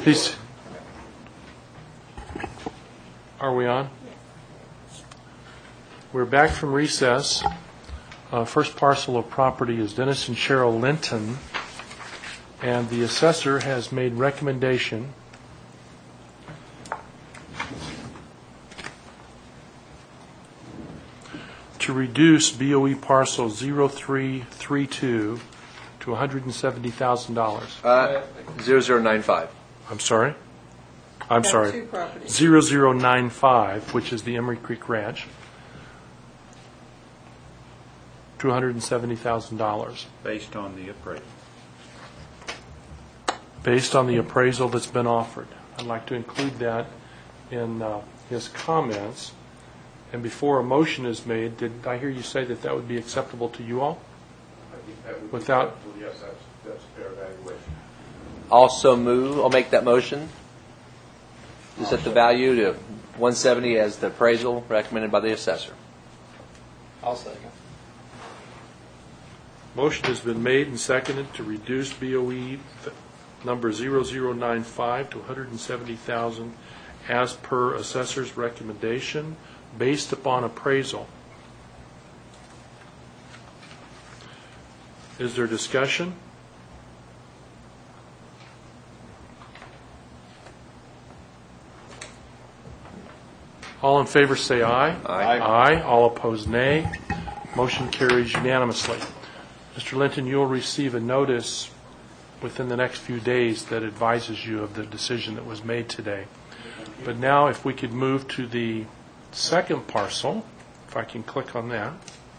Please. Are we on? We're back from recess. First parcel of property is Dennis and Cheryl Linton, and the assessor has made recommendation to reduce BOE parcel 0332 to $170,000. 0095. I'm sorry? Two properties. 0095, which is the Emery Creek Ranch, $270,000. Based on the appraisal. Based on the appraisal that's been offered. I'd like to include that in his comments. And before a motion is made, did I hear you say that that would be acceptable to you all? I think that would Without- be acceptable. Yes, that's fair evaluation. Also move. I'll make that motion. To set the value to 170 as the appraisal recommended by the assessor. I'll second. Motion has been made and seconded to reduce BOE number 0095 to $170,000 as per assessor's recommendation based upon appraisal. Is there discussion? All in favor say aye. Aye. Aye. All opposed nay. Motion carries unanimously. Mr. Linton, you'll receive a notice within the next few days that advises you of the decision that was made today. But now if we could move to the second parcel, if I can click on that,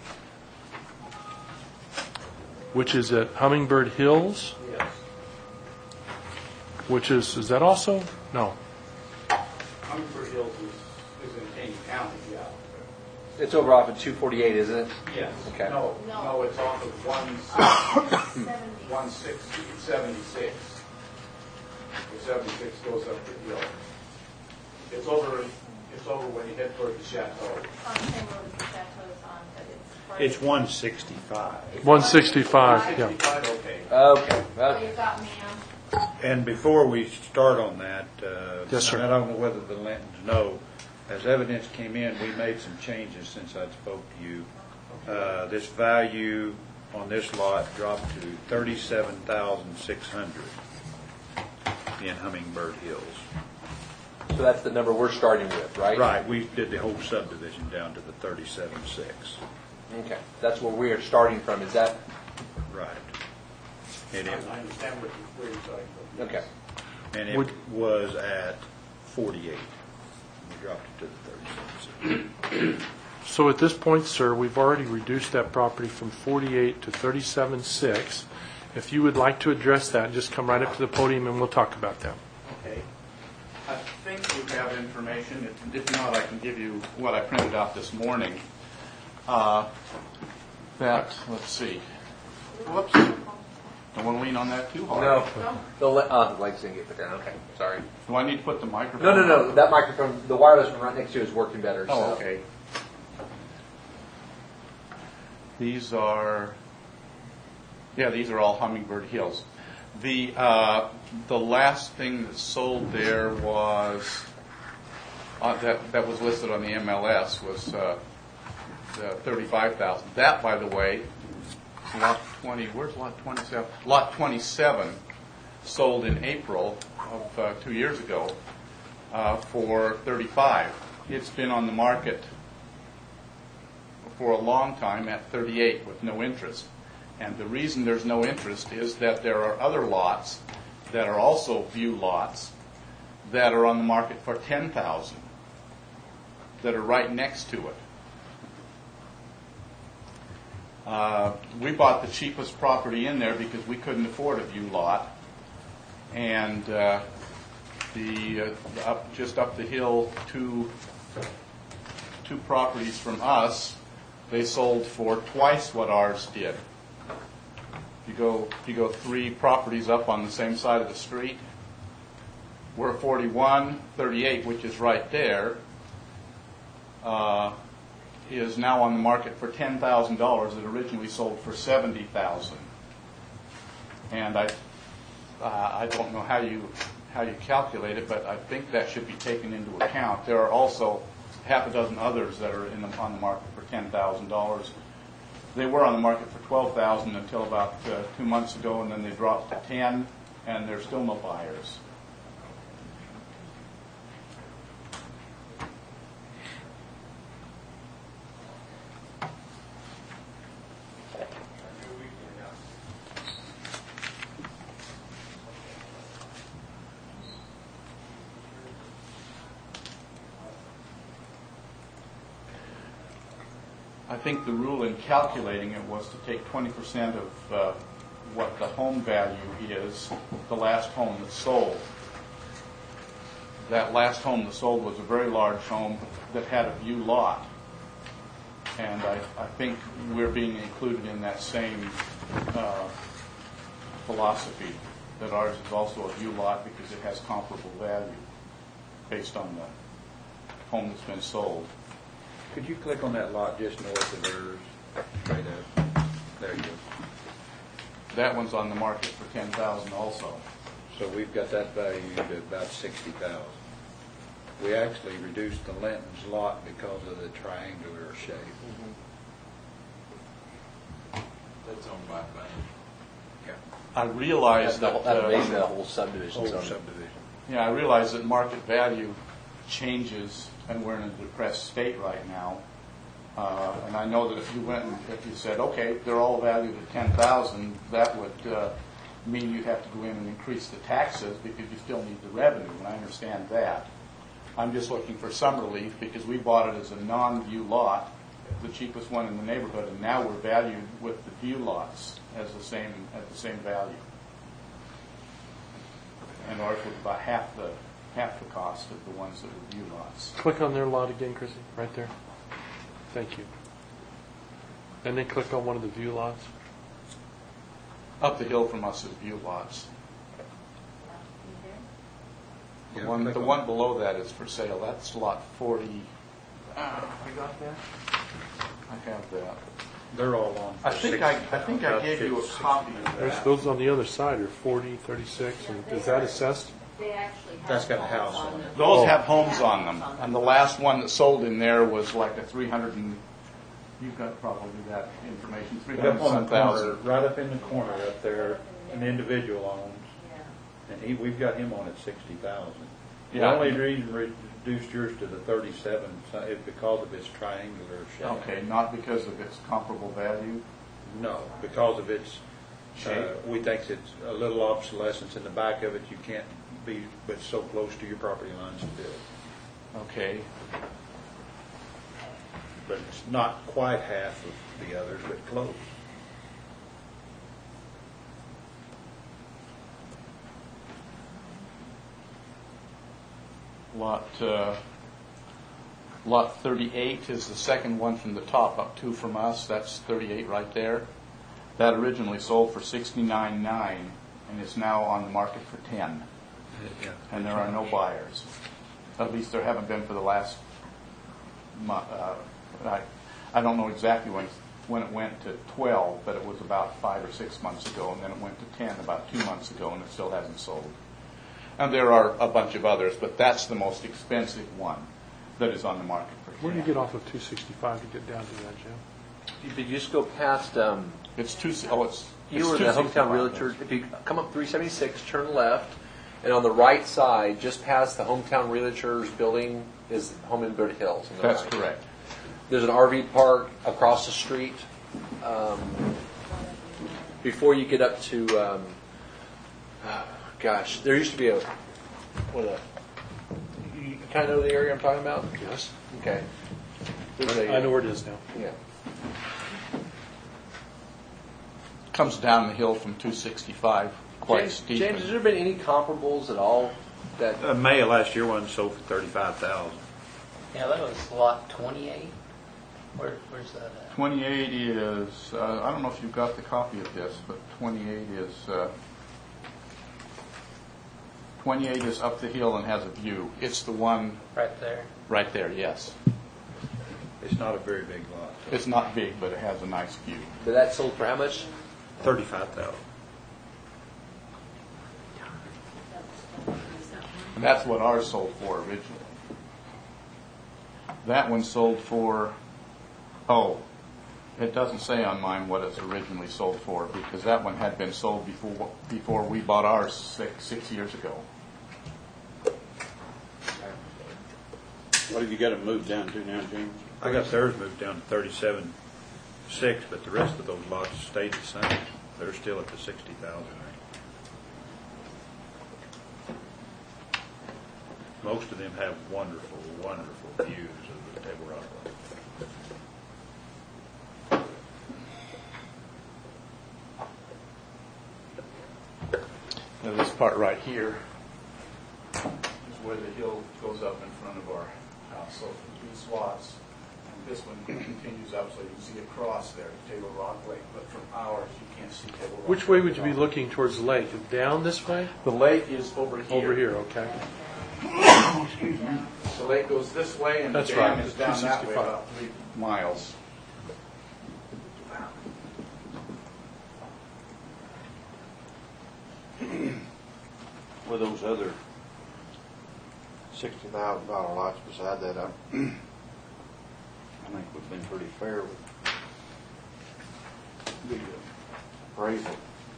which is at Hummingbird Hills, Yes. which is that also? No. Hummingbird Hills is in Kane County, yeah. It's over off of 248, isn't it? Yes. Okay. No, it's off of 176. The 76 goes up the hill. It's over when you head toward the chateau. On the same road as the chateau's on, but it's... It's 165. 165, yeah. 65, okay. Okay. So you've got me on. And before we start on that, Yes, sir. I don't know whether the Lintons know, as evidence came in, we made some changes since I spoke to you. This value on this lot dropped to $37,600 in Hummingbird Hills. So that's the number we're starting with, right? Right, we did the whole subdivision down to the 37.6. Okay. That's where we are starting from. Is that? Right. And I understand where you're starting from. Okay. it was at 48. We dropped it to the 37.6. So at this point, sir, we've already reduced that property from 48 to 37.6. If you would like to address that, just come right up to the podium and we'll talk about that. Okay. I think you have information. If not, I can give you what I printed out this morning. Let's see. Whoops. Don't want to lean on that too hard. No. The legs didn't get put down. Okay. Sorry. Do I need to put the microphone? No. That microphone, the wireless one right next to it is working better. Oh, so. okay. These are all Hummingbird Hills. The last thing that sold there was that was listed on the MLS was the $35,000. That, by the way, lot 20. Where's lot 27? Lot 27 sold in April of 2 years ago for $35,000. It's been on the market for a long time at $38,000 with no interest. And the reason there's no interest is that there are other lots that are also view lots that are on the market for $10,000 that are right next to it. We bought the cheapest property in there because we couldn't afford a view lot, and just up the hill, two properties from us, they sold for twice what ours did. If you go 3 properties up on the same side of the street, we're 4138, which is right there, is now on the market for $10,000. It originally sold for $70,000. And I don't know how how you calculate it, but I think that should be taken into account. There are also half a dozen others that are on the market for $10,000. They were on the market for $12,000 until about 2 months ago, and then they dropped to 10, and there's still no buyers. I think the rule in calculating it was to take 20% of what the home value is, the last home that sold. That last home that sold was a very large home that had a view lot. And I think we're being included in that same philosophy, that ours is also a view lot because it has comparable value based on the home that's been sold. Could you click on that lot just north of hers? Straight up. There you go. That one's on the market for $10,000 also. So we've got that value to about $60,000. We actually reduced the Linton's lot because of the triangular shape. That's owned by a bank. Yeah. I realize that Maybe the whole subdivision. Whole subdivision. yeah, I realize that market value changes, and we're in a depressed state right now. And I know that if you said, okay, they're all valued at $10,000, that would mean you'd have to go in and increase the taxes because you still need the revenue, and I understand that. I'm just looking for some relief because we bought it as a non-view lot, the cheapest one in the neighborhood, and now we're valued with the view lots at the same value. And ours was about half the cost of the ones that were view lots. Click on their lot again, Chrissy, right there. Thank you. And then click on one of the view lots. Up the hill from us is view lots. The one below that is for sale. That's lot 40. I got that. I have that. They're all on. I think I gave you a copy of There's that. those on the other side are 40, 36, and is that assessed? They actually have. That's got a homes house on them. it. Those have homes on them, and the last one that sold in there was like a 300 and you've got probably that information. But 300 up on some the corner, thousand. right up in the corner up there, an individual owns, Yeah. and we've got him on at $60,000. The Yeah. only reason we reduced yours to the 37 is because of its triangular shape. Okay, not because of its comparable value. No, because of its Shape. we think it's a little obsolescence in the back of it. You can't be but so close to your property lines to do it. Okay. But it's not quite half of the others, but close. Lot 38 is the second one from the top, up two from us. That's 38 right there. That originally sold for $69,900 and is now on the market for $10,000. Yeah. And there are no buyers. At least there haven't been for the last month. I don't know exactly when it went to 12, but it was about 5 or 6 months ago, and then it went to 10 about 2 months ago, and it still hasn't sold. And there are a bunch of others, but that's the most expensive one that is on the market for 10. Where do you get off of 265 to get down to that, Jim? Did you just go past? It's it's You were the 265. hometown realtor. If you come up 376, turn left, and on the right side, just past the hometown realtor's building, is Home in Bird Hills. On the That's right. correct. There's an RV park across the street. Before you get up to, there used to be you kind of know the area I'm talking about? Yes. Okay. I know where it is now. Yeah. Comes down the hill from 265 quite James, steeply. James, has there been any comparables at all that May of last year one sold for $35,000. Yeah, that was lot 28. Where's that at? 28 is, I don't know if you've got the copy of this, but 28 is up the hill and has a view. It's the one Right there. right there, yes. It's not a very big lot. It's not big, but it has a nice view. that sold for how much? $35,000. That's what ours sold for originally. That one sold for, it doesn't say on mine what it's originally sold for, because that one had been sold before we bought ours six years ago. What have you got it moved down to now, James? I got theirs moved down to 37.6, but the rest of those lots stayed the same. They're still at the 60,000. Most of them have wonderful, wonderful views of the Table Rock Lake. Now this part right here is where the hill goes up in front of our house. So two swaths, and this one continues up, so you can see across there, Table Rock Lake. But from ours, you can't see Table Rock. Which way Lake would you at be all. looking towards the lake? Down this way? The lake is over here. Over here, okay. The lake goes this way, and That's the dam right, is down that way 265. about 3 miles. With those other $60,000 lots beside that, I think we've been pretty fair with the appraisal.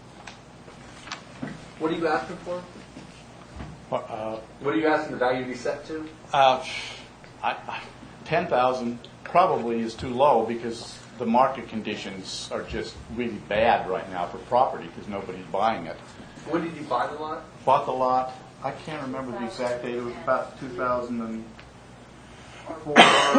What are you asking for? What are you asking the value to be set to? 10,000 probably is too low because the market conditions are just really bad right now for property because nobody's buying it. When did you buy the lot? Bought the lot, I can't remember the exact date, it was about 2004,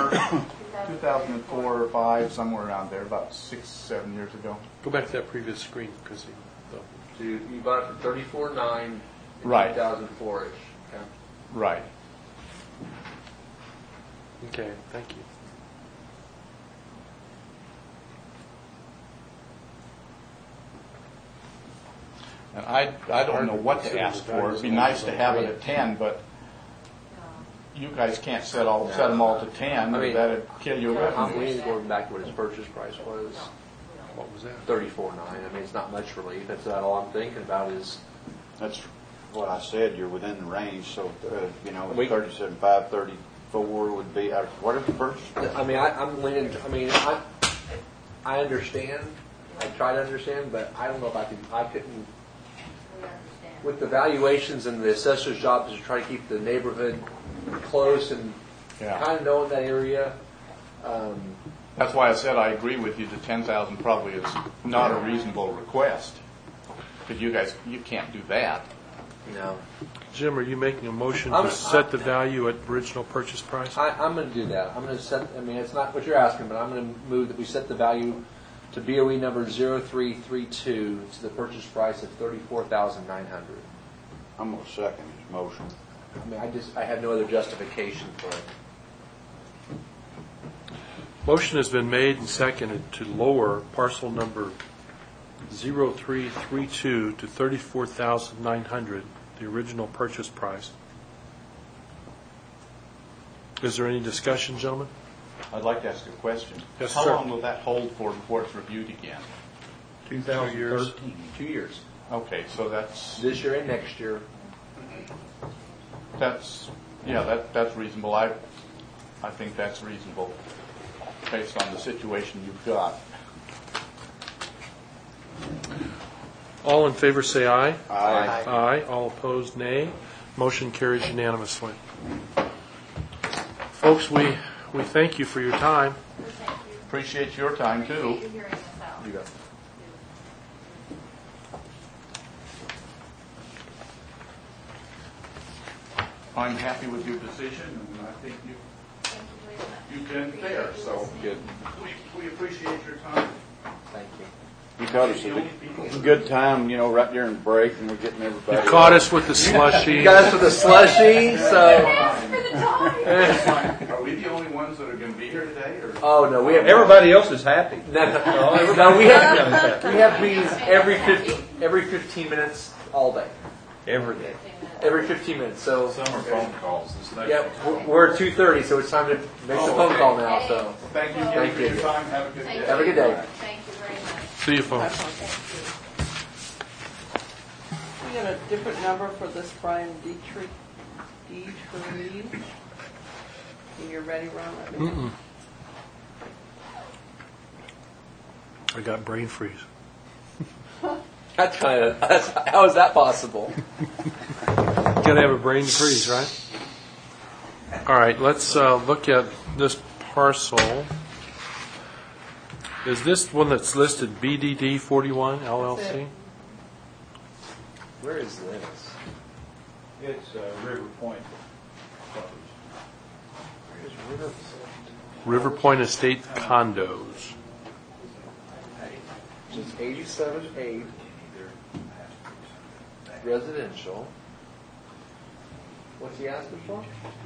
2004 or 5, somewhere around there, about 6-7 years ago. Go back to that previous screen, because So you bought it for $34,900 in Right. 2004-ish. Okay. Right. okay, thank you. And I don't know what to ask for. It'd be nice to have it at 10, but you guys can't set them all to 10. I mean, That'd kill your I'm revenue. leaning going back to what his purchase price was. What was that? $34,900. I mean, it's not much relief. That's about all I'm thinking about is. That's what I said, you're within the range, so, We- 37.5, 34 would be, what is the purchase? I mean, I'm leaning. I mean, I understand. I try to understand, but I don't know if I couldn't. We understand. With the valuations and the assessor's job is to try to keep the neighborhood close and Yeah. kind of know that area. That's why I said I agree with you. The 10,000 probably is not a reasonable request because you can't do that. Jim, are you making a motion I'm- to set the value at original purchase price? I'm going to do that. I'm going to set. I mean, it's not what you're asking, but I'm going to move that we set the value to BOE number 0332 to the purchase price of $34,900. I'm going to second his motion. I mean, I have no other justification for it. Motion has been made and seconded to lower parcel number 0332 to $34,900, the original purchase price. Is there any discussion, gentlemen? I'd like to ask a question. Yes, How sir. long will that hold for before it's reviewed again? 2013. 2 years. Okay, so that's This year and next year. that's reasonable. I think that's reasonable based on the situation you've got. All in favor say aye. Aye. Aye. All opposed, nay. Motion carries unanimously. Folks, we thank you for your time. Thank you. Appreciate your time too. Appreciate you hearing us out. You got it. I'm happy with your decision, and I think Thank you very much. you've been fair. So Good. we appreciate your time. Thank you. You caught us at a good time, right during the break, and we're getting everybody. You caught us with the slushy. You got us with a slushy, so. Thanks for the time. Are we the only ones that are going to be here today? Or? Oh no, we have Everybody else is happy. No, we have meetings every 15 minutes all day. Every day. Every 15 minutes. So Some are phone calls. This next yeah, we're at 2:30, so it's time to make the phone call now. So Well, thank you again Thank for you. your time. Have a good day. have a good day. Thank you very much. See you, folks. We got a different number for this Brian Dietrich. deed for Reed. When you're ready, Ron, let me know. I got brain freeze. That's how is that possible? Gotta have a brain freeze, right? All right, let's look at this parcel. Is this one that's listed BDD 41 LLC? Where is this? It's River Point. Where's River? River Point Estate Condos. It's 87-8 residential. What's he asking for?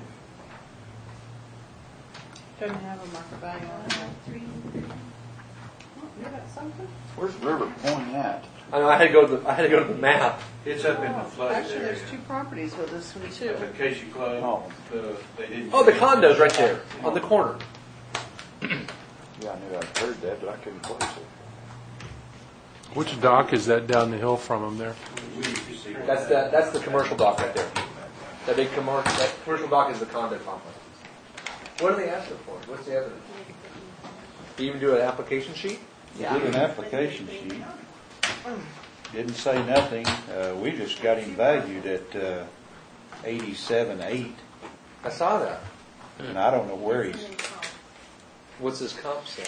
Doesn't have a market value on it. Oh, you got something? Where's River Point at? I know I had to go to the map. It's up in the flood Actually, area. there's 2 properties with this one too. In Casey Club, Oh. they didn't. Oh, the condos right there on the corner. Yeah, I knew I'd heard that, but I couldn't place it. Which dock is that down the hill from them there? That's the commercial dock right there. That commercial dock is the condo complex. What are they asking for? What's the evidence? Do you even do an application sheet? Did an application sheet. Didn't say nothing. We just got him valued at 87.8, I saw that. and I don't know where he's. What's his comp say?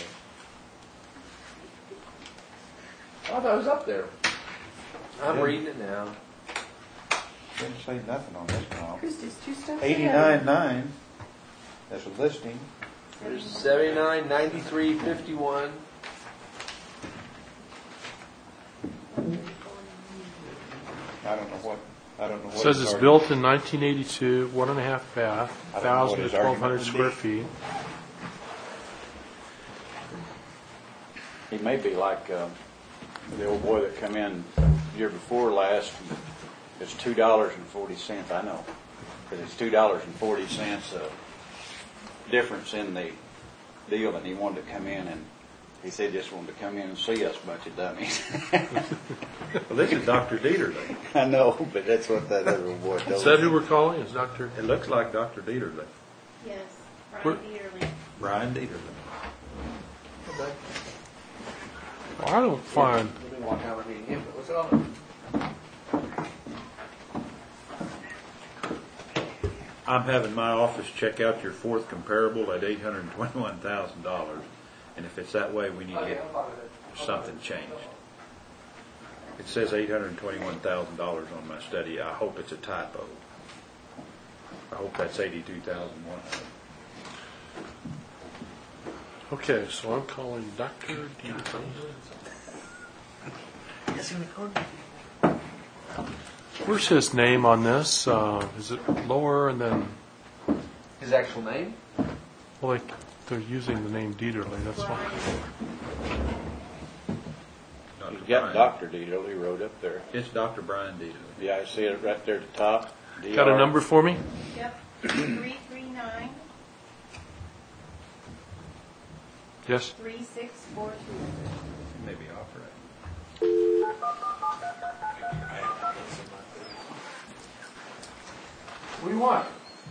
I thought it was up there. I'm reading it now. Didn't say nothing on this comp. Christie's 2 steps 89.9. That's a listing. There's 79, 93, 51. I don't know what. It says it's built in 1982, 1.5 bath, I don't know what 1,000 to his 1,200 argument square would feet. He may be like the old boy that come in year before last. It's $2.40. I know, because it's $2.40 difference in the deal, and he wanted to come in and he said just wanted to come in and see us, bunch of dummies. Well, this is Dr. Dieterle. I know, but that's what that other boy told me. Is that who we're calling? Is Dr. It looks like Dr. Dieterle. Yes, Where- Brian Dieterle. Brian Dieterle. Okay. Well, I don't find. Let me walk out and read him. What's it on? I'm having my office check out your fourth comparable at $821,000, and if it's that way, we need to get something changed. It says $821,000 on my study. I hope it's a typo. I hope that's $82,100. Okay, so I'm calling Dr. Dieterle. Where's his name on this? Is it lower and then, His actual name? well, they're using the name Dieterle, that's why. He's got Dr. Dieterle, he wrote up there. It's Dr. Brian Dieterle. Yeah, I see it right there at the top. Got a number for me? Yep, 339 Yes? 3642. Maybe off right. What do you want?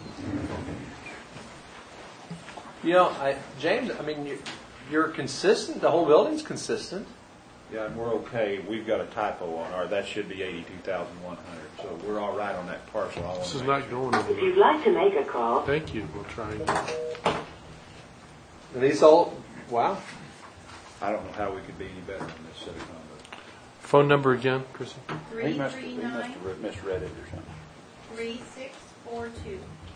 You know, James, I mean, you're consistent. The whole building's consistent. Yeah, and we're okay. We've got a typo on our, that should be $82,100, so we're all right on that parcel. I wanna This is make not sure. going If anywhere. you'd like to make a call, Thank you, we'll try again. And these all, wow. I don't know how we could be any better on this city condo. Phone number again, Chrissy? He must have 339 misread it or something. 3642.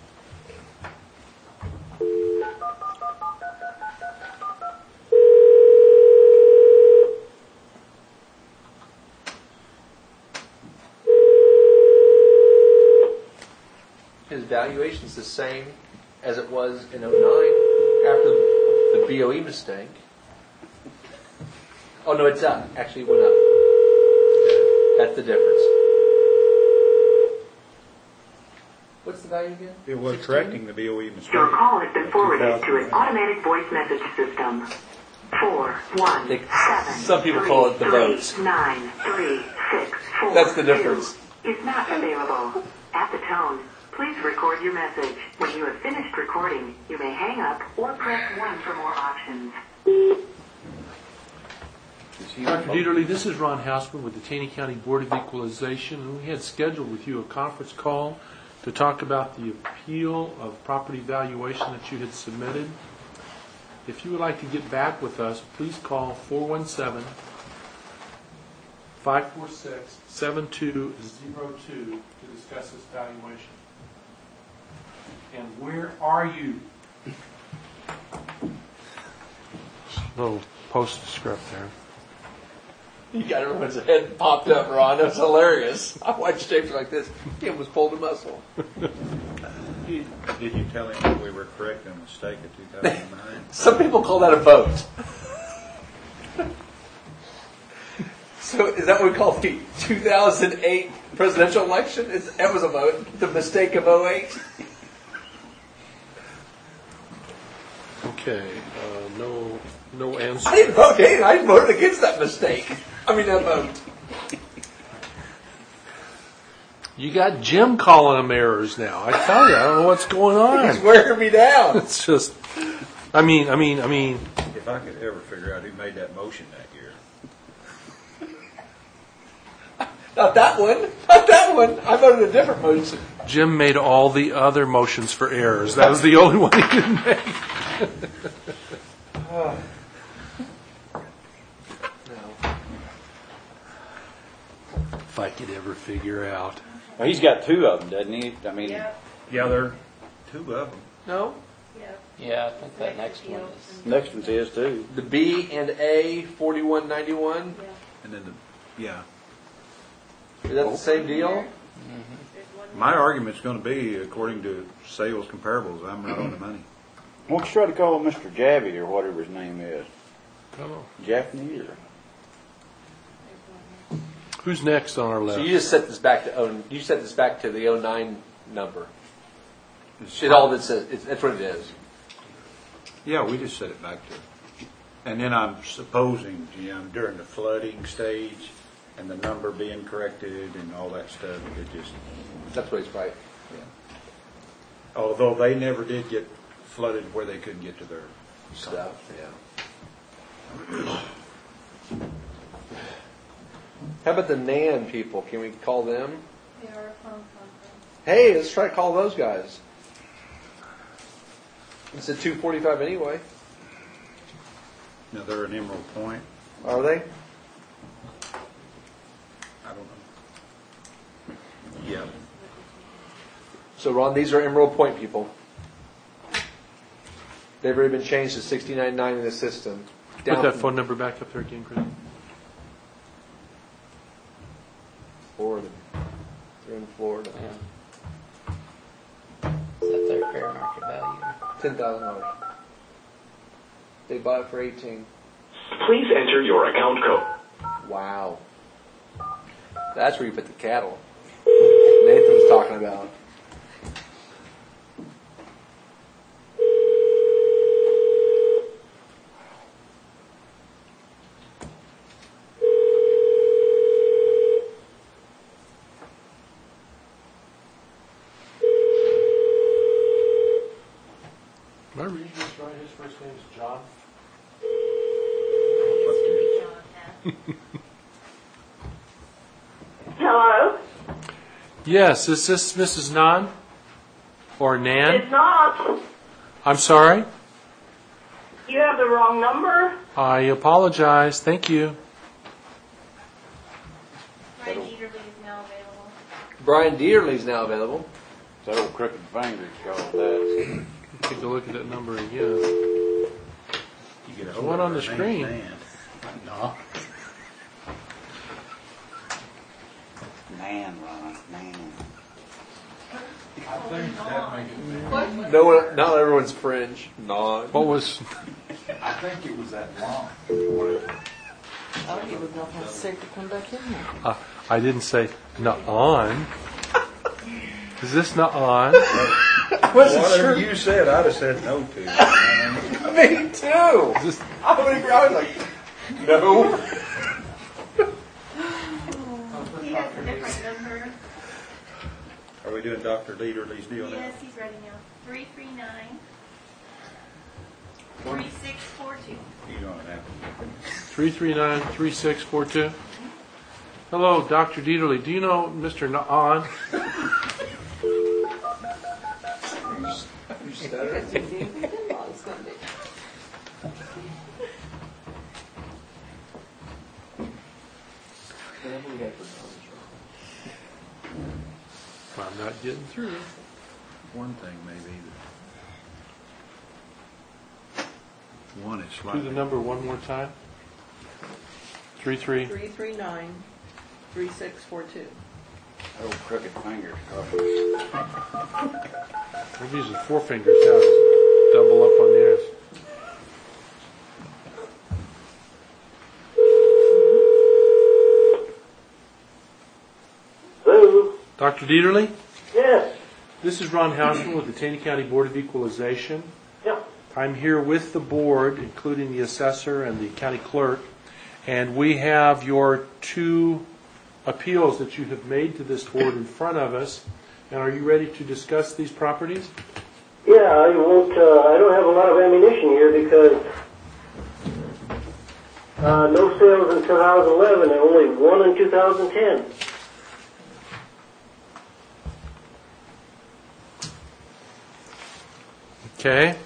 His valuation's the same as it was in 09 after the BOE mistake. Oh, no, it's up. Actually, it went up. That's the difference. What's the value again? It was 16? correcting the BOE mistake. your call has been forwarded to an automatic voice message system. 417. Some people call it the votes. 93664. That's the difference. Is not available. At the tone, Please record your message. When you have finished recording, you may hang up or press 1 for more options. Dr. Dieterle, this is Ron Hausman with the Taney County Board of Equalization, and we had scheduled with you a conference call to talk about the appeal of property valuation that you had submitted. If you would like to get back with us, please call 417-546-7202 to discuss this valuation. And where are you? Little postscript there. You got everyone's head popped up, Ron. That's hilarious. I watched tapes like this. He almost pulled a muscle. Did you tell him that we were correcting a mistake of 2009? Some people call that a vote. So is that what we call the 2008 presidential election? That was a vote. The mistake of 08? Okay, no answer. I didn't vote. I voted against that mistake. That vote. You got Jim calling them errors now. I tell you, I don't know what's going on. He's wearing me down. It's just, I mean. If I could ever figure out who made that motion that year. Not that one. Not that one. I voted a different motion. Jim made all the other motions for errors. That was the only one he didn't make. If I could ever figure out. Well, he's got 2 of them, doesn't he? Yep. Yeah, there are 2 of them. No. Yep. Yeah, I think that next one is. Next one's his too. The B and A 4191. And then Is that the same deal? my argument's going to be, according to sales comparables, I'm right on the money. Why don't you try to call Mr. Javi or whatever his name is? Oh. Jaffney or? Who's next on our list? So you just set this back to the 09 number. It all that says that's what it is. Yeah, we just set it back to. And then I'm supposing, Jim, during the flooding stage and the number being corrected and all that stuff, it just. That's what he's right. Yeah. Although they never did get flooded where they couldn't get to their Stuff. Yeah. How about the NAN people? Can we call them? They are a phone conference. Hey, let's try to call those guys. It's at 2:45 anyway. Now they're an Emerald Point. Are they? I don't know. Yeah. So Ron, these are Emerald Point people. They've already been changed to 69.9 in the system. Put that phone number back up there again, Chris. Florida. They're in Florida. Yeah. Is that their fair market value? $10,000. They bought it for 18. Please enter your account code. Wow. That's where you put the cattle. Nathan was talking about. Am I reading this right? His first name is John? Hello? Yes, is this Mrs. Nan? Or Nan? It's not. I'm sorry? You have the wrong number. I apologize. Thank you. Brian Dieterle is now available. Brian Dieterle's now available. It's old crooked fingers called that. Take a look at that number again. You get a There's one on the her name, screen. man. No. Man, Ron, man. I think that makes it. No one, not everyone's fringe. Non. What was... I think it was that long. I thought he was going to have sick to come back in here. I didn't say not-on. Is this not-on? Whatever you said, I'd have said no to. Me too. Is this... I was like, no. He has a different number. Are we doing Dr. Dieterle's deal now? Yes, he's ready now. 339 3642. You don't have to. 339-3642. Hello, Dr. Dieterle. Do you know Mr. Nahon? You stutter. I'm not getting through. One thing maybe. One is Do slightly. the number one more time. 33. 339-3642. Oh, crooked fingers. I'm using four fingers now. Double up on the S. Hello? Dr. Dieterle? Yes. This is Ron Hausman with the Taney County Board of Equalization. Yeah. I'm here with the board, including the assessor and the county clerk, and we have your two appeals that you have made to this board in front of us. And are you ready to discuss these properties? Yeah, I won't, I don't have a lot of ammunition here because no sales in 2011 and only one in 2010. Okay.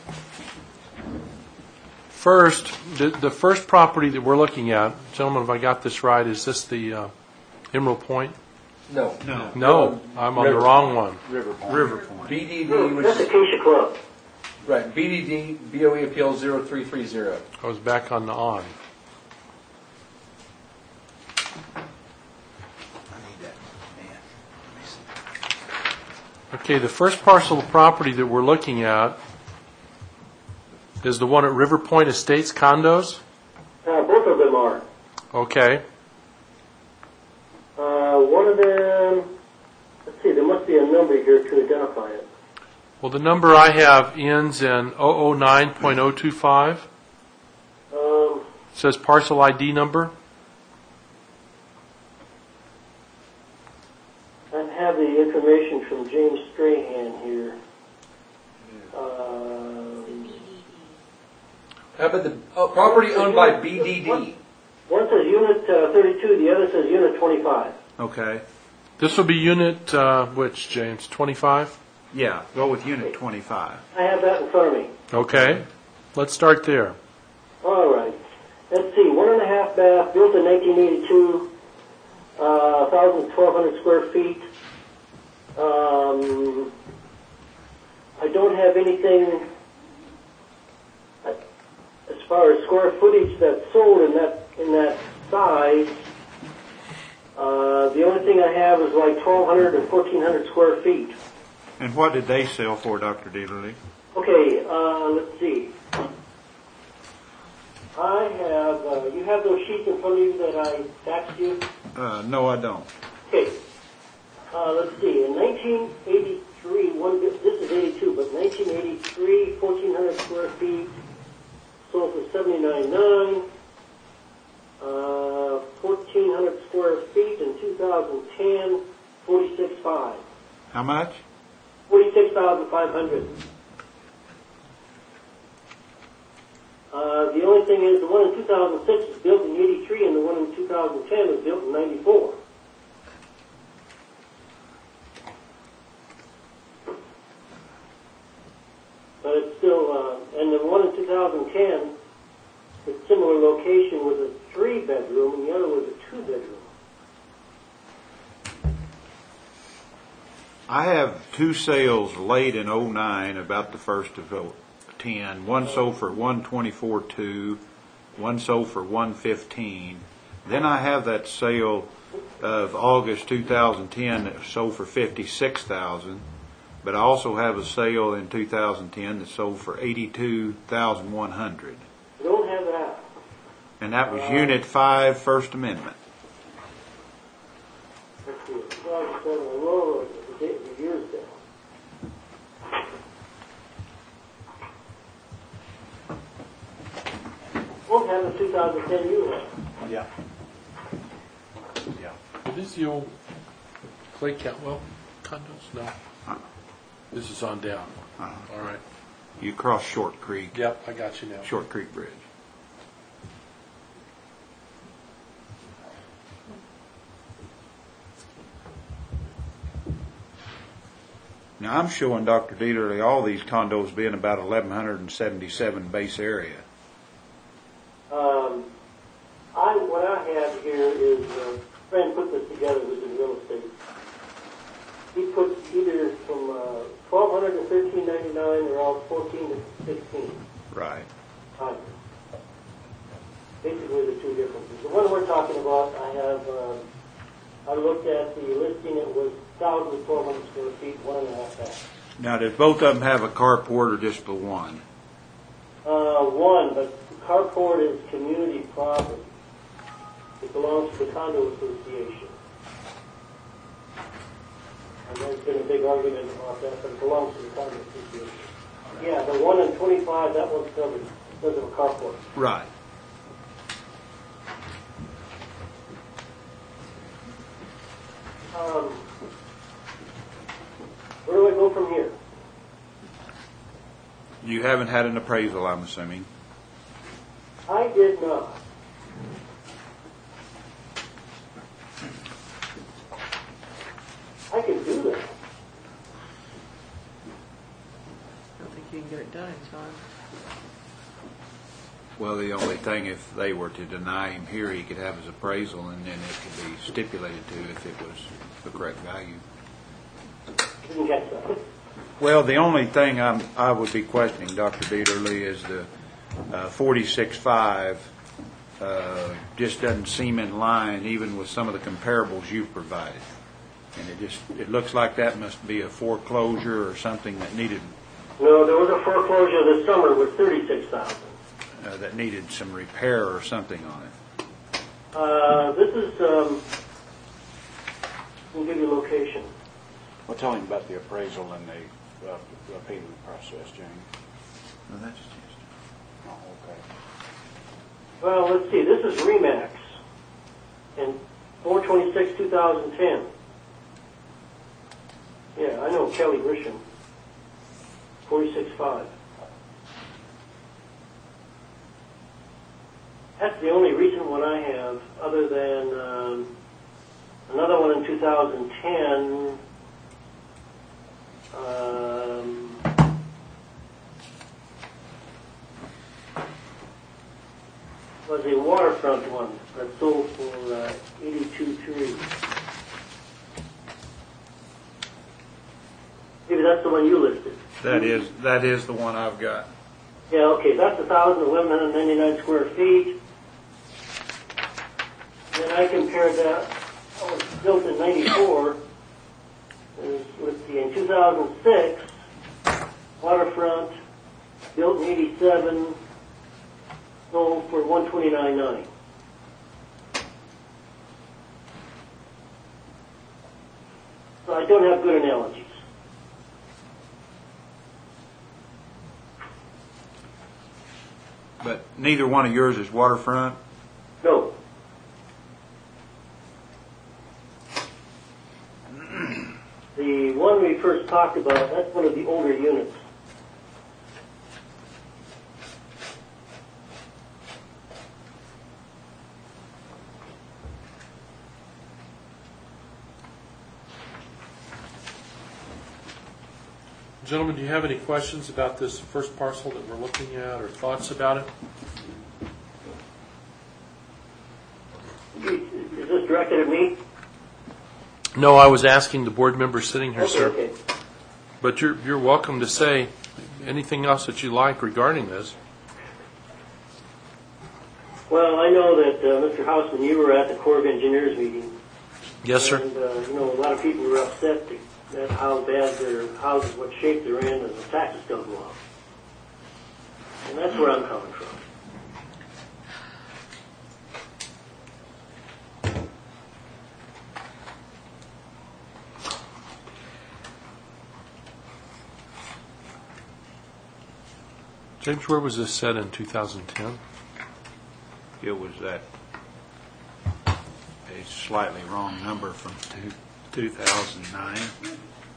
First, the first property that we're looking at, gentlemen, if I got this right, is this the Emerald Point? No. No, I'm on the wrong one. River Point. River Point. BDD, which That's is, Acacia Club. right, BDD, BOE Appeal 0330. I was back on the on. Okay, the first parcel of property that we're looking at is the one at River Point Estates condos. Both of them are. Okay. One of them, let's see, there must be a number here to identify it. Well, the number I have ends in 009.025. It says parcel ID number. I have the information from James Strahan here. How about the property owned by BDD? One says Unit 32, the other says Unit 25. Okay. This will be unit, which, James? 25? Yeah, go with unit 25. I have that in front of me. Okay. Let's start there. All right. Let's see. 1.5 bath, built in 1982, 1,200 square feet. I don't have anything as far as square footage that's sold in that size. The only thing I have is like 1,200 and 1,400 square feet. And what did they sell for, Dr. Dieterle? Okay, let's see. I have, you have those sheets in front of you that I faxed you? No, I don't. Okay. Let's see. In 1983, this is 82, but 1983, 1,400 square feet, sold for $79,900. 1,400 square feet in 2010, $46,500. How much? $46,500. The only thing is the one in 2006 was built in 83 and the one in 2010 was built in 94. But it's still, and the one in 2010, the similar location was a 3-bedroom and the other was a 2-bedroom. I have two sales late in 09, about the first of 10. One sold for $124,200, one sold for $115,000. Then I have that sale of August 2010 that sold for $56,000. But I also have a sale in 2010 that sold for $82,100. You don't have that. And that was Unit 5, First Amendment. Let's see, 2007, Aurora, the years down. Won't have the 2010 unit. Yeah. Is this the old Clay Cantwell condos? No. This is on down. All right. You cross Short Creek. Yep, I got you now. Short Creek Bridge. Now, I'm showing Dr. Dieterle all these condos being about 1,177 base area. What I have here is, a friend put this together who's in real estate. He puts either from 1,200 to 1,399 or all 14 to 16. Right. Basically the two differences. The one we're talking about, I looked at the listing, it was 1,000 to 1,200 square feet, 1.5 baths. Now, does both of them have a carport or just the one? One, but the carport is community property. It belongs to the condo association. And there's been a big argument about that, but it belongs to the condo association. Yeah, the one in 25, that one's covered because of a carport. Right. Where do I go from here? You haven't had an appraisal, I'm assuming. I did not. I can do that. I don't think you can get it done in time. Well, the only thing, if they were to deny him here, he could have his appraisal, and then it could be stipulated to if it was the correct value. Didn't get that. Well, the only thing I would be questioning, Dr. Dieterle, is the 46.5 just doesn't seem in line even with some of the comparables you've provided. And it looks like that must be a foreclosure or something that needed No, there was a foreclosure this summer with 36,000. That needed some repair or something on it. This is, we'll give you location. Well, tell him about the appraisal and the appeal process, James. Well, that's Oh, okay. Well, let's see, this is REMAX in 4/26/2010. Yeah, I know Kelly Grisham, 46.5. That's the only recent one I have, other than another one in 2010. Was a waterfront one that sold for $82,300. Maybe that's the one you listed. That is the one I've got. Yeah, okay, that's 1,199 square feet. Then I compared that, it was built in 94. Let's see, in 2006, waterfront, built in 87, sold for $129,900. So I don't have good analogies. But neither one of yours is waterfront? No. The one we first talked about, that's one of the older units. Gentlemen, do you have any questions about this first parcel that we're looking at or thoughts about it? Is this directed at me? No, I was asking the board members sitting here, sir. Okay. But you're welcome to say anything else that you like regarding this. Well, I know that, Mr. Hausman, you were at the Corps of Engineers meeting. Yes, sir. And, a lot of people were upset at how bad their houses, what shape they're in, and the taxes don't go up. And that's where I'm coming from. James, where was this set in 2010? It was a slightly wrong number from 2009.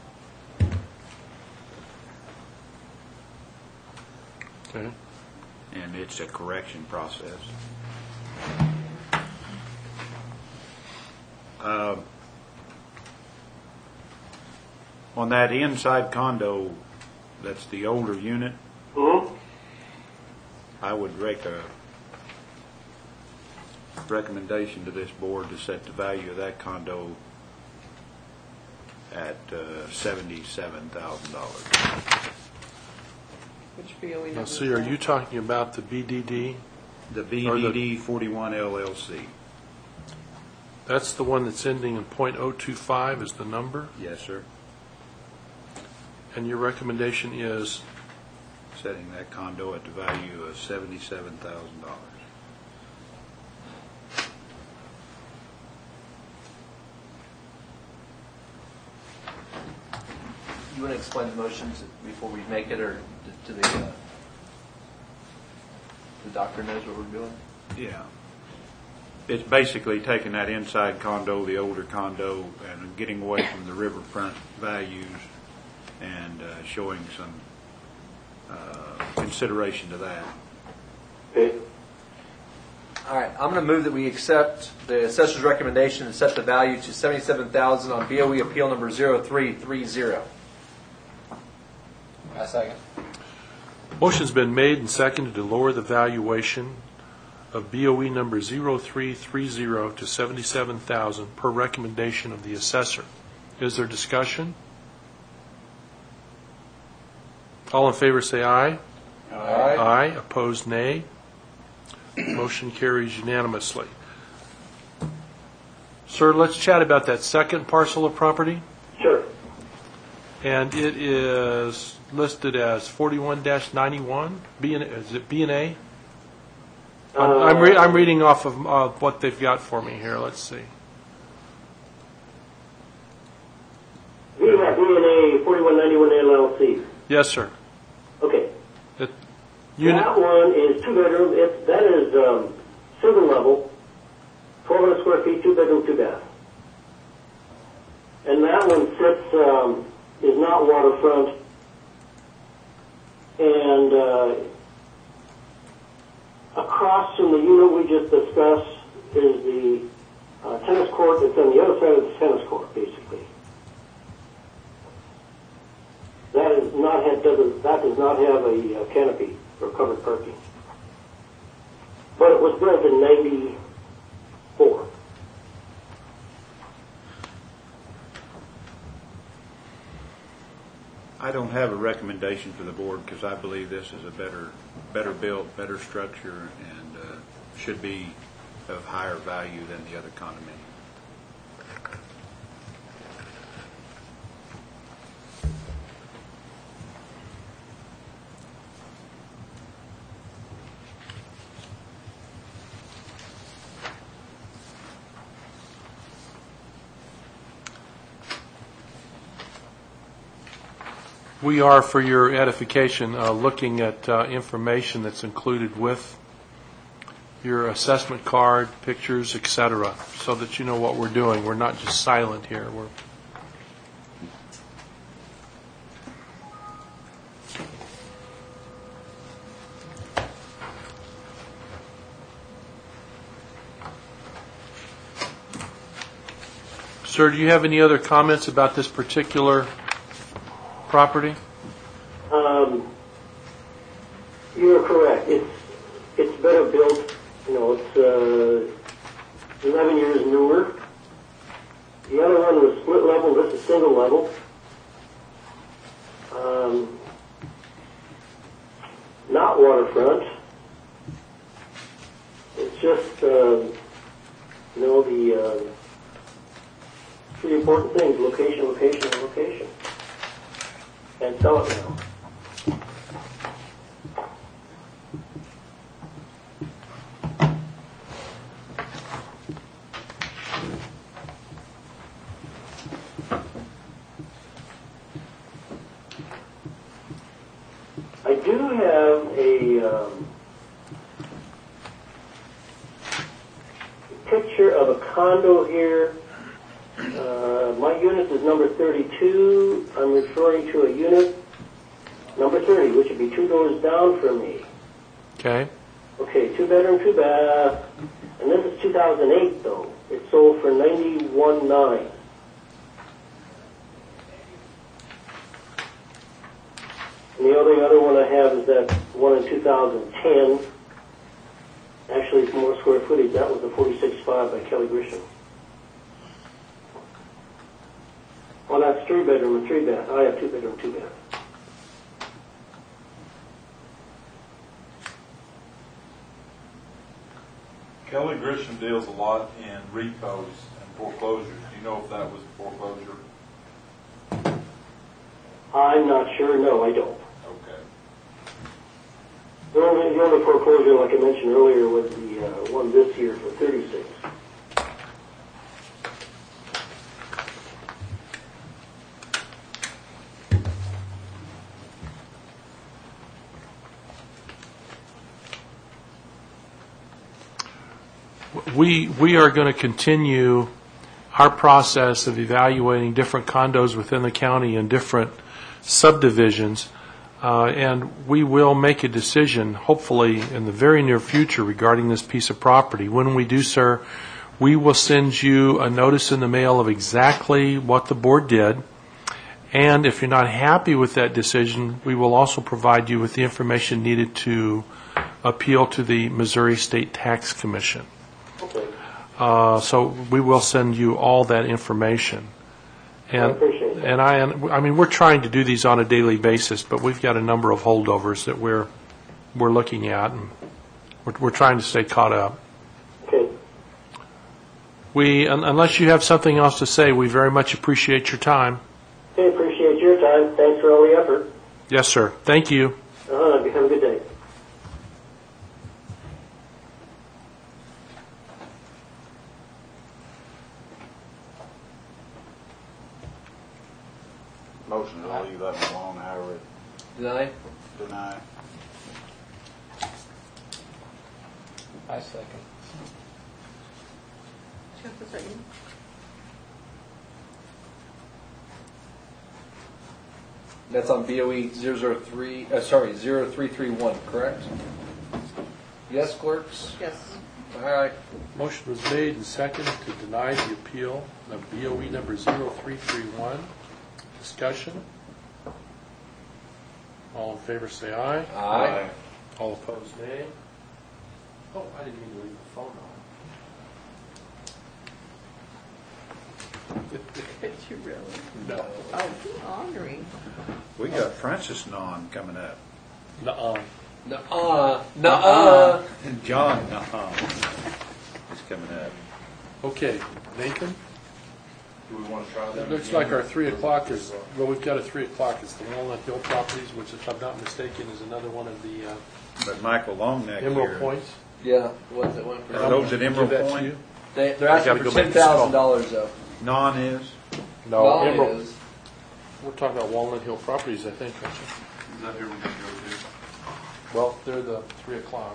Okay. and it's a correction process. On that inside condo, that's the older unit, Mm-hmm. I would recommendation to this board to set the value of that condo at $77,000. Which BOE number? Now, see, are you talking about the BDD? The BDD 41 LLC. That's the one that's ending in .025 is the number? Yes, sir. And your recommendation is? Setting that condo at the value of $77,000. You want to explain the motions before we make it, or to the doctor knows what we're doing? Yeah. It's basically taking that inside condo, the older condo, and getting away from the riverfront values and showing some consideration to that. Okay. All right, I'm going to move that we accept the assessor's recommendation and set the value to $77,000 on BOE appeal number 0330. I second. Motion's been made and seconded to lower the valuation of BOE number 0330 to $77,000 per recommendation of the assessor. Is there discussion? All in favor say aye. Aye. Aye. Opposed, nay. Motion carries unanimously. Sir, let's chat about that second parcel of property. Sure. And it is listed as 41-91. Is it B&A? I'm reading off of what they've got for me here. Let's see. We have B&A 4191 LLC. Yes, sir. Okay. Unit. That one is 2 bedroom. That is single level, 1,200 square feet, 2 bedroom, 2 bath. And that one sits, is not waterfront. And across from the unit we just discussed is the tennis court that's on the other side of the tennis court, basically. That does not have a canopy or covered parking. But it was built in 94. I don't have a recommendation for the board because I believe this is a better built, better structure, and should be of higher value than the other condominium. We are, for your edification, looking at information that's included with your assessment card, pictures, etc., so that you know what we're doing. We're not just silent here. Sir, do you have any other comments about this particular property? You're correct. It's better built. You know, it's 11 years newer. The other one was split level. This is single level. Not waterfront. It's just the three important things: location, location, and location. And sell it now. I do have a picture of a condo here. My unit is number 32. I'm referring to a unit Number 30, which would be 2 doors down from me. Okay. Okay, 2 bedroom, 2 bath, and this is 2008 though. It sold for $91,900. And the only other one I have is that one in 2010. Actually, it's more square footage. That was the 46.5 by Kelly Grisham. Well, that's 3 bedroom and 3 bath. I have 2 bedroom, 2 bath. Kelly Grisham deals a lot in repos and foreclosures. Do you know if that was foreclosure? I'm not sure. No, I don't. Okay. The only foreclosure, like I mentioned earlier, was the one this year for 36. We are going to continue our process of evaluating different condos within the county and different subdivisions, and we will make a decision, hopefully in the very near future, regarding this piece of property. When we do, sir, we will send you a notice in the mail of exactly what the board did, and if you're not happy with that decision, we will also provide you with the information needed to appeal to the Missouri State Tax Commission. Okay. So we will send you all that information. And, I appreciate that. and I mean, we're trying to do these on a daily basis, but we've got a number of holdovers that we're looking at, and we're trying to stay caught up. Okay. Unless you have something else to say, we very much appreciate your time. Okay, appreciate your time. Thanks for all the effort. Yes, sir. Thank you. Have a good day. Motion to leave that one alone, however, Deny? deny. I second. Jeff, is that you? That's on BOE 0331, correct? Yes, clerks? Yes. All right. Motion was made and seconded to deny the appeal of BOE number 0331. Discussion? All in favor say aye. Aye. All opposed, nay. Oh, I didn't mean to leave the phone on. Did you really? No. Oh, honoring. We got Francis Non coming up. Nuh-uh. Nuh-uh. And John Non is coming up. Okay, Nathan? Do we want to try that? It looks again? like our 3 o'clock is, well, we've got a 3 o'clock. It's the Walnut Hill Properties, which, if I'm not mistaken, is another one of the But Michael Longneck Emerald here. Points. Yeah, the ones that went for. Are those at Emerald Give that to Point? you? They're asking gotta for go make this call. $10,000 though. Non is? No, Well, Emerald. is. We're talking about Walnut Hill Properties, I think, aren't you? Is that who we're going to go Well, they're the 3 o'clock.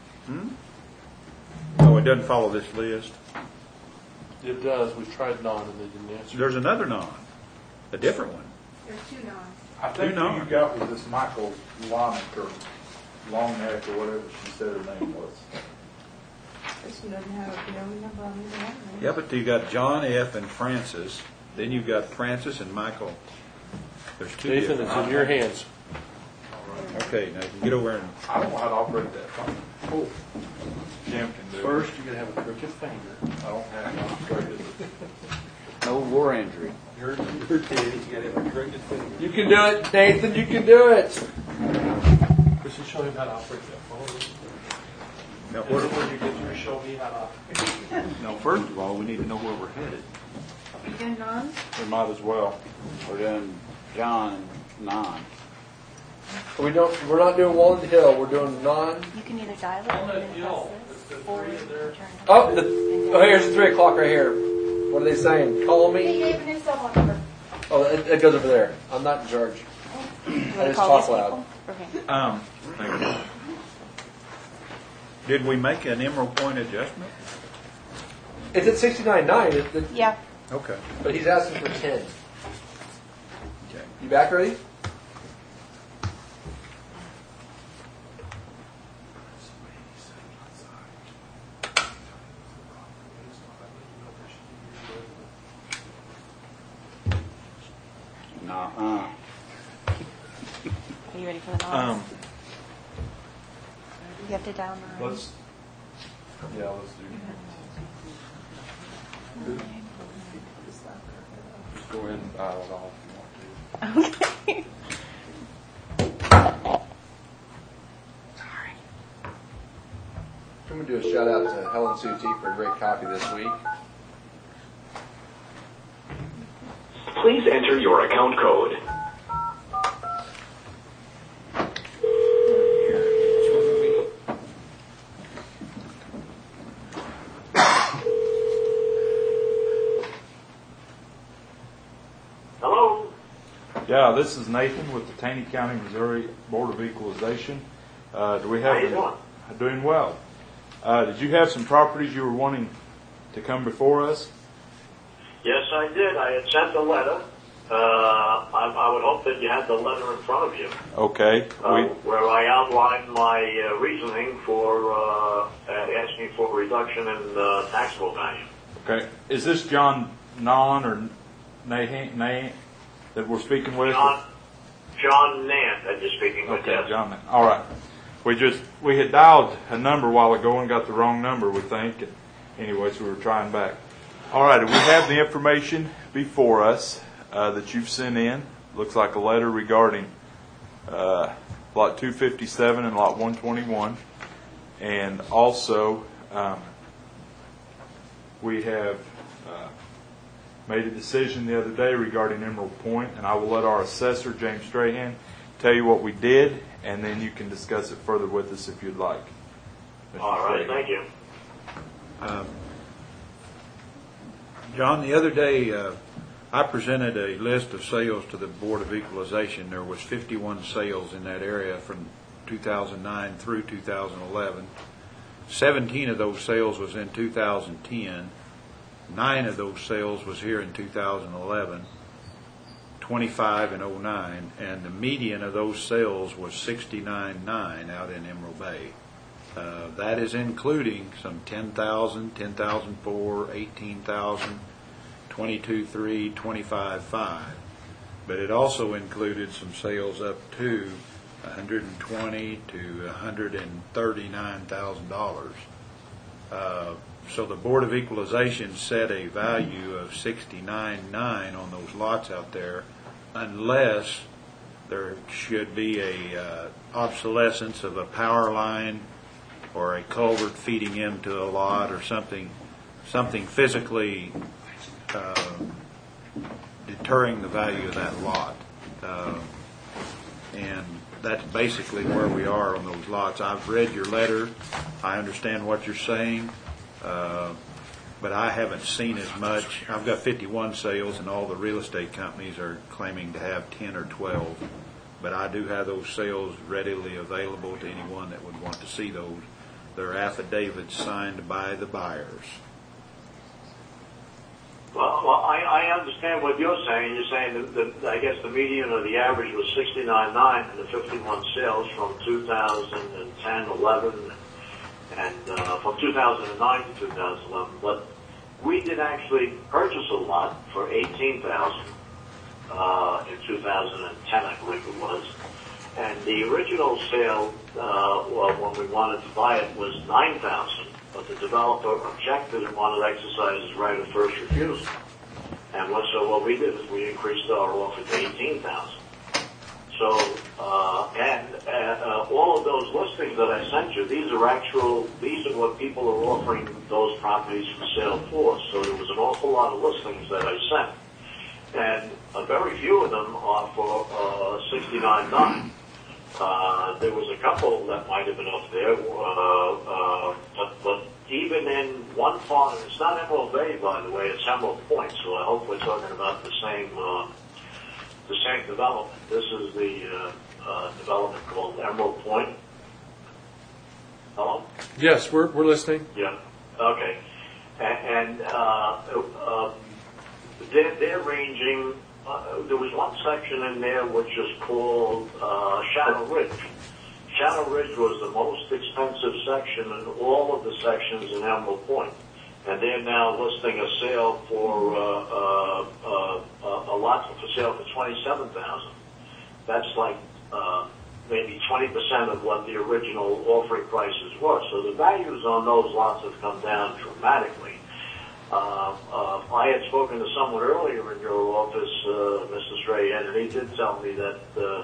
Oh, it doesn't follow this list. It does. We tried non and they didn't answer. There's another Non, a different one. There's 2 nons. to? I think Who who knows? you got was this Michael Lonick or Longneck or whatever she said her name was. This one doesn't have a PO number on either one. right? Yeah, but you got John F. and Francis. Then you've got Francis and Michael. There's 2 Nathan, different. it's in your hands. Okay, now you can get over and I don't know how to operate that phone. Oh, Jim can do first it. you're going to have a crooked finger. I don't have it operated. No war injury. You're kid. You got to have a crooked finger. You can do it, Nathan. You can do it. Chris, show him how to operate that phone. now, This is where you get to show me how to operate. no, first of all, we need to know where we're headed. You doing nons? We might as well. We're doing John and Non. We're not doing Walnut Hill. We're doing non. You can either dial it Walnut and then Hill. press It's the this, or 3 in there. turn it Oh, on. here's the 3 o'clock right here. What are they saying? Call Hey, me. you have a new cell phone number. Oh, it goes over there. I'm not in charge. You I want to just call talk these loud. people? Okay. Did we make an Emerald Point adjustment? It's at 69.9, Yeah. Okay. but he's asking for 10. Okay. You back ready? ready for the notice. You have to dial 9. Let's do. Just go ahead and dial it off if you want to. Okay. I'm going to do a shout out to Helen Suti for a great copy this week. Please enter your account code. Hello? Yeah, this is Nathan with the Taney County, Missouri Board of Equalization. Do we have? How you doing? Doing well. Did you have some properties you were wanting to come before us? Yes, I did. I had sent a letter. I would hope that you had the letter in front of you, Okay. where I outlined my reasoning for asking for a reduction in taxable value. Okay. Is this John Nahn or Nahan that we're speaking with? John Nant that you're speaking with, Okay, yes. John Nahn. All right. We had dialed a number a while ago and got the wrong number, we think. And anyways, we were trying back. All right. We have the information before us that you've sent in. Looks like a letter regarding lot 257 and lot 121. And also, we have made a decision the other day regarding Emerald Point, and I will let our assessor, James Strahan, tell you what we did, and then you can discuss it further with us if you'd like. Mr. All right, Strahan. thank you. John, the other day, I presented a list of sales to the Board of Equalization. There was 51 sales in that area from 2009 through 2011. 17 of those sales was in 2010. 9 of those sales was here in 2011. 25 in 09, and the median of those sales was 69.9 out in Emerald Bay. That is including some 10,000, 10,004, 18,000, 22.3, 25.5. But it also included some sales up to $120,000 to $139,000. So the Board of Equalization set a value of 69.9 on those lots out there, unless there should be a obsolescence of a power line or a culvert feeding into a lot or something physically deterring the value of that lot. And that's basically where we are on those lots. I've read your letter. I understand what you're saying. But I haven't seen as much. I've got 51 sales, and all the real estate companies are claiming to have 10 or 12. But I do have those sales readily available to anyone that would want to see those. They're affidavits signed by the buyers. Well, I understand what you're saying. You're saying that I guess the median or the average was 69.9 in the 51 sales from 2010, 11, and from 2009 to 2011. But we did actually purchase a lot for $18,000 in 2010, I believe it was. And the original sale, when we wanted to buy it, was $9,000. But the developer objected and wanted to exercise his right of first refusal. And what we did is we increased our offer to $18,000. So, all of those listings that I sent you, these are what people are offering those properties for sale for. So there was an awful lot of listings that I sent. And very few of them are for $69.9. There was a couple that might have been up there, but even in one part, it's not Emerald Bay, by the way, it's Emerald Point, so I hope we're talking about the same development. This is the development called Emerald Point. Hello? Yes, we're listening. Yeah. Okay. And they're ranging. There was one section in there which is called Shadow Ridge. Shadow Ridge was the most expensive section in all of the sections in Emerald Point. And they're now listing a sale for a lot for sale for $27,000. That's like maybe 20% of what the original offering prices were. So the values on those lots have come down dramatically. I had spoken to someone earlier in your office, Mr. Strahan, and he did tell me that the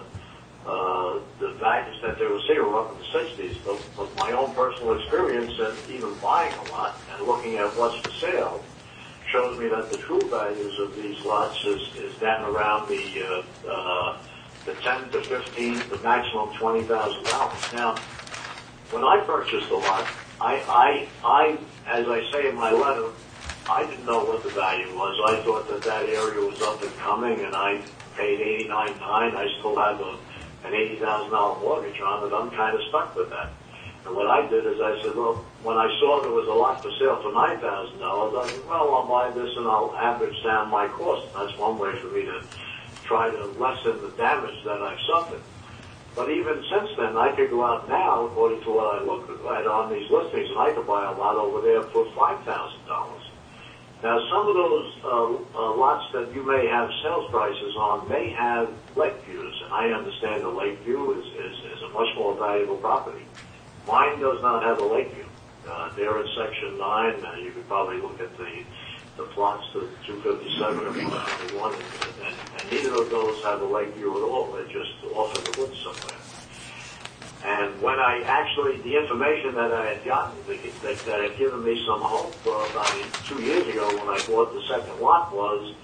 values that they were seeing were up in the 60s. But my own personal experience and even buying a lot and looking at what's for sale shows me that the true values of these lots is down around the 10 to 15, the maximum $20,000. Now, when I purchased a lot, I, as I say in my letter, I didn't know what the value was. I thought that area was up and coming, and I paid $89,900. I still have an $80,000 mortgage on it. I'm kind of stuck with that. And what I did is I said, well, when I saw there was a lot for sale for $9,000, I said, well, I'll buy this and I'll average down my cost. That's one way for me to try to lessen the damage that I've suffered. But even since then, I could go out now, according to what I looked at on these listings, and I could buy a lot over there for $5,000. Now, some of those lots that you may have sales prices on may have lake views, and I understand the lake view is a much more valuable property. Mine does not have a lake view. They're in Section 9. You could probably look at the plots to 257 or 121, and neither of those have a lake view at all. They're just off in the woods somewhere. And when I actually, the information that I had gotten, that had given me some hope about 2 years ago when I bought the second lot was,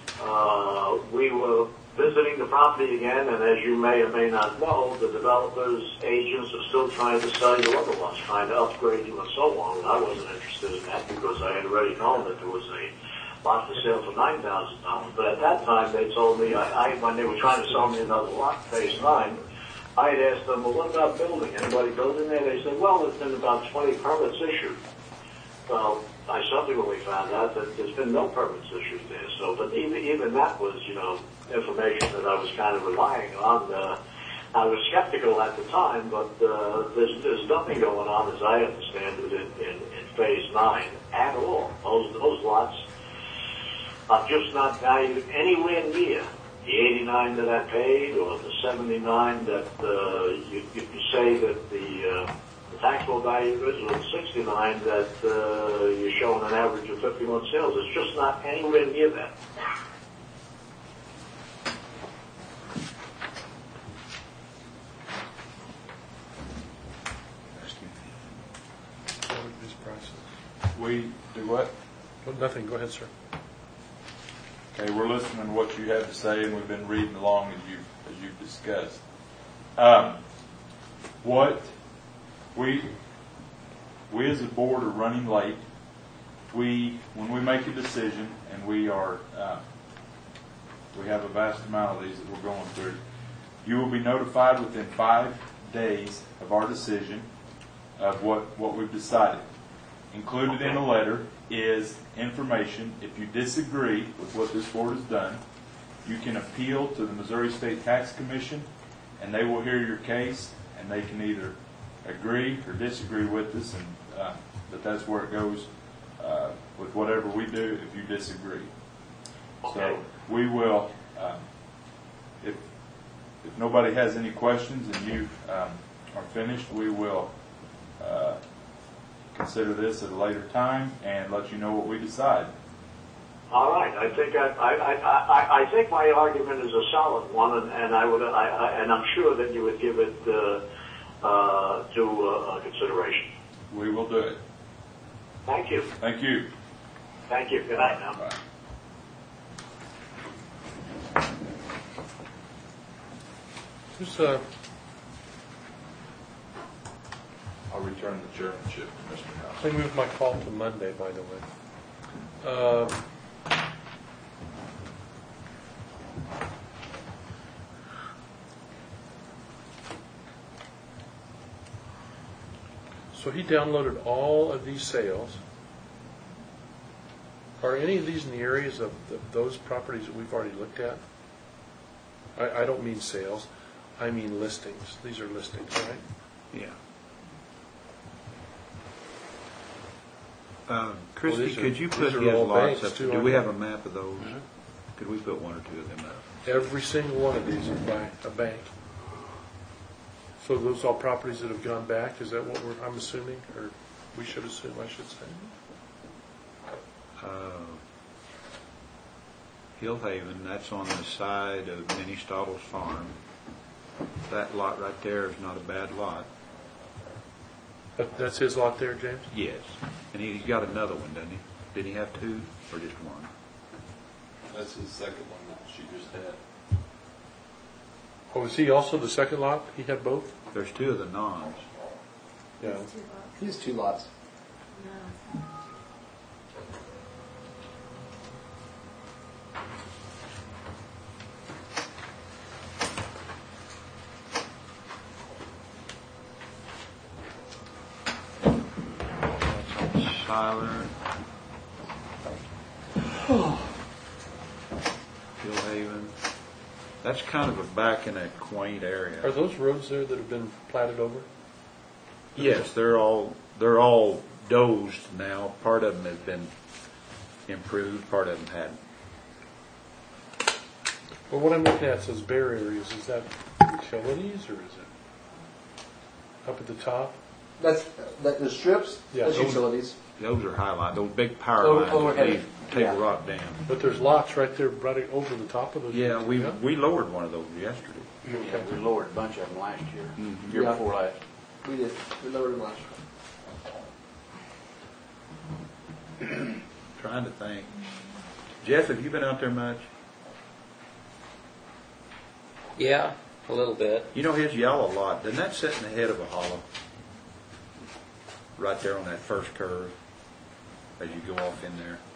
we were visiting the property again, and as you may or may not know, the developers' agents are still trying to sell you other lots, trying to upgrade you and so on. And I wasn't interested in that because I had already known that there was a lot for sale for $9,000. But at that time, they told me, when they were trying to sell me another lot, phase 9, I had asked them, well, what about building? Anybody building there? They said, well, there's been about 20 permits issued. Well, I subsequently found out that there's been no permits issued there. So, but even that was, information that I was kind of relying on. I was skeptical at the time, but there's nothing going on, as I understand it, in phase 9 at all. Those lots are just not valued anywhere near the $89 that I paid, or the $79 that you say that the taxable value is, or the $69 that you're showing an average of 51 sales. It's just not anywhere near that. We do what? Well, nothing. Go ahead, sir. Okay, we're listening to what you have to say, and we've been reading along as you've discussed. What we as a board are running late. When we make a decision, and we have a vast amount of these that we're going through, you will be notified within 5 days of our decision of what we've decided. Included in the letter is information. If you disagree with what this board has done, you can appeal to the Missouri State Tax Commission, and they will hear your case, and they can either agree or disagree with us, and but that's where it goes with whatever we do if you disagree. Okay. So we will, if nobody has any questions and you are finished, we will consider this at a later time and let you know what we decide. All right. I think think my argument is a solid one, and I'm sure that you would give it to consideration. We will do it. Thank you. Thank you. Thank you. Good night now. Bye. I'll return the chairmanship to Mr. House. I moved my call to Monday, by the way. So he downloaded all of these sales. Are any of these in the areas of those properties that we've already looked at? I don't mean sales. I mean listings. These are listings, right? Yeah. Christie, could you put these are his all lots banks, up? too, Do aren't we they? have a map of those? Could we put one or two of them up? Every single one of these is by a bank. So those all properties that have gone back, is that what I'm assuming, or we should assume, I should say? Hillhaven, that's on the side of Minnie Stottle's farm. That lot right there is not a bad lot. That's his lot there, James? Yes. And he's got another one, doesn't he? Did he have two or just one? That's his second one that she just had. Oh, is he also the second lot? He had both? There's two of the noms. Yeah. He has 2 lots. Tyler. Hillhaven. That's kind of a back in that quaint area. Are those roads there that have been platted over? Yes, they're all dozed now. Part of them has been improved, part of them hadn't. Well, what I'm looking at says bare areas. Is that utilities, or is it up at the top? That's the strips. Yeah, That's those- utilities. Those are highlights. Those big power Oh, lines that okay. leave Table Rock Dam. But there's lots right there, right over the top of those. Yeah, we lowered one of those yesterday. Yeah, we lowered a bunch of them last year, Mhm. year Yeah. before last. We did. We lowered them last year. Trying to think. Jeff, have you been out there much? Yeah, a little bit. You know his yellow lot, doesn't that sit in the head of a hollow? Right there on that first curve as you go off in there.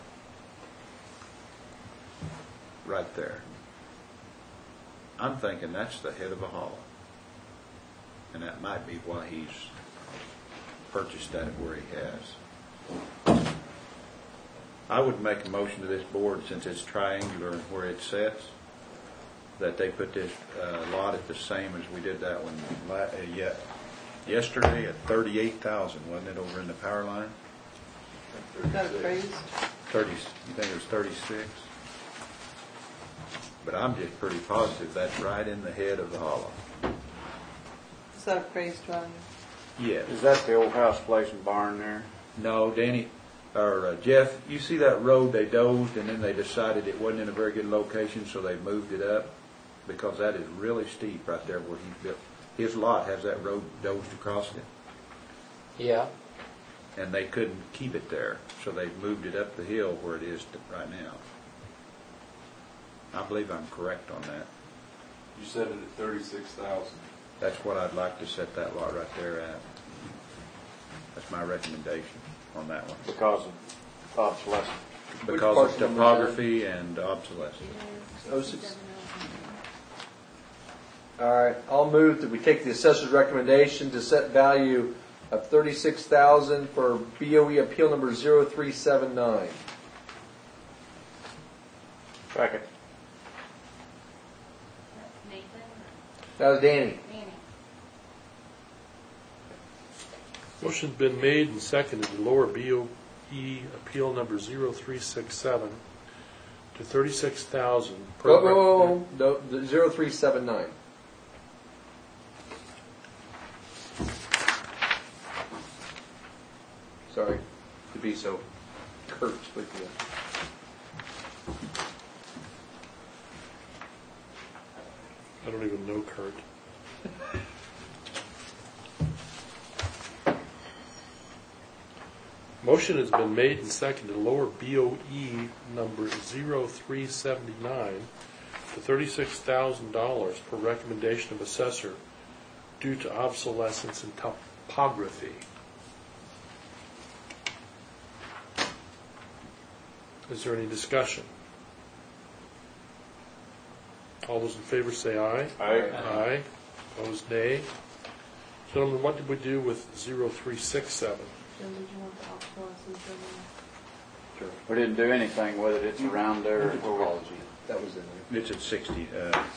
Right there. I'm thinking that's the head of a hollow. And that might be why he's purchased that where he has. I would make a motion to this board, since it's triangular where it sits, that they put this lot at the same as we did that one yesterday at $38,000, wasn't it, over in the power line? Is that appraised? 30. You think it was 36? But I'm just pretty positive that's right in the head of the hollow. Is that appraised value? Yes. Is that the old house, place, and barn there? No, Danny, or Jeff, you see that road they dozed and then they decided it wasn't in a very good location, so they moved it up? Because that is really steep right there where he built. His lot has that road dozed across it, Yeah. and they couldn't keep it there, so they moved it up the hill where it is right now. I believe I'm correct on that. You said it at 36,000. That's what I'd like to set that lot right there at. That's my recommendation on that one. Because of obsolescence. Because of topography and obsolescence. 06. All right. I'll move that we take the assessor's recommendation to set value of $36,000 for BOE appeal number 0379. Second. Nathan? That was Danny. Danny. Motion's been made and seconded to lower BOE appeal number 0367 to $36,000 per. Oh, no, the 0379. Sorry to be so curt with you. I don't even know Kurt. Motion has been made and seconded to lower BOE number 0379 to $36,000 per recommendation of assessor due to obsolescence and topography. Is there any discussion? All those in favor say aye. Aye. Aye. Opposed, nay. Gentlemen, what did we do with 0367? Jim, did you want the obsolescence in there? We didn't do anything with it. It's around there. Apology. That was in there. It's at 69.9.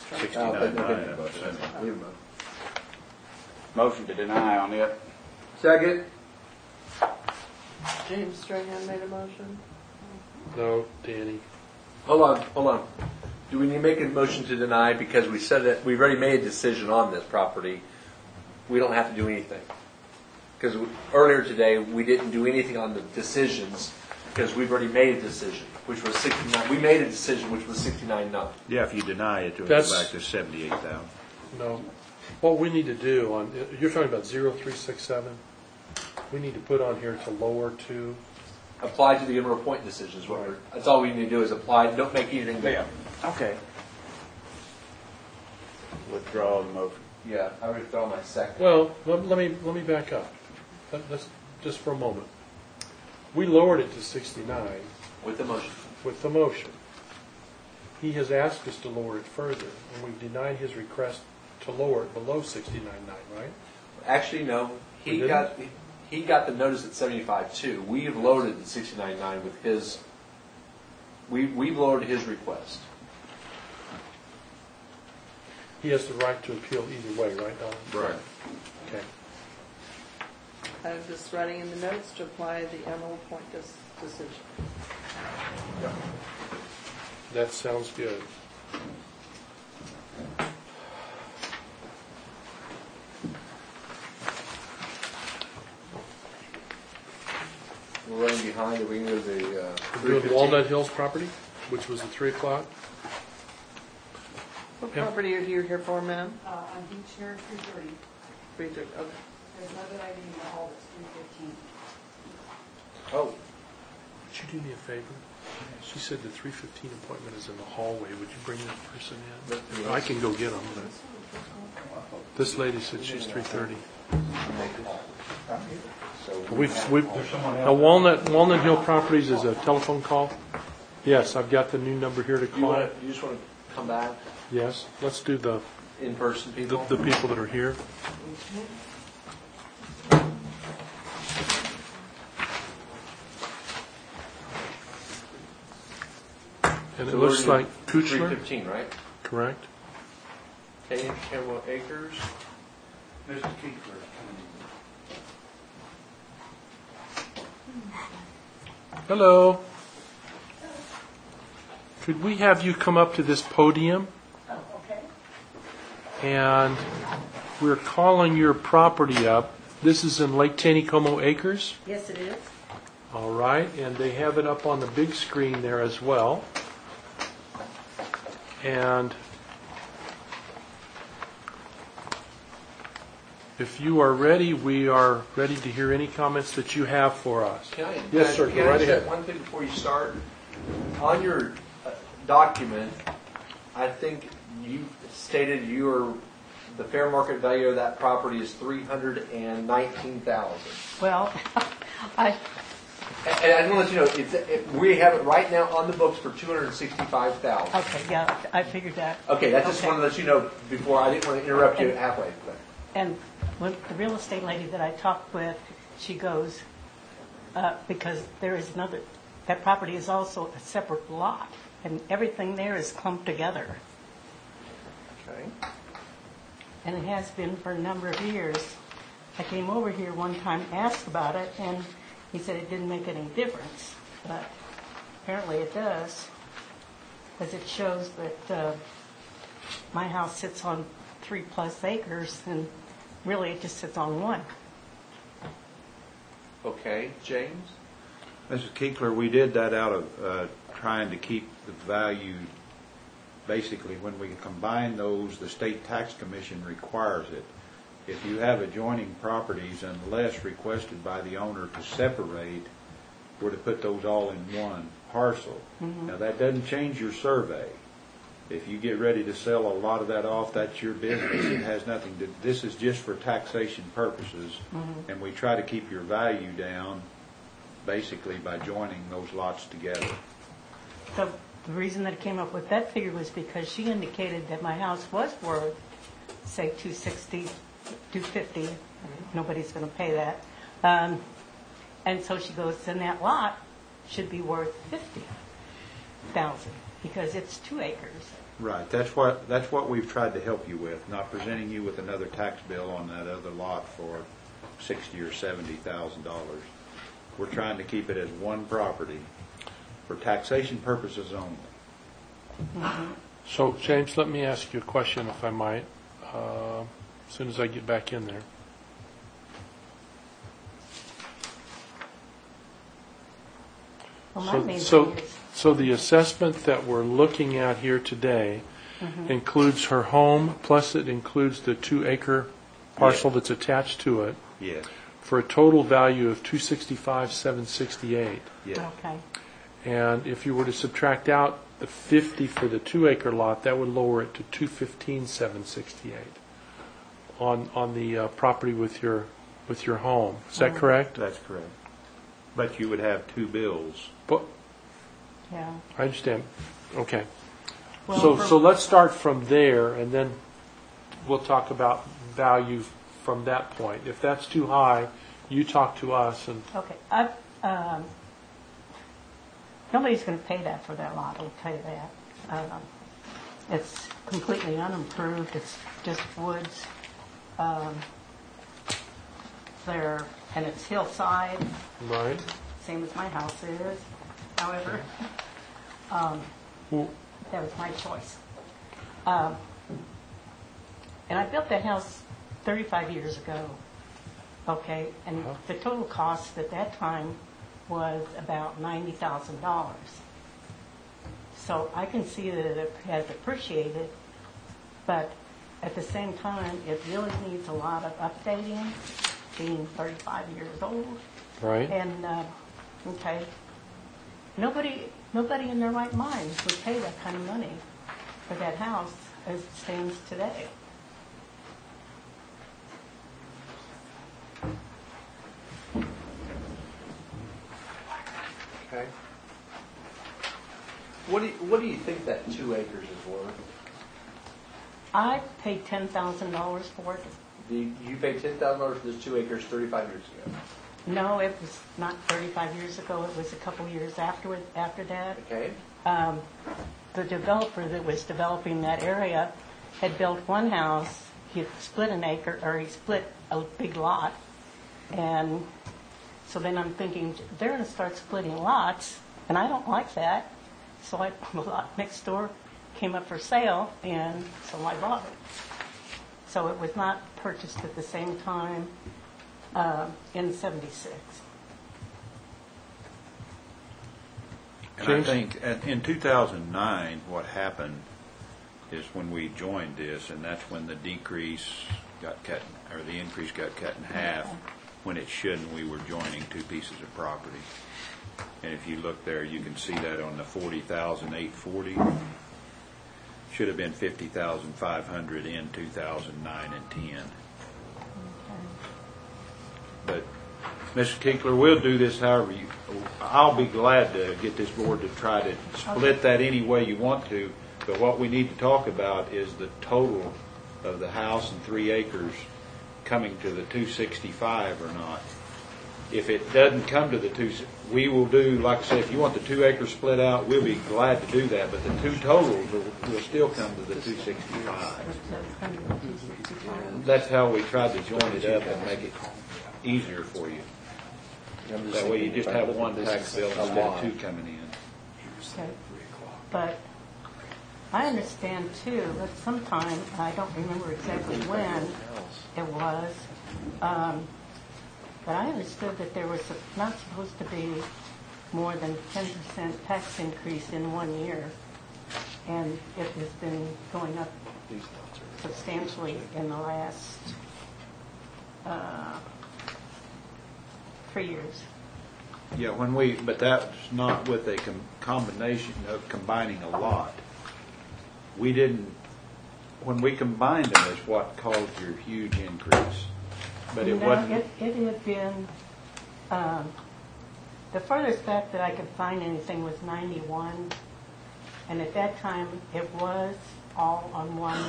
Leave them Motion to deny on it. Second. James Strahan made a motion. No, Danny. Hold on. Do we need to make a motion to deny because we said that we've already made a decision on this property we don't have to do anything. Because earlier today, we didn't do anything on the decisions, because we've already made a decision, which was 69. We made a decision, which was 69-9. Yeah, if you deny it, it'll That's- go back to 78,000. No. What we need to do on, you're talking about 0367? We need to put on here to lower to, Apply to the Emerald Point decisions. That's all we need to do is apply. Don't make anything big. Okay. Withdraw the motion. Yeah, I withdraw my second. well, let me back up. Let's, just for a moment. We lowered it to 69 With the motion. with the motion. He has asked us to lower it further, and we've denied his request to lower it below 69.9, right? Actually, no. We He didn't? got the notice at 75.2. We have lowered it to 69.9 with his. We've lowered his request. He has the right to appeal either way, right, Don? Right. Okay. I'm just writing in the notes to apply the Emerald Point decision. That sounds good. We're running behind. Are we going to the We're doing 315? Walnut Hills property, which was at 3 o'clock. What Yeah. property are you here for, ma'am? On Beach Share 330. 330. Okay. There's another item in the hall that's 315. Oh, Would you do me a favor? She said the 3:15 appointment is in the hallway. Would you bring that person in? I can go get them. But this lady said she's 3:30. Now Walnut Hill Properties is a telephone call. Yes, I've got the new number here to call. you just want to come back Yes, let's do the in-person people? the people that are here. And it So looks we're like doing Kuchler, 315, right? correct? Kenwood Acres. Mr. Keekler. Hello. Could we have you come up to this podium? Okay. And we're calling your property up. This is in Lake Taneycomo Acres. Yes, it is. All right, and they have it up on the big screen there as well. And if you are ready, we are ready to hear any comments that you have for us. Yes, sir, go Can I right just ahead. add one thing before you start? On your document, I think you stated the fair market value of that property is $319,000. Well, I And I just want to let you know, we have it right now on the books for $265,000. okay, yeah, I figured that. Okay, I just Okay. wanted to let you know before, I didn't want to interrupt you halfway. But And when the real estate lady that I talked with, she goes, because there is another, that property is also a separate lot, and everything there is clumped together. Okay. And it has been for a number of years. I came over here one time, asked about it, and he said it didn't make any difference, but apparently it does, because it shows that my house sits on 3+ acres, and really it just sits on 1. Okay, James? Mrs. Keekler, we did that out of trying to keep the value. Basically, when we combine those, the State Tax Commission requires it. If you have adjoining properties, unless requested by the owner to separate, we're to put those all in one parcel. Now, that doesn't change your survey. If you get ready to sell a lot of that off, that's your business. It has nothing to, this is just for taxation purposes, and we try to keep your value down basically by joining those lots together. So the reason that I came up with that figure was because she indicated that my house was worth, say, 260, 250. Nobody's going to pay that. And so she goes, then that lot should be worth 50,000 because it's 2 acres. Right, that's what we've tried to help you with, not presenting you with another tax bill on that other lot for $60,000 or $70,000. We're trying to keep it as one property for taxation purposes only. So, James, let me ask you a question, if I might, as soon as I get back in there. Well, my main So, thing is, so the assessment that we're looking at here today includes her home, plus it includes the 2-acre parcel that's attached to it, Yes, for a total value of $265,768. yes. okay, And if you were to subtract out the 50 for the 2-acre lot, that would lower it to $215,768 on the property with your home. Is that correct? That's correct. But you would have two bills. But yeah. I understand. Okay. Well, So let's start from there, and then we'll talk about value from that point. If that's too high, you talk to us, and Okay, nobody's going to pay that for that lot, I'll tell you that. It's completely unimproved, it's just woods. There, and it's hillside, right? same as my house is. However, Well, that was my choice. And I built that house 35 years ago, okay? And the total cost at that time was about $90,000. So I can see that it has appreciated, but at the same time, it really needs a lot of updating, being 35 years old. right? And, okay, nobody in their right mind would pay that kind of money for that house as it stands today. Okay. What do you think that 2 acres is worth? I paid $10,000 for it. You paid $10,000 for this 2 acres 35 years ago. No, it was not 35 years ago. It was a couple years after that. Okay. The developer that was developing that area had built one house. He split an acre, or he split a big lot. And so then I'm thinking, they're going to start splitting lots, and I don't like that. So the lot next door came up for sale, and so I bought it. So it was not purchased at the same time in '76. And James? I think in 2009, what happened is when we joined this, and that's when the decrease got cut, or the increase got cut in half, when it shouldn't. We were joining two pieces of property. And if you look there, you can see that on the 40,840. Should have been 50,500 in 2009 and 10. But, Mr. Kinkler, we'll do this however you, I'll be glad to get this board to try to split that any way you want to, but what we need to talk about is the total of the house and 3 acres coming to the 265 or not. If it doesn't come to the 2, we will do, like I said, if you want the 2 acres split out, we'll be glad to do that, but the 2 totals will still come to the 265. That's how we tried to join it up and make it easier for you. That way you just have one tax bill instead of 2 coming in. Okay. But I understand too that sometime, I don't remember exactly when it was, but I understood that there was not supposed to be more than 10% tax increase in 1 year. And it has been going up substantially in the last 3 years. Yeah, but that's not with a combination of combining a lot. We didn't, when we combined them is what caused your huge increase. But it wasn't. It had been, the furthest back that I could find anything was 91. And at that time, it was all on one.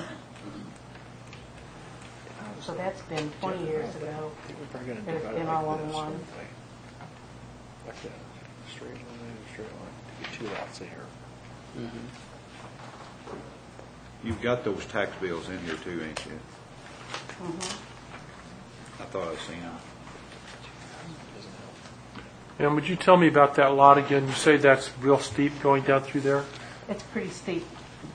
So that's been 20 years ago. It's been all on one. Like a straight line, to get 2 lots here. You've got those tax bills in here too, ain't you? I thought I seen them. And would you tell me about that lot again? You say that's real steep going down through there? It's pretty steep.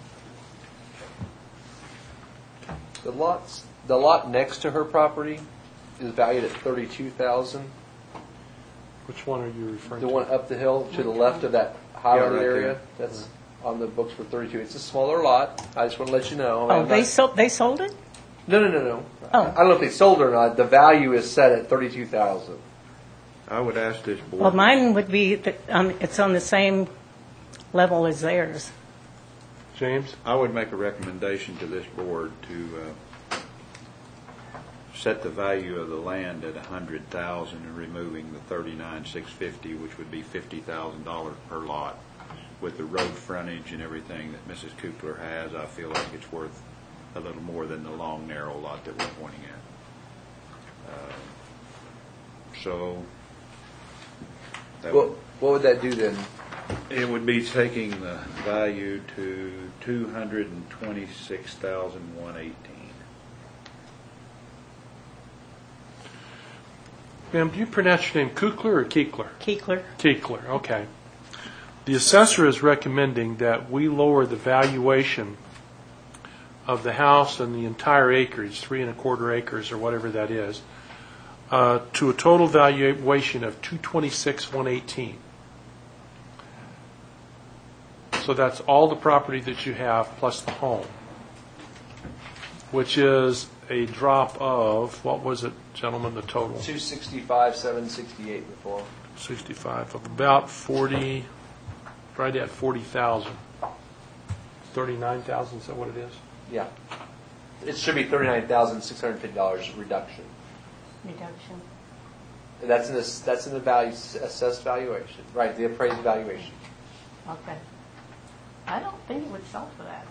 The lot next to her property is valued at $32,000. Which one are you referring The to? one up the hill to the left of that highlighted right area, that's on the books for 32. It's a smaller lot. I just want to let you know. Oh, they sold it? No. Oh. I don't know if they sold it or not. The value is set at $32,000. I would ask this board. Well, mine would be, it's on the same level as theirs. James? I would make a recommendation to this board to set the value of the land at $100,000 and removing the $39,650, which would be $50,000 per lot. With the road frontage and everything that Mrs. Kukler has, I feel like it's worth a little more than the long, narrow lot that we're pointing at. So, that What would that do then? it would be taking the value to $226,118. Ma'am, do you pronounce your name Kukler or Keekler? Keekler. Keekler, okay. The assessor is recommending that we lower the valuation of the house and the entire acreage, 3 1/4 acres or whatever that is, to a total valuation of $226,118. So that's all the property that you have plus the home, which is a drop of, what was it, gentlemen, the total? 265, 768 before. 65, of about 40, right at 40,000. 39,000, is that what it is? Yeah. It should be $39,650 reduction. Reduction. That's in the value assessed valuation, right? The appraised valuation. Okay. I don't think it would sell for that,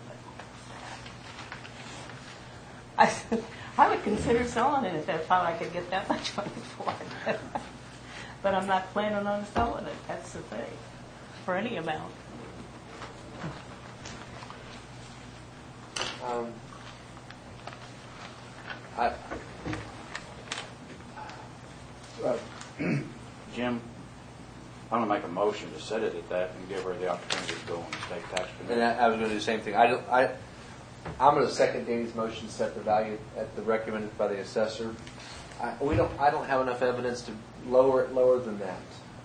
but I would consider selling it if I thought I could get that much money for it. But I'm not planning on selling it. That's the thing. For any amount. Jim, I'm going to make a motion to set it at that and give her the opportunity to go on the state tax And commission. I was going to do the same thing. I'm going to second Danny's motion, set the value at the recommended by the assessor. I don't have enough evidence to lower it lower than that.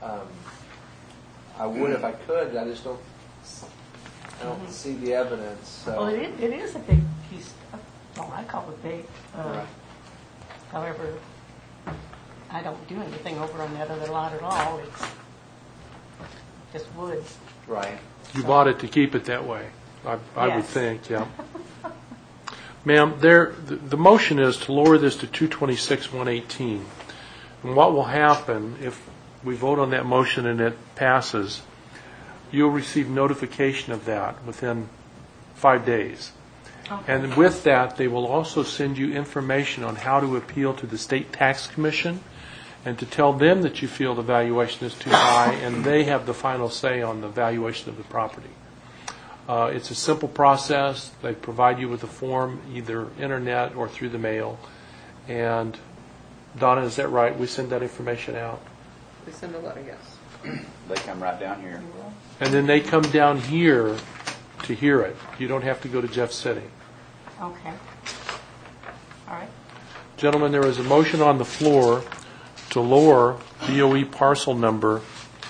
I would if I could. I just don't see the evidence. So. Well, it is a big piece. Well, I call it big. Right. However, I don't do anything over on that other lot at all. It's just woods. Right. You bought it to keep it that way, I would Yes. think, yeah. Ma'am, the motion is to lower this to $226,118. And what will happen if we vote on that motion and it passes, you'll receive notification of that within 5 days. Okay. And with that, they will also send you information on how to appeal to the State Tax Commission and to tell them that you feel the valuation is too high, and they have the final say on the valuation of the property. It's a simple process. They provide you with a form, either internet or through the mail. And Donna, is that right? We send that information out? We send a letter, yes. They come right down here. And then they come down here to hear it. You don't have to go to Jeff City. Okay. All right. Gentlemen, there is a motion on the floor to lower BOE parcel number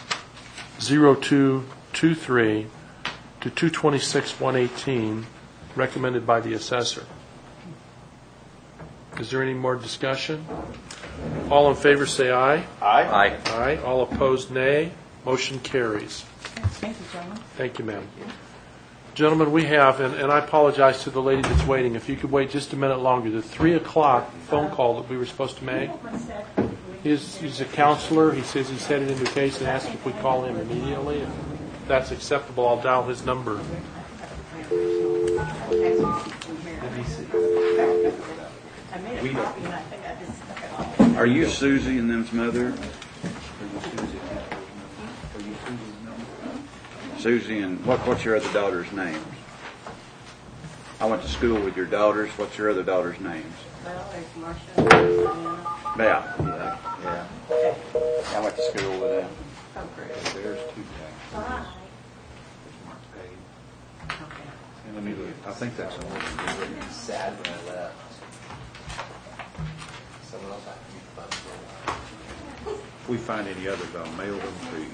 0223 to $226,118, recommended by the assessor. Is there any more discussion? All in favor say aye. Aye. Aye. All opposed, nay. Motion carries. Thank you, gentlemen. Thank you, ma'am. Gentlemen, we have, and I apologize to the lady that's waiting, if you could wait just a minute longer, the 3 o'clock phone call that we were supposed to make. He's a counselor. He says he's headed into a case and asked if we call him immediately. If that's acceptable, I'll dial his number. Are you Susie and them's mother? Susie and what's your other daughter's names? I went to school with your daughters. What's your other daughter's names? Well, there's Marcia and Diana. Yeah. I went to school with them. Oh, great. There's 2 Bye. And let me look. I think that's the one. Sad when I left. Someone else had to be fun for a while. we find any others, I'll mail them to you.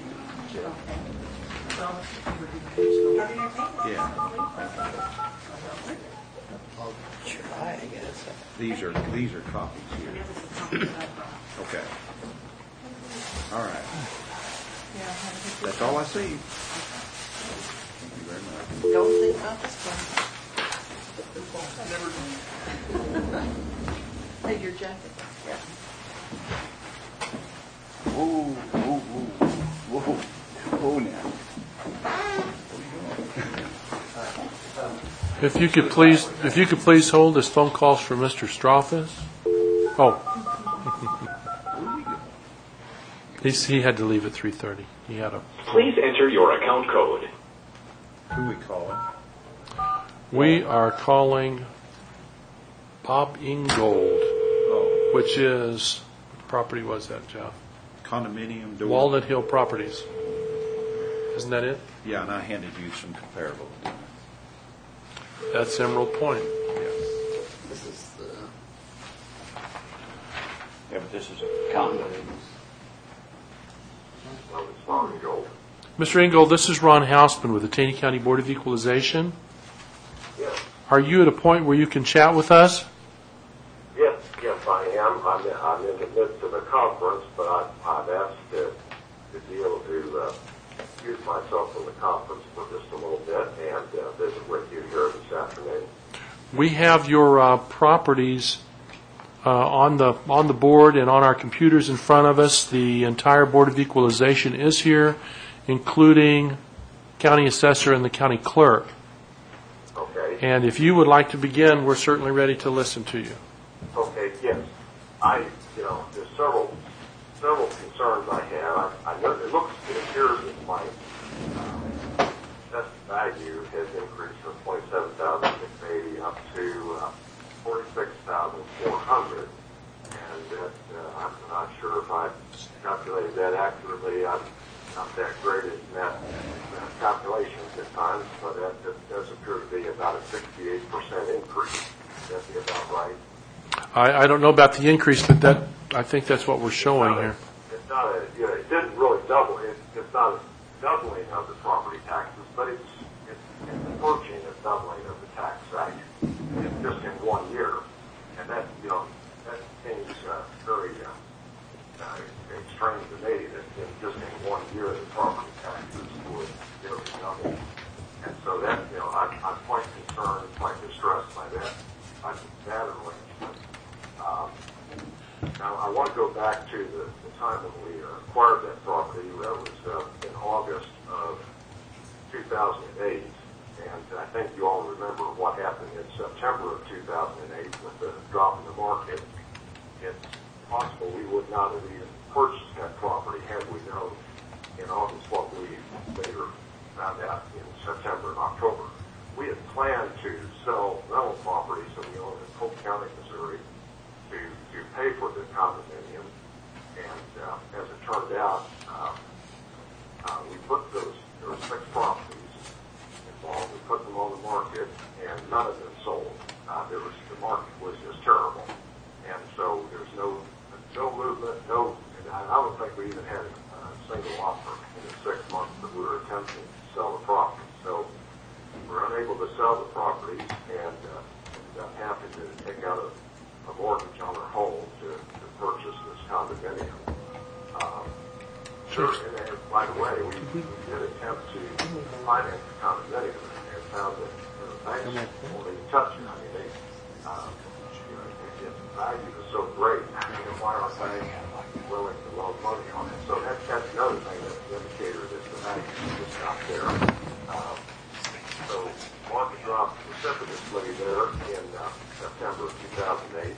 Yeah. Try, I guess. These are copies here. Okay. All right. That's all I see. Thank you very much. Don't think about this one. Hey, your jacket. Whoa, whoa, whoa, whoa, whoa now. If you could please hold this phone calls for Mr. Strophus. Oh. He had to leave at 3:30. He had a. Please enter your account code. Who we calling? We are calling Bob Ingold, which is, what property was that, Jeff? Condominium door. Walnut Hill Properties. Isn't that it? Yeah, and I handed you some comparables. That's Emerald Point. This is the. Yeah, but this is a condo. Mr. Ingold, this is Ron Hausman with the Taney County Board of Equalization. Yes. Are you at a point where you can chat with us? Yes, I am. I'm in the midst of a conference, but I've asked to be able to use myself in the conference for just a little bit and visit with you here this afternoon. We have your properties on the board and on our computers in front of us. The entire Board of Equalization is here, including county assessor and the county clerk. Okay. And if you would like to begin, we're certainly ready to listen to you. Okay. Yes. There's several concerns I have. I know it appears that my assessed value has increased from $27,680 up to $46,400, and I'm not sure if I calculated that accurately. I'm not that great at math calculations at times, but that does appear to be about a 68% increase. Would that be about right? I don't know about the increase, but I think that's what we're showing here. It's not it didn't really double. It's not a doubling of the property taxes, but it's approaching a doubling of the tax value just in 1 year, and that seems very extreme to me that just in 1 year the property taxes would double, and so that I'm quite concerned, quite distressed by that arrangement. Now I want to go back to the time when we acquired that property. That was in August of 2008. And I think you all remember what happened in September of 2008 with the drop in the market. It's possible we would not have even purchased that property had we known in August what we later found out in September and October. We had planned to sell rental properties that we own in Polk County, Missouri, to pay for the condominium. And as it turned out, we put there were 6 properties. We put them on the market, and none of them sold. The market was just terrible, and so there's no movement. I don't think we even had a single offer in the 6 months that we were attempting to sell the property. So we were unable to sell the properties, and ended up having to take out a mortgage on our home to purchase this condominium. Sure. And by the way, we did attempt to finance the condominium and found that the banks won't even touch it. I mean, its value is so great. Why aren't banks willing to loan money on it? So that's another thing that's an indicator that the value is just not there. So market dropped precipitously there in September of 2008,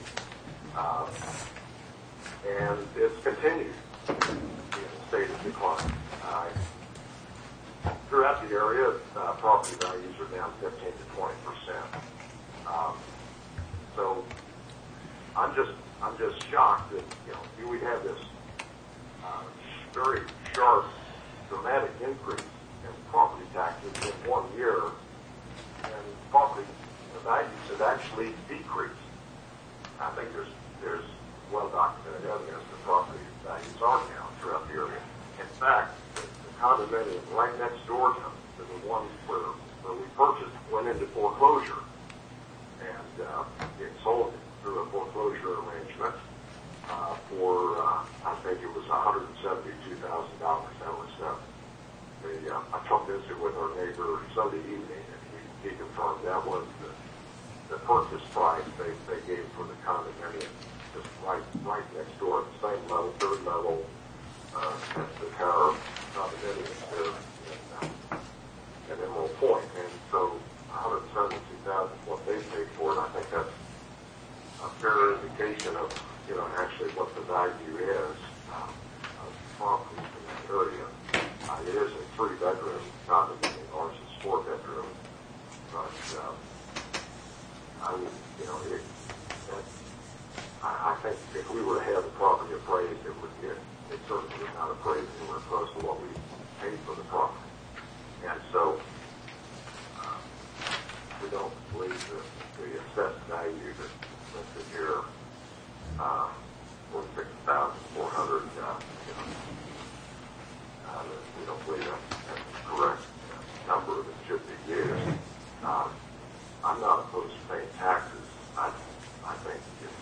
and it's continued in a state of decline. Throughout the area, property values are down 15 to 20%. So I'm just shocked that we have this very sharp, dramatic increase in property taxes in 1 year, and property values have actually decreased. I think there's well documented evidence that property values are down. throughout the area. In fact, the condominium right next door to the one where we purchased went into foreclosure, and it sold through a foreclosure arrangement for I think it was $172,000. That was I talked this with our neighbor Sunday evening, and he confirmed that was the purchase price they gave for the condominium, just right next door, the same level, third level, the tower condominium there in Emerald Point. And so $172,000 is what they paid for it. I think that's a fair indication of, actually what the value is of properties in that area. It is a 3-bedroom condominium, ours is 4-bedroom, but I would, I think if we were to have the property appraised, it certainly would not appraise anywhere close to what we paid for the property. And so we don't believe that the assessed value that's listed here, $46,400, we don't believe that's the correct number that should be used. I'm not opposed to paying taxes. I think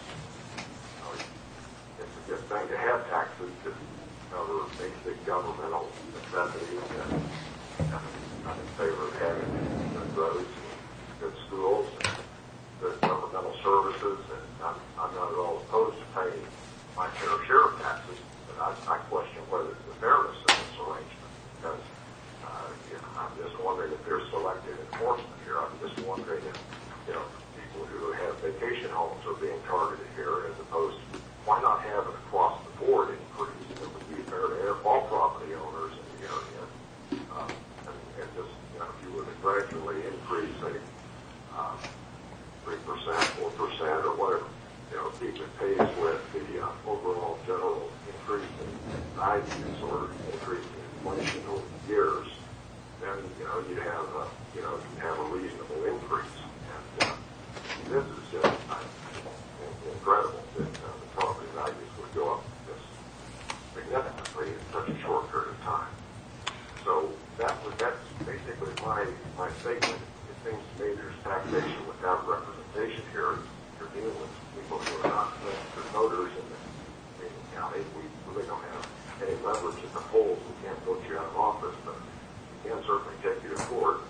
it's a good thing to have taxes to cover basic governmental necessities, and I'm in favor of having good roads and good schools and good governmental services, and I'm not at all opposed to paying my fair share of taxes, but I question whether the fairness of this arrangement, because I'm just wondering if there's selective enforcement here. I'm just wondering if people who have vacation homes are being targeted here, as opposed to why not have an across the board increase that would be fair to all property owners in the area, and just if you were to gradually increase, say 3%, 4%, or whatever, keep it pace with the overall general increase in values or increase in inflation over the years, then you'd have a reasonable increase. And this is just incredible that the property values would go up this significantly in such a short period of time. So that's basically my statement. It seems to me there's taxation without representation here. You're dealing with people who are not registered voters in the county. We really don't have any leverage at the polls. We can't vote you out of office, but we can certainly take you to court.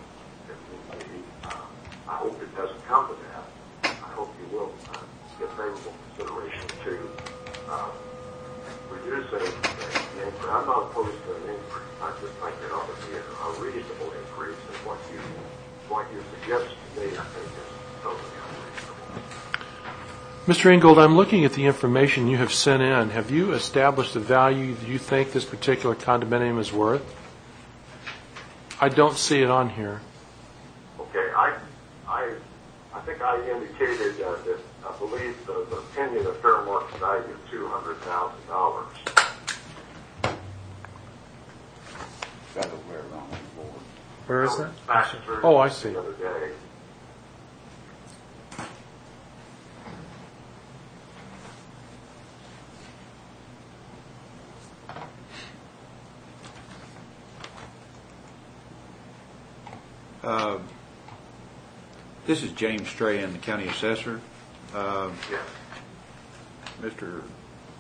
I hope it doesn't come to that. I hope you will get favorable consideration to reducing the increase. I'm not opposed to an increase. I just think it ought to be a reasonable increase, and what you suggest to me, I think, is totally unreasonable. Mr. Ingold, I'm looking at the information you have sent in. Have you established the value that you think this particular condominium is worth? I don't see it on here. Okay, I think I indicated that I believe the opinion of fair market value of $200,000. Got it where wrong on the board. Where is that? Faxed Oh, I see. the other day. This is James Strahan, the county assessor. Yes. Mr.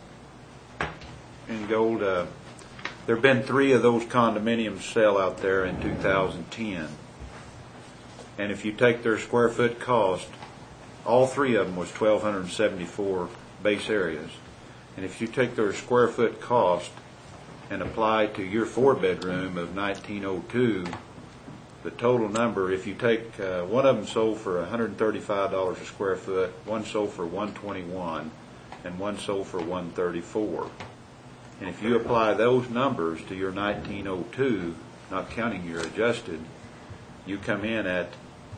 Ingold, there have been 3 of those condominiums sell out there in 2010. And if you take their square foot cost, all 3 of them was 1,274 base areas. And if you take their square foot cost and apply to your 4-bedroom of 1902, the total number, if you take one of them sold for $135 a square foot, one sold for $121, and one sold for $134. And if you apply those numbers to your 1902, not counting your adjusted, you come in at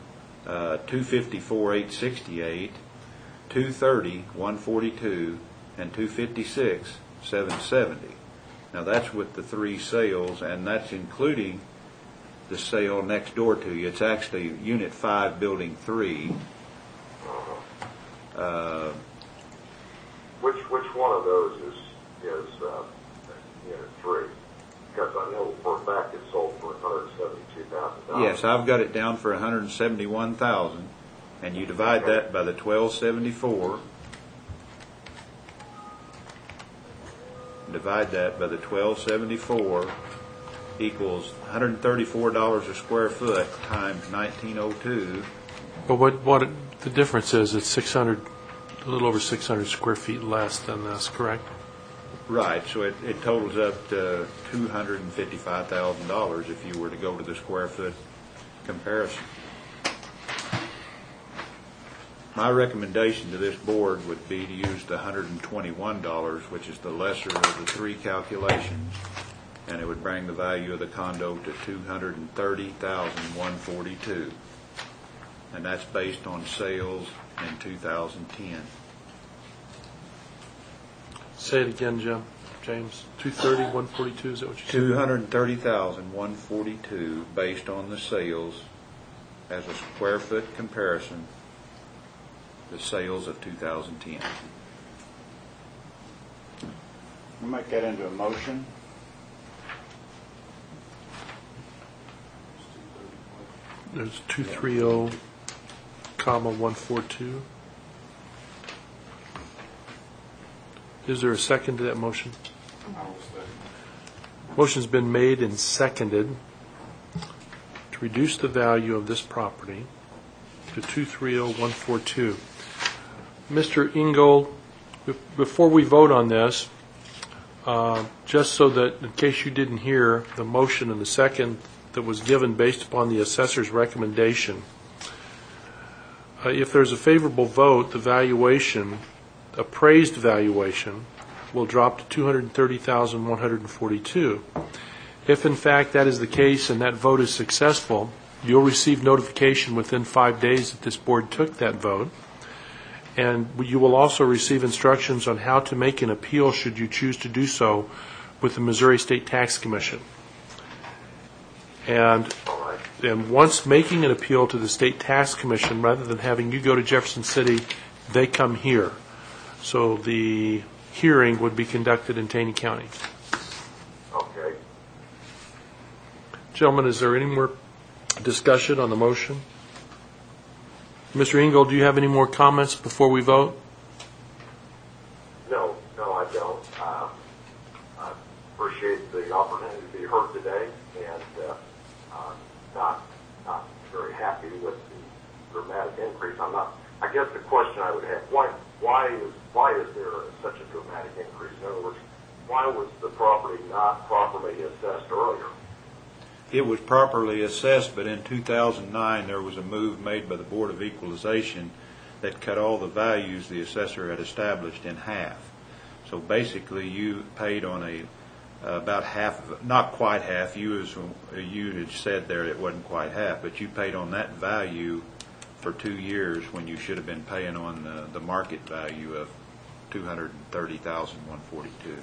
$254,868, $230,142, and $256,770. Now that's with the 3 sales, and that's including the sale next door to you. It's actually Unit 5, Building 3. Which one of those is Unit Yes, I've got it down for 171,000, and you divide that by the 1274. Divide that by the 1274 equals $134 a square foot times 1902. But what the difference is, it's 600, a little over 600 square feet less than this, correct? Right, so it totals up to $255,000 if you were to go to the square foot comparison. My recommendation to this board would be to use the $121, which is the lesser of the three calculations, and it would bring the value of the condo to $230,142, and that's based on sales in 2010. Say it again, James. 230, 142, is that what you said? 230,142 based on the sales as a square foot comparison, the sales of 2010. We'll make that into a motion. There's 230, comma 142. Is there a second to that motion? Motion's been made and seconded to reduce the value of this property to 230,142. Mr. Ingold, before we vote on this, just so that in case you didn't hear the motion and the second that was given based upon the assessor's recommendation, if there's a favorable vote, the valuation, appraised valuation, will drop to 230,142. If in fact that is the case and that vote is successful, you'll receive notification within 5 days that this board took that vote, and you will also receive instructions on how to make an appeal should you choose to do so with the Missouri State Tax Commission. And once making an appeal to the State Tax Commission, rather than having you go to Jefferson City, they come here. So the hearing would be conducted in Taney County. Okay. Gentlemen, is there any more discussion on the motion? Mr. Ingold, do you have any more comments before we vote? No, I don't. I appreciate the opportunity to be heard today, and not very happy with the dramatic increase. I guess the question I would have: why is there such a dramatic increase? In other words, why was the property not properly assessed earlier? It was properly assessed, but in 2009 there was a move made by the Board of Equalization that cut all the values the assessor had established in half. So basically you paid on about half of it, not quite half. You had said there it wasn't quite half, but you paid on that value for 2 years when you should have been paying on the market value of $230,142.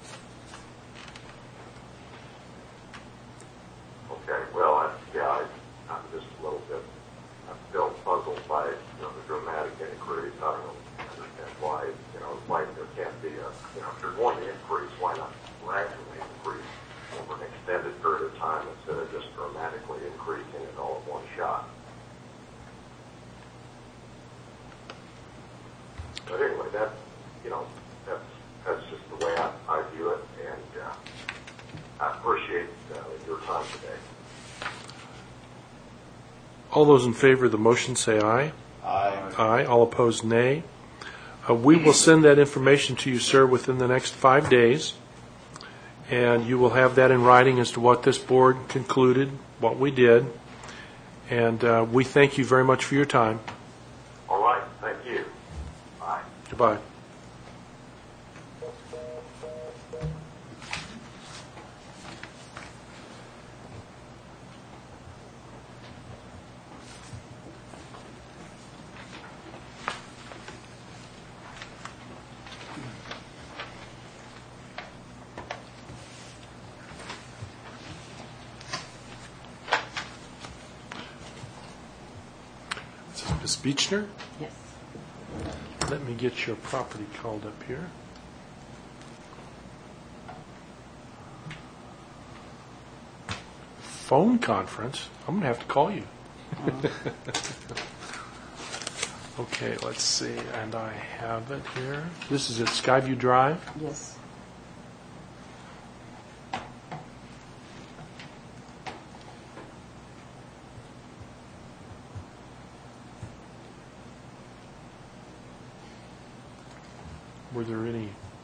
Okay, well, I'm just a little bit, I'm still puzzled by, the dramatic increase. I don't understand why, why there can't be if you're going to increase, why not gradually increase over an extended period of time instead of just dramatically increasing it all at one shot? But anyway, that's just the way I view it, and I appreciate your time today. All those in favor of the motion say aye. Aye. Aye. All opposed, nay. We will send that information to you, sir, within the next 5 days, and you will have that in writing as to what this board concluded, what we did, and we thank you very much for your time. All right, thank you. Bye. Goodbye. Ms. Beechner? Yes. Let me get your property called up here. phone conference. I'm going to have to call you. Okay, let's see. And I have it here. This is at Skyview Drive. Yes. Were there any?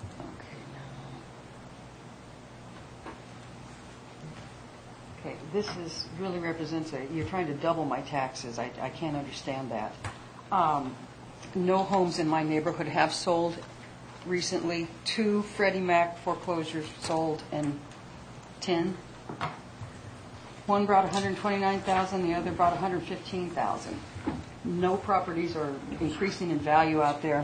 Okay, this really represents you're trying to double my taxes. I can't understand that. No homes in my neighborhood have sold recently. 2 Freddie Mac foreclosures sold and 10. One brought $129,000, the other brought $115,000. No properties are increasing in value out there.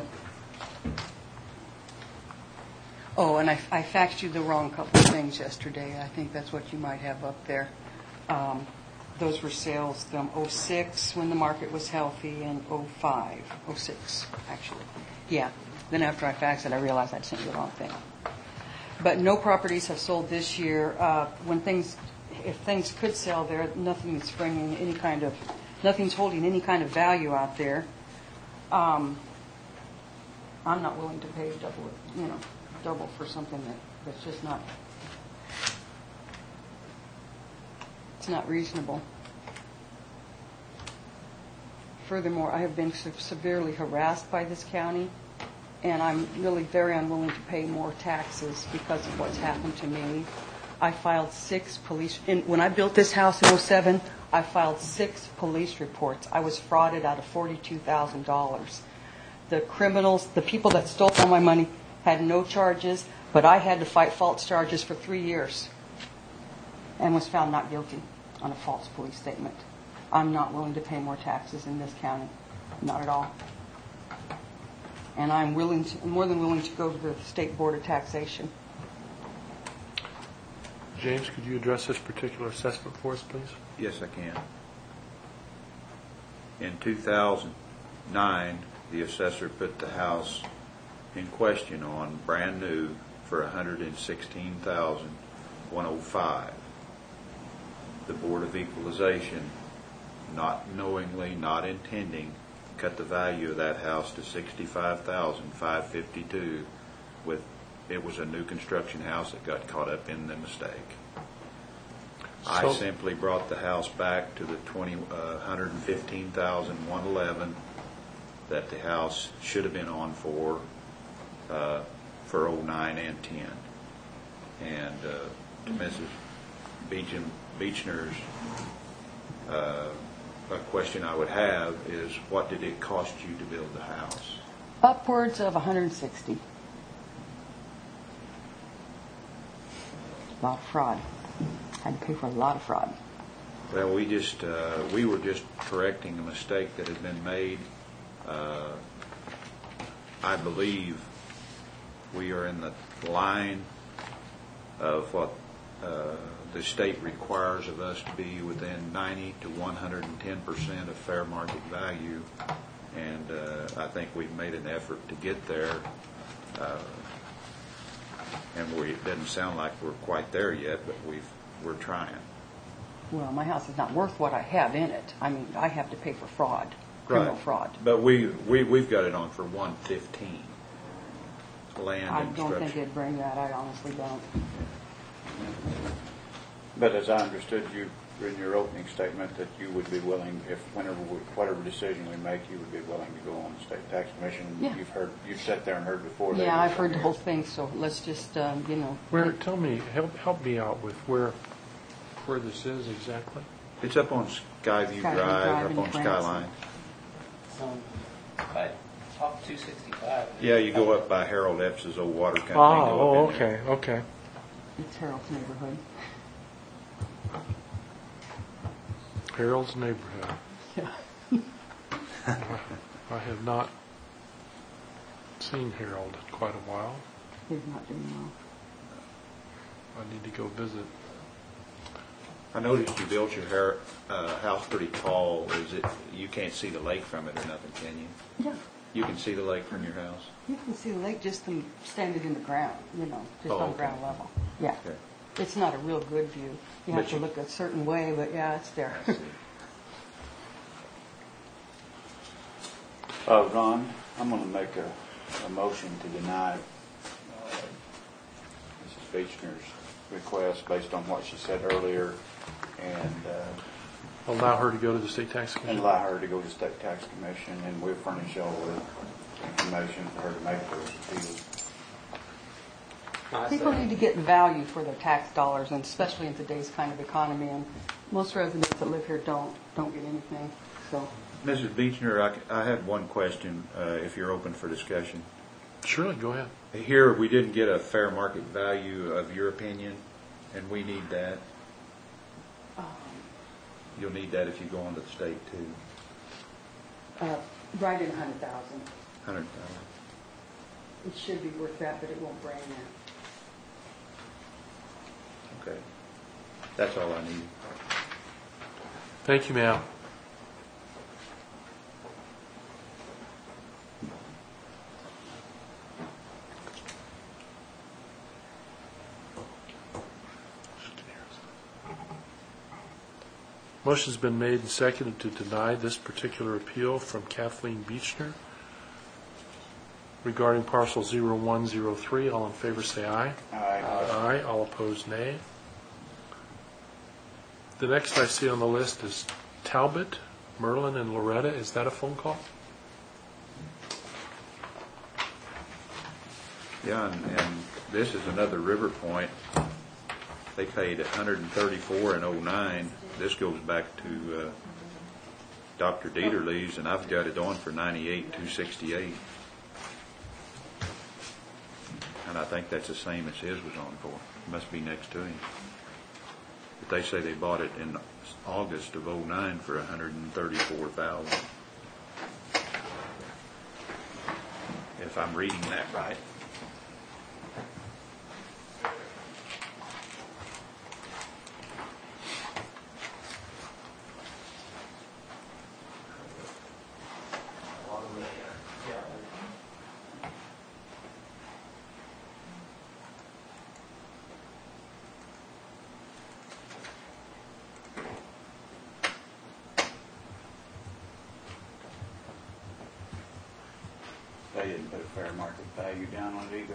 Oh, and I faxed you the wrong couple of things yesterday. I think that's what you might have up there. Those were sales from 06 when the market was healthy and 06 actually. Yeah. Then after I faxed it, I realized I'd sent you the wrong thing. But no properties have sold this year. If things could sell there, nothing's holding any kind of value out there. I'm not willing to pay double for something that's just not. It's not reasonable. Furthermore, I have been severely harassed by this county, and I'm really very unwilling to pay more taxes because of what's happened to me. I filed 6 police. When I built this house in 07, I filed 6 police reports. I was frauded out of $42,000. The criminals, the people that stole all my money, had no charges, but I had to fight false charges for 3 years and was found not guilty on a false police statement. I'm not willing to pay more taxes in this county. Not at all. And I'm more than willing to go to the State Board of Taxation. James, could you address this particular assessment for us, please? Yes, I can. In 2009, the assessor put the house in question on brand new for $116,105. The Board of Equalization, not knowingly, not intending, cut the value of that house to $65,552. It was a new construction house that got caught up in the mistake. I simply brought the house back to the $115,111 that the house should have been on for 09 and 10. And to Mrs. Beechner's a question I would have is, what did it cost you to build the house? Upwards of $160. A lot of fraud. I had to pay for a lot of fraud. Well, we were just correcting a mistake that had been made. I believe we are in the line of what the state requires of us to be within 90 to 110% of fair market value, and I think we've made an effort to get there, and it doesn't sound like we're quite there yet, but we're trying. Well, my house is not worth what I have in it. I mean, I have to pay for fraud, criminal fraud. But we've got it on for $115. Land I and don't structure. think it'd bring that. I honestly don't. But as I understood you in your opening statement, that you would be willing, if whatever decision we make, you would be willing to go on the state tax commission. Yeah. You've sat there and heard before. Yeah, I've heard the whole thing. So let's just, Where? Tell me, help me out with where this is exactly. It's up on Skyview Drive, up on Skyline. Off 265. Yeah, you go up by Harold Epps' old water company. and go up in there. Okay. It's Harold's neighborhood. Harold's neighborhood. Yeah. I have not seen Harold in quite a while. He's not doing well. I need to go visit. I noticed you built your house pretty tall. You can't see the lake from it or nothing, can you? Yeah. You can see the lake from your house? You can see the lake just from standing in the ground, just on okay. ground level. Yeah. Okay. It's not a real good view. You have But to look a certain way, but yeah, it's there. Ron, I'm going to make a motion to deny Mrs. Beechner's request based on what she said earlier, and Allow her to go to the State Tax Commission? allow her to go to the State Tax Commission, and we'll furnish y'all with information for her to make those appeals. People need to get value for their tax dollars, and especially in today's kind of economy. And most residents that live here don't get anything. So, Mrs. Beechner, I had one question, if you're open for discussion. Surely, go ahead. Here, we didn't get a fair market value of your opinion, and we need that. You'll need that if you go on to the state, too. right in 100,000. 100,000. It should be worth that, but it won't bring that. Okay. That's all I need. Thank you, ma'am. Motion's been made and seconded to deny this particular appeal from Kathleen Beechner regarding parcel 0103. All in favor say aye. Aye. Aye. All opposed, nay. The next I see on the list is Talbot, Merlin, and Loretta. Is that a phone call? Yeah, and this is another River Point. They paid $134 in 09. This goes back to Dr. Dieterle's, and I've got it on for $98,268. And I think that's the same as his was on for. It must be next to him. But they say they bought it in August of 09 for $134,000. If I'm reading that right. They didn't put a fair market value down on it either.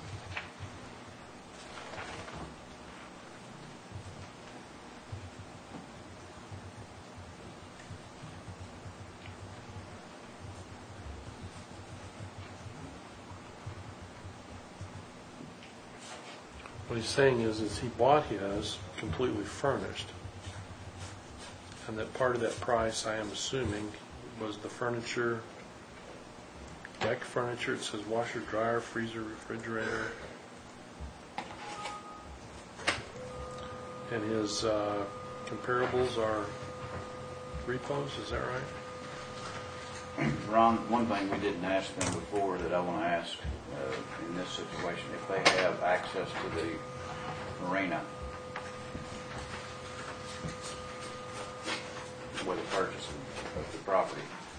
What he's saying is he bought his completely furnished, and that part of that price, I am assuming, was the furniture, deck furniture. It says washer, dryer, freezer, refrigerator, and his comparables are repos. Is that right? Ron, one thing we didn't ask them before that I want to ask in this situation, if they have access to the marina with the purchase of the property.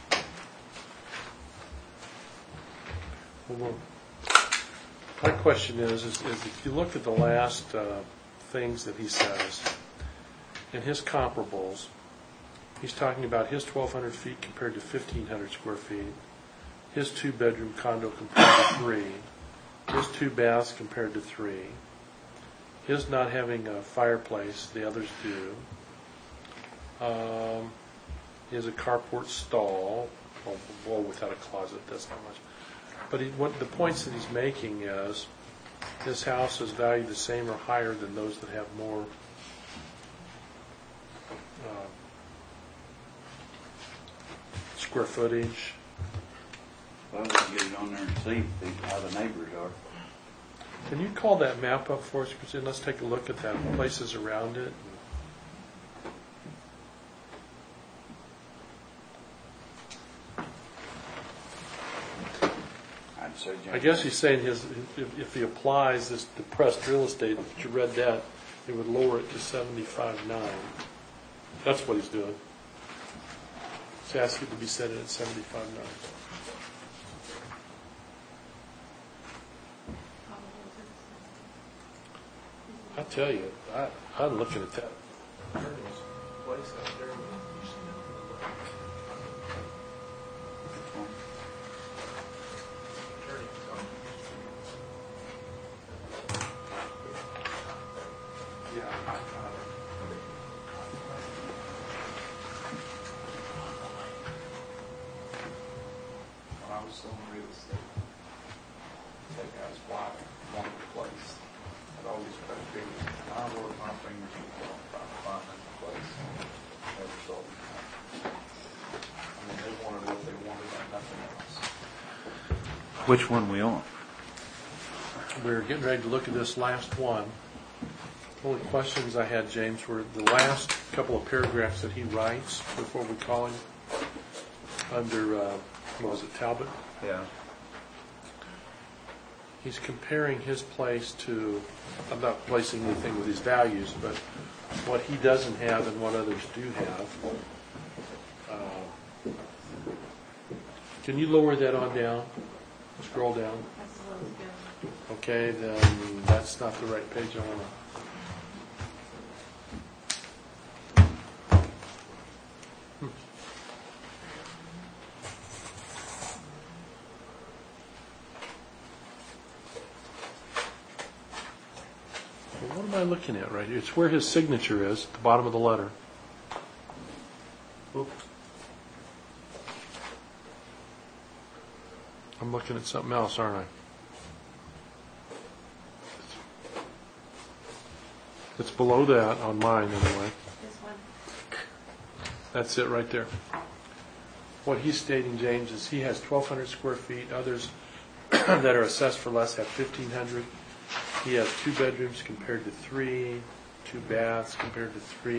Well, my question is if you look at the last things that he says, in his comparables, he's talking about his 1,200 feet compared to 1,500 square feet, his two-bedroom condo compared to 3, his 2 baths compared to 3, his not having a fireplace, the others do. He has a carport stall, well, without a closet, that's not much. But what the points that he's making is his house is valued the same or higher than those that have more square footage. Well, we can get it on there and see how the neighbors are. Can you call that map up for us, Christine? Let's take a look at that, places around it. I guess he's saying if he applies this depressed real estate, if you read that, it would lower it to 75.9. That's what he's doing. He's asking to be set at 75.9. I tell you, I'm looking at that place out there. When I was selling real estate, that guy's wife wanted a place. I'd always try to figure, I worked my fingers off trying to find that place. Never sold it. I mean, they wanted what they wanted and nothing else. Which one we on? We're getting ready to look at this last one. The only questions I had, James, were the last couple of paragraphs that he writes before we call him under, what was it, Talbot? Yeah. He's comparing his place to, I'm not placing anything with his values, but what he doesn't have and what others do have. Can you lower that on down? Scroll down. That's as low as it goes. Okay, then that's not the right page I want to. What am I looking at right here? It's where his signature is, at the bottom of the letter. Oop. I'm looking at something else, aren't I? It's below that on mine anyway. This one. That's it right there. What he's stating, James, is he has 1,200 square feet. Others that are assessed for less have 1,500. He has 2 bedrooms compared to 3, 2 baths compared to 3.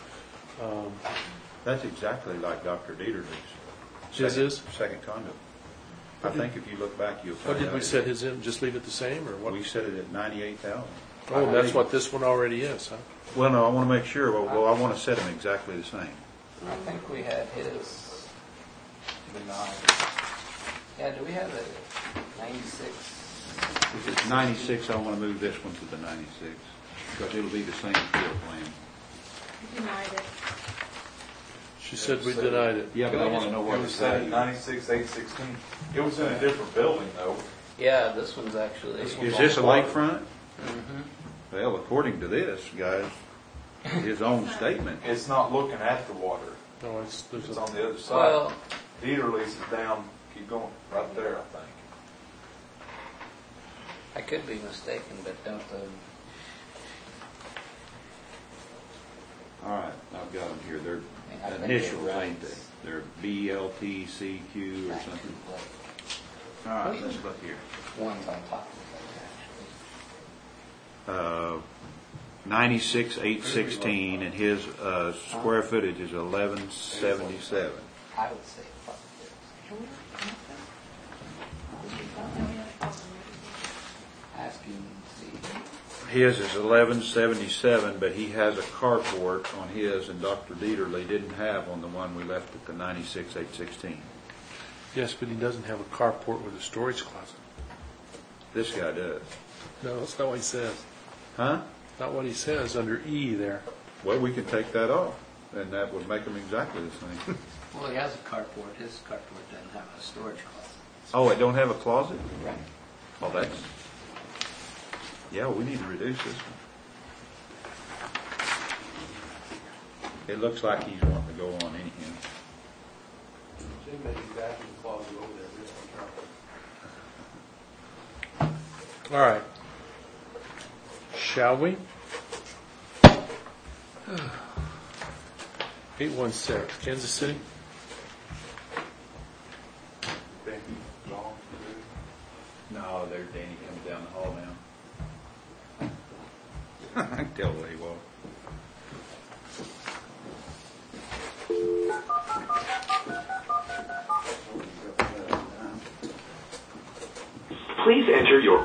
That's exactly like Dr. Dieterle's. His is? Second condo. I think if you look back, you'll What find did we out set his in? Just leave it the same, or what? We set it at 98,000. Oh, that's what this one already is, huh? Well, no, I want to make sure. Well, I want to set them exactly the same. I think we had his denied. Yeah, do we have a 96? If it's 96, I want to move this one to the 96 because it'll be the same field plan. You denied it. She said we denied it. Yeah, but I want to know It what was it's set at saying. 96,816. It was in a different building though. Yeah, this one's actually. This Is this a lakefront? Mm-hmm. Well, according to this, guys, his own statement. It's not looking at the water. No, it's It's on the other side. Well, Dieterle's is down, keep going, right there, I think. I could be mistaken, but don't the. All right, I've got them here. They're I think initials, it ain't they? runs. They're BLTCQ or something. All right, let's look here. One's on top of it, 96,816, and his square footage is 1177. I would say fuck this. Asking, see. His is 1177, but he has a carport on his, and Dr. Dieterle didn't have on the one we left at the 96,816. Yes, but he doesn't have a carport with a storage closet. This guy does. No, that's not what he says. Huh? Not what he says under E there. Well, we can take that off, and that would make them exactly the same. Well, he has a carport. His carport doesn't have a storage closet. Oh, it don't have a closet? Right. Oh, that's... Yeah, we need to reduce this one. It looks like he's wanting to go on anyhow. Jim made exactly the closet over there. All right. Shall we? 816, Kansas City. No, there's Danny coming down the hall now. I can tell where he was. Please enter your...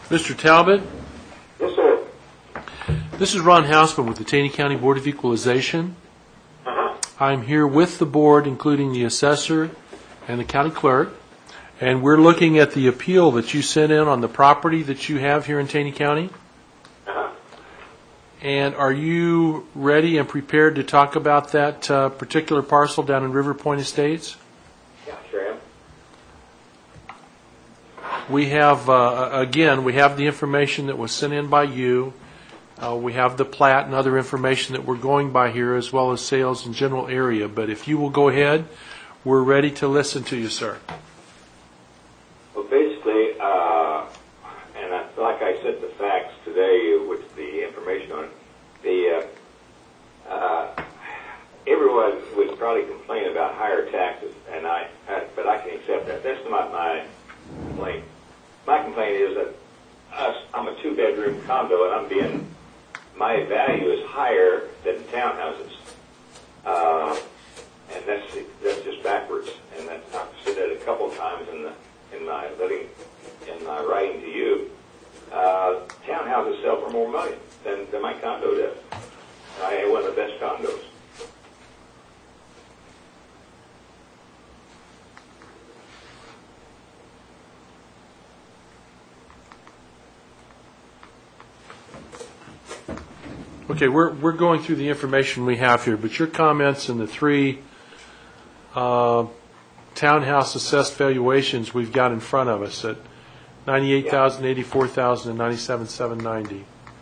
Mr. Talbot, Yes, sir. this is Ron Hausman with the Taney County Board of Equalization. Uh-huh. I'm here with the board, including the assessor and the county clerk, and we're looking at the appeal that you sent in on the property that you have here in Taney County. Uh-huh. And are you ready and prepared to talk about that particular parcel down in River Point Estates? Yeah, sure am. We have, again, we have the information that was sent in by you. We have the plat and other information that we're going by here, as well as sales and general area. But if you will go ahead, we're ready to listen to you, sir. Well, basically, and like I said, the facts today with the information on it, everyone would probably complain about higher taxes, and but I can accept that. That's not my complaint. My complaint is that I'm a 2-bedroom condo, and my value is higher than townhouses, and that's just backwards. And I've said that a couple of times in my writing to you. Townhouses sell for more money than my condo does. I have one of the best condos. Okay, we're going through the information we have here, but your comments in the 3 townhouse assessed valuations we've got in front of us at $98,000, $84,000, and $97,790.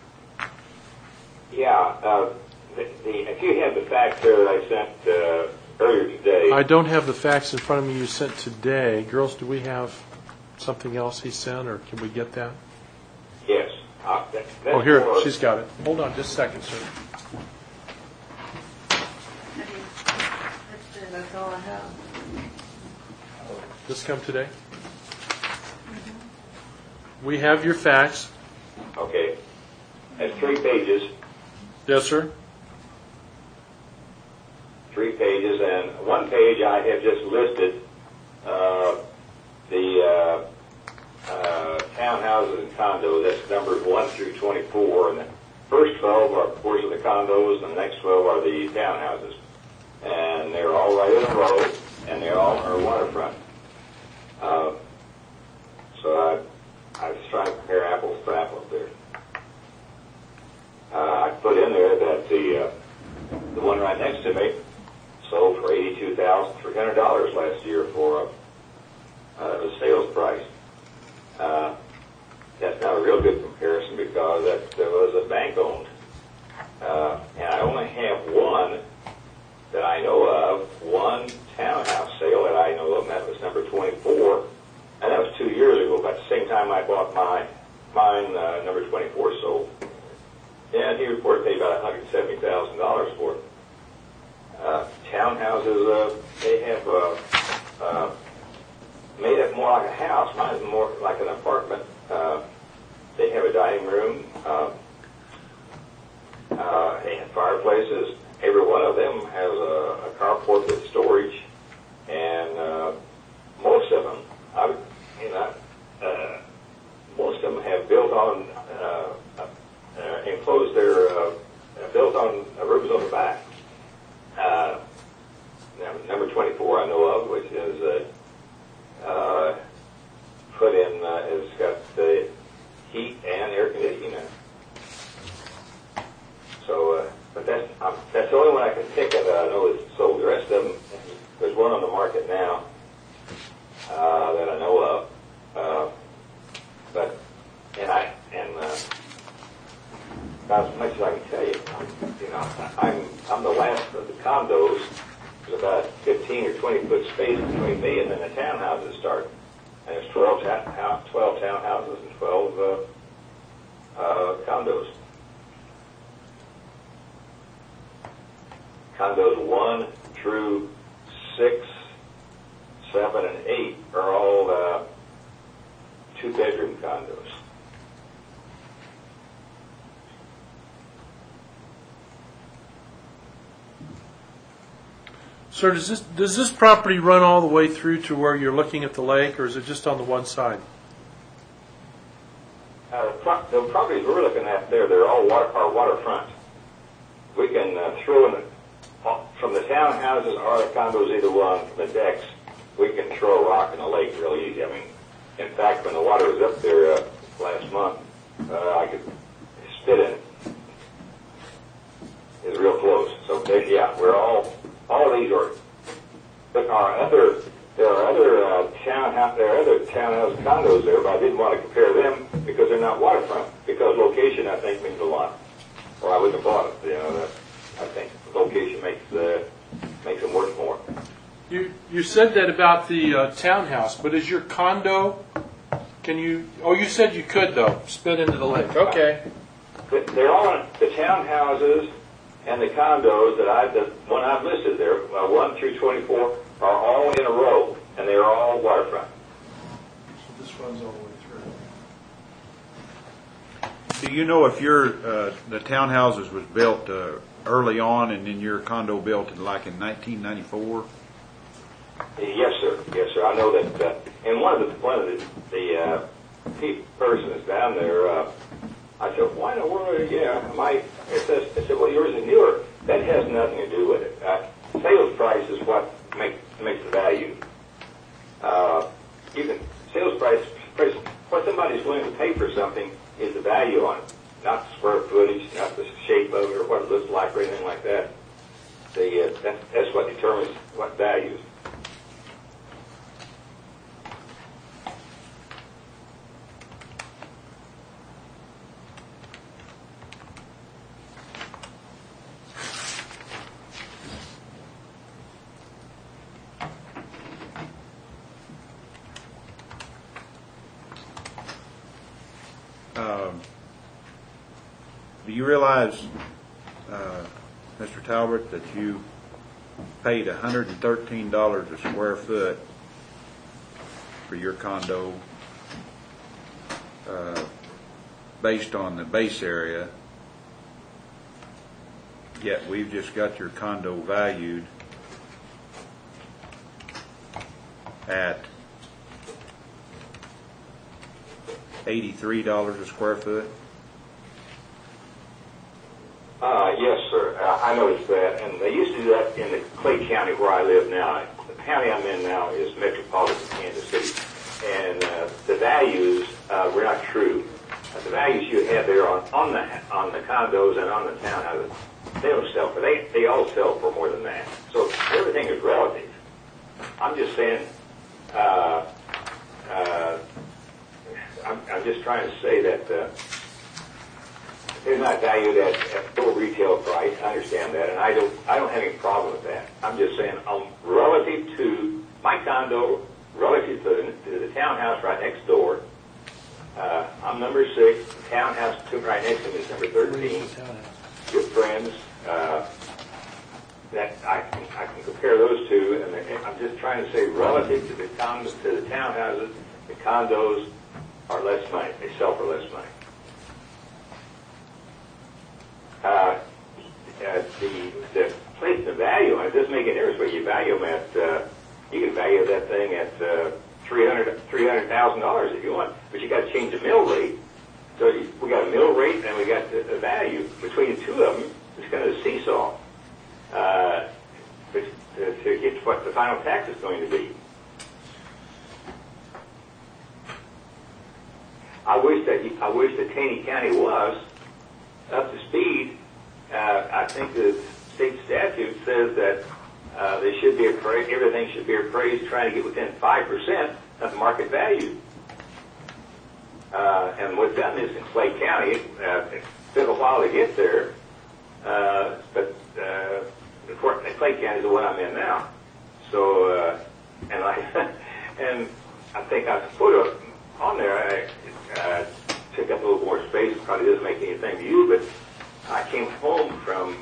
Yeah, if you have the facts there that I sent earlier today. I don't have the facts in front of me you sent today. Girls, do we have something else he sent, or can we get that? Yes. Oh, here, she's got it. Hold on just a second, sir. That's all I have. This come today? We have your facts. Okay. That's 3 pages. Yes, sir. 3 pages, and 1 page I have just listed the townhouses and condos. That's numbers 1 through 24, and the first 12 are, of course, the condos, and the next 12 are the townhouses. And they're all right in a row, and they all are waterfront. So I was trying to compare apples to apples there. I put in there that the one right next to me sold for $82,300 last year for the sales price. That's not a real good comparison because that was a bank owned, and I only have one that I know of, one townhouse sale that I know of, and that was number 24, and that was 2 years ago. But at the same time, I bought mine, number 24 sold, and he reported me about $170,000 for it. Townhouses, they have made it more like a house. Mine is more like an apartment. They have a dining room. They have fireplaces. Every one of them has a carport with storage, and most of them, most of them have built-on enclosed their built-on rooms on the back. Number 24 I know of, which is put in, it's got the heat and air conditioning in it. So, but that's the only one I can think of that I know is sold. The rest of them, there's one on the market now that I know of. But about as much as I can tell you, I'm the last of the condos. There's about 15 or 20 foot space between me and then the townhouses start. And there's 12 townhouses and 12 condos. Condos 1 through 6, 7, and 8 are all 2-bedroom condos. Sir, does this property run all the way through to where you're looking at the lake, or is it just on the one side? the properties we're looking at there, they're all are waterfront. We can throw in from the townhouses or the condos, either one, from the decks, we can throw a rock in the lake real easy. I mean, in fact, when the water was up there last month, I could spit in it. It's real close. So yeah, we're all of these are. But there are other townhouse condos there, but I didn't want to compare them because they're not waterfront. Because location, I think, means a lot. Or I wouldn't have bought it. You know, I think location makes them worth more. You said that about the townhouse, but is your condo? Can you? Oh, you said you could though. Spit into the lake. Okay. They're all the townhouses and the condos the one I've listed there, 1 through 24, are all in a row, and they're all waterfront. So this runs all the way through. Do you know if the townhouses was built early on, and then your condo built in 1994? Yes, sir. Yes, sir. I know that. And one of the persons down there, I said, "Why in the world? Yeah, I said, well, yours is newer. That has nothing to do with it. Sales price is what makes the value. Sales price, what somebody's willing to pay for something is the value on it, not the square footage, not the shape of it, or what it looks like, or anything like that. That's what determines what values." Do you realize, Mr. Talbot, that you paid $113 a square foot for your condo based on the base area, yet we've just got your condo valued at $83 a square foot? Yes, sir. I noticed that, and they used to do that in the Clay County where I live now. The county I'm in now is metropolitan Kansas City, and the values were not true. The values you had there on the condos and on the townhouses, they don't sell for. They all sell for more than that. So everything is relative. I'm just saying. I'm just trying to say that they're not valued at full retail price. I understand that, and I don't have any problem with that. I'm just saying, relative to my condo, relative to the townhouse right next door. I'm number 6. The townhouse right next to me is number 13. Good friends. That I can compare those two, and I'm just trying to say, relative to the townhouses, the condos are less money. They sell for less money. The place to value, and it doesn't make any difference what you value them at. You can value that thing at $300,000 if you want, but you got to change the mill rate. So we got a mill rate, and we got the value between the two of them. It's kind of a seesaw to get what the final tax is going to be. I wish that Taney County was up to speed. I think the state statute says that they should be appraised. Everything should be appraised, trying to get within 5% of the market value. And what's done is in Clay County, it took a while to get there, but Clay County is the one I'm in now. So, and I think I put it on there. I took up a little more space. It probably doesn't make anything to you, but I came home from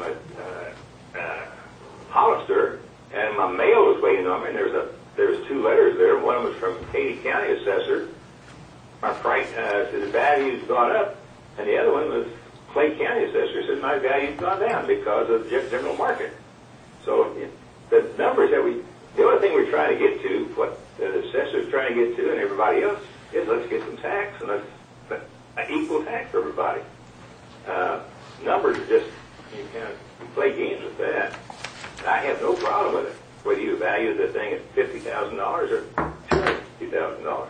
Hollister, and my mail was waiting on me. And there was 2 letters there. One was from Katy County assessor. My price said the value's gone up, and the other one was Clay County assessor said my value's gone down because of the general market. So the numbers the only thing we're trying to get to, what the assessor's trying to get to, and everybody else is let's get some tax, and equal tax for everybody. Numbers are just, you play games with that. And I have no problem with it, whether you value the thing at $50,000 or $250,000.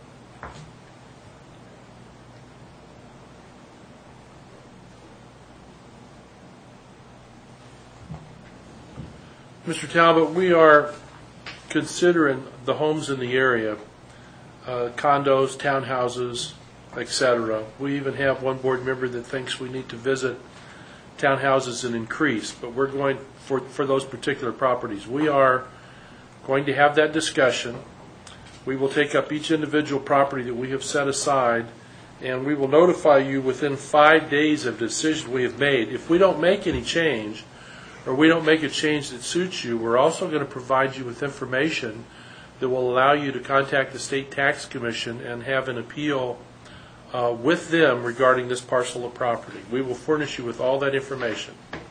Mr. Talbot, we are considering the homes in the area, condos, townhouses, etc. We even have one board member that thinks we need to visit townhouses and increase, but we're going for those particular properties. We are going to have that discussion. We will take up each individual property that we have set aside, and we will notify you within 5 days of the decision we have made. If we don't make any change, or we don't make a change that suits you, we're also going to provide you with information that will allow you to contact the State Tax Commission and have an appeal with them regarding this parcel of property. We will furnish you with all that information.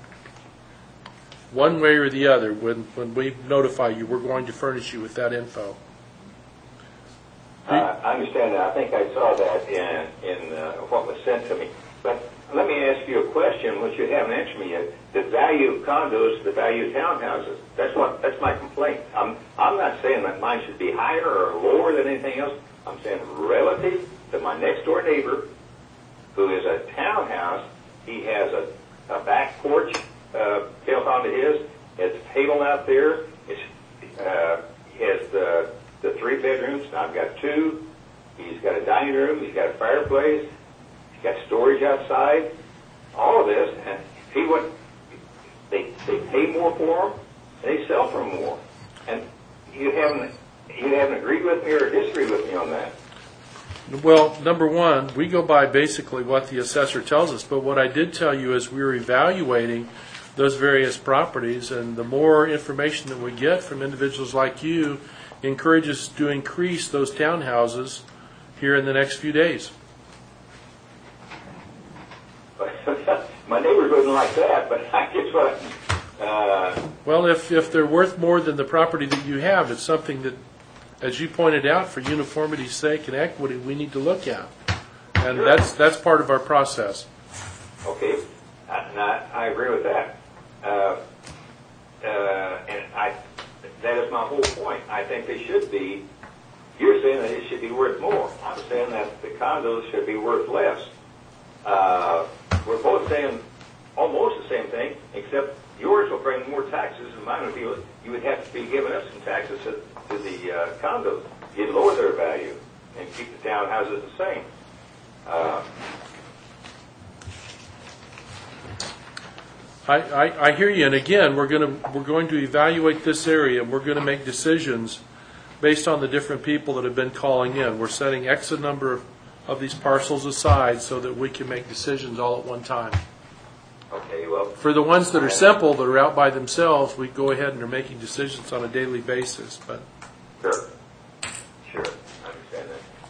One way or the other, when we notify you, we're going to furnish you with that info. I understand that. I think I saw that in what was sent to me. But let me ask you a question, which you haven't answered me yet. The value of condos, the value of townhouses. That's my complaint. I'm not saying that mine should be higher or lower than anything else. I'm saying relative to my next door neighbor, who is a townhouse. He has a back porch built onto his. It's a table out there. He has the 3 bedrooms. I've got 2. He's got a dining room. He's got a fireplace. He's got storage outside. All of this, and they pay more for them, and they sell for more. And you haven't agreed with me or disagreed with me on that. Well, number one, we go by basically what the assessor tells us, but what I did tell you is we were evaluating those various properties, and the more information that we get from individuals like you encourages us to increase those townhouses here in the next few days. My neighbors wouldn't like that, but I guess what... Well, if they're worth more than the property that you have, it's something that, as you pointed out, for uniformity's sake and equity, we need to look at. And sure. That's part of our process. Okay, I agree with that. And that is my whole point. I think they should be, you're saying that it should be worth more. I'm saying that the condos should be worth less. We're both saying almost the same thing, except yours will bring more taxes and mine would be, you would have to be giving us some taxes to the condos. You'd lower their value and keep the townhouses the same. I hear you, and again, we're going to evaluate this area, and we're going to make decisions based on the different people that have been calling in. We're setting X number of these parcels aside so that we can make decisions all at one time. Okay, well, for the ones that are simple, that are out by themselves, we go ahead and are making decisions on a daily basis. But sure, I understand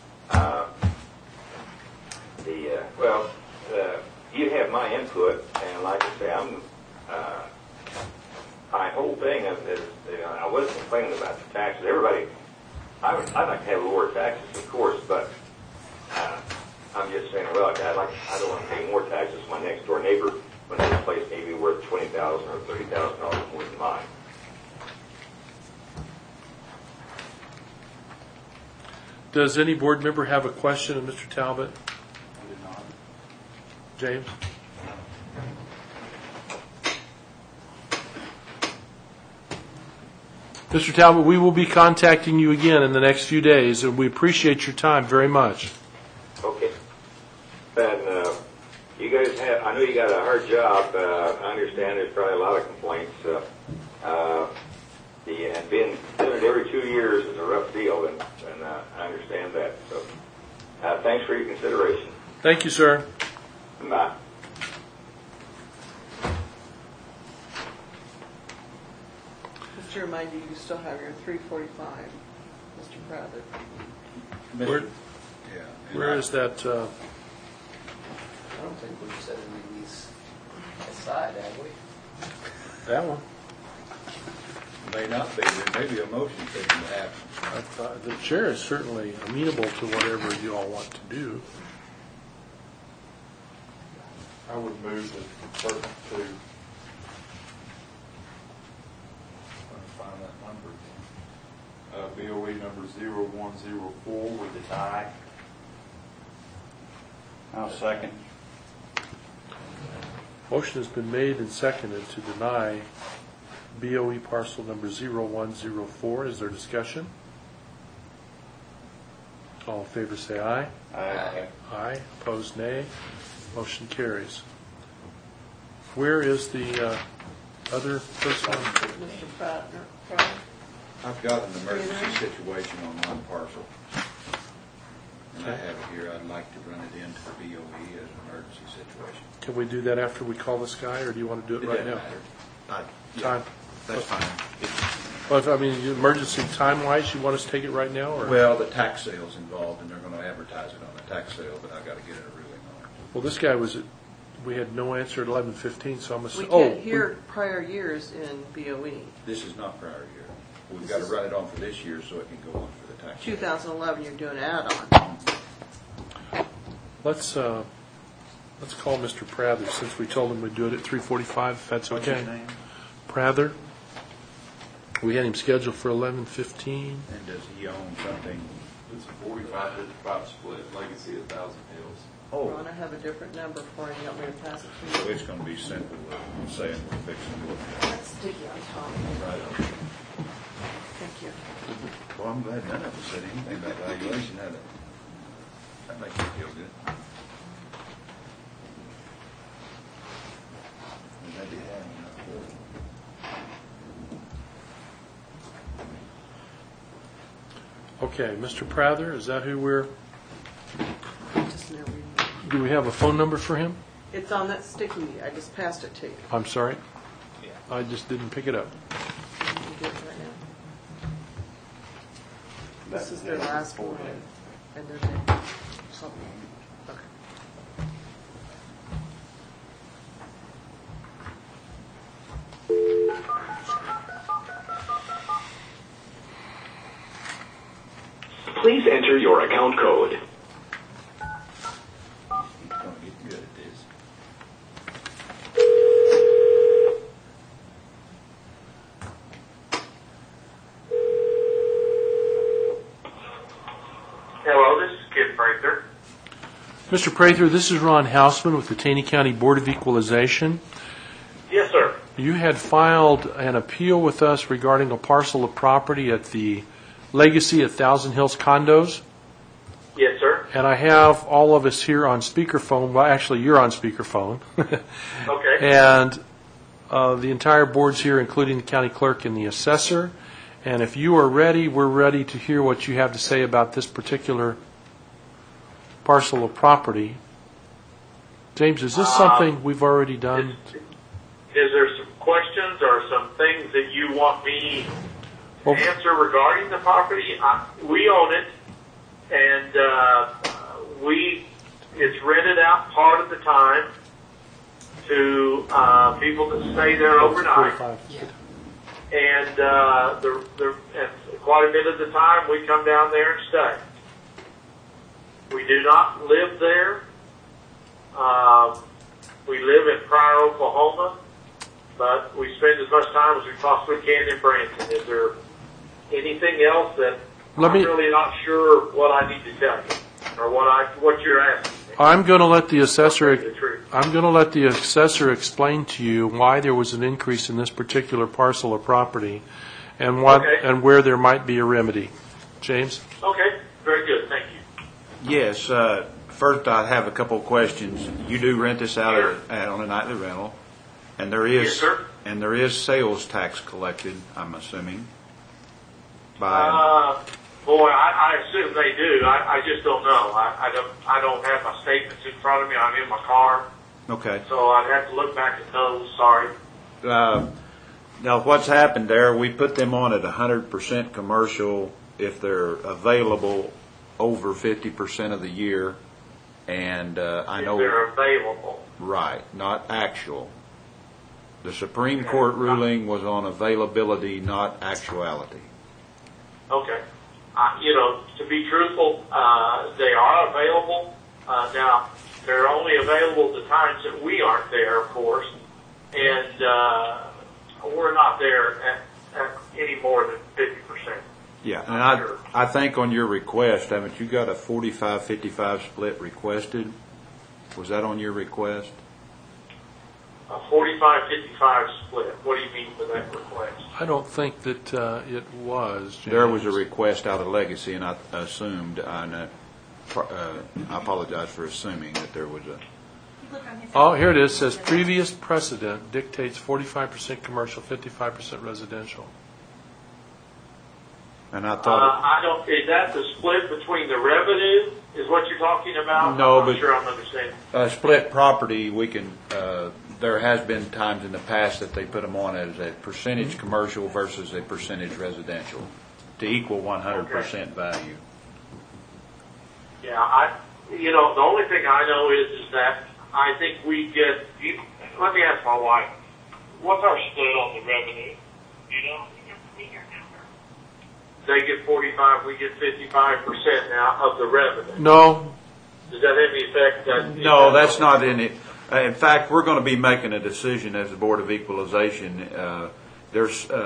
that. You have my input, and like I say, my whole thing is, I wasn't complaining about the taxes. Everybody, I'd like to have lower taxes, of course, but I'm just saying, well, I don't want to pay more taxes to my next door neighbor when this place may be worth $20,000 or $30,000 more than mine. Does any board member have a question of Mr. Talbot? James? Mr. Talbot, we will be contacting you again in the next few days, and we appreciate your time very much. Okay. And you guys I know you got a hard job. I understand there's probably a lot of complaints. And being doing it every 2 years is a rough deal, and I understand that. So thanks for your consideration. Thank you, sir. Bye. Just to remind you, you still have your 345, Mr. Prather. Where is that? I don't think we've set a release aside, have we? That one. May not be. There may be a motion taken to happen. The chair is certainly amenable to whatever you all want to do. I would move that pertinent to, find that number again. BOE number 0104 with deny. I'll second. Motion has been made and seconded to deny BOE parcel number 0104. Is there discussion? All in favor say aye. Aye. Aye. Opposed, nay. Motion carries. Where is the other person? Mr. Pratt. I've got an emergency situation on one parcel. And I Okay. have it here. I'd like to run it into the BOE as an emergency situation. Can we do that after we call this guy, or do you want to do it right doesn't now? matter. Time. That's fine. Well, if, I mean, emergency time-wise, you want us to take it right now, or? Well, the tax sale's involved, and they're going to advertise it on the tax sale, but I've got to get a ruling on it. Well, this guy was, we had no answer at 11:15, so I'm We assuming. can't hear prior years in BOE. This is not prior year. We've got to run it on for this year so it can go on for the tax sale. 2011, you're doing add-on. Let's call Mr. Prather, since we told him we'd do it at 3:45, if that's What's okay. his name? Prather. We had him scheduled for 11:15. And does he own something? It's a 45-55 split, Legacy of Thousand Hills. Oh, Ron, I have a different number for you. You want me to pass it to so you? it's going to be simple with saying we're fixing to look at That's sticky on top. it. Right. Thank you. Well, I'm glad none of us said anything about valuation, had it? That makes me feel good. That did happen. Okay, Mr. Prather, is that who we're, Just now reading. do we have a phone number for him? It's on that sticky. I just passed it to you. I'm sorry? I just didn't pick it up. You can get it right now. This is their last one. And then they... Okay. Please enter your account code. He's going to get good at this. Hello, this is Kid Prather. Mr. Prather, this is Ron Hausman with the Taney County Board of Equalization. Yes, sir. You had filed an appeal with us regarding a parcel of property at the Legacy at Thousand Hills Condos, Yes, sir. and I have all of us here on speakerphone. Well, actually, you're on speakerphone. Okay. And the entire board's here, including the county clerk and the assessor. And if you are ready, we're ready to hear what you have to say about this particular parcel of property. James, is this something we've already done? Is there some questions or some things that you want me to Well- answer regarding the property? We own it, and it's rented out part of the time to people that stay there overnight. 45. And and quite a bit of the time we come down there and stay. We do not live there. We live in Pryor, Oklahoma, but we spend as much time as we possibly can in Branson. Is there anything else that I'm really not sure what I need to tell you, or what you're asking me? I'm going to let the assessor. The truth. I'm going to let the assessor explain to you why there was an increase in this particular parcel of property, and what and where there might be a remedy. James. Okay, very good. Thank you. Yes. First, I have a couple of questions. You do rent this out on a nightly rental, and there is Yes, sir. and there is sales tax collected. I'm assuming. By Boy, I assume they do. I just don't know. I don't have my statements in front of me. I'm in my car, okay. so I'd have to look back at those. Sorry. Now, what's happened there? We put them on at 100% commercial if they're available over 50% of the year, and I know They're available. right, not actual. The Supreme Court ruling was on availability, not actuality. Okay. To be truthful, they are available. Now, They're only available the times that we aren't there, of course, and we're not there at any more than 50%. Yeah, and I think on your request, haven't you got a 45-55 split requested? Was that on your request? A 45-55 split. What do you mean by that request? I don't think that it was. James. There was a request out of Legacy, and I assumed, I apologize for assuming that there was a... Oh, here it is. It says previous precedent dictates 45% commercial, 55% residential. And I thought... is that the split between the revenue, is what you're talking about? No, I'm but... not sure I'm understanding. Split property, we can... there has been times in the past that they put them on as a percentage commercial versus a percentage residential to equal 100% value. Yeah, the only thing I know is that I think we get, let me ask my wife, what's our split on the revenue? You know? They get 45, we get 55% now of the revenue. No. Does that have any effect? No, that's not in it. In fact, we're going to be making a decision as the Board of Equalization. There's, 6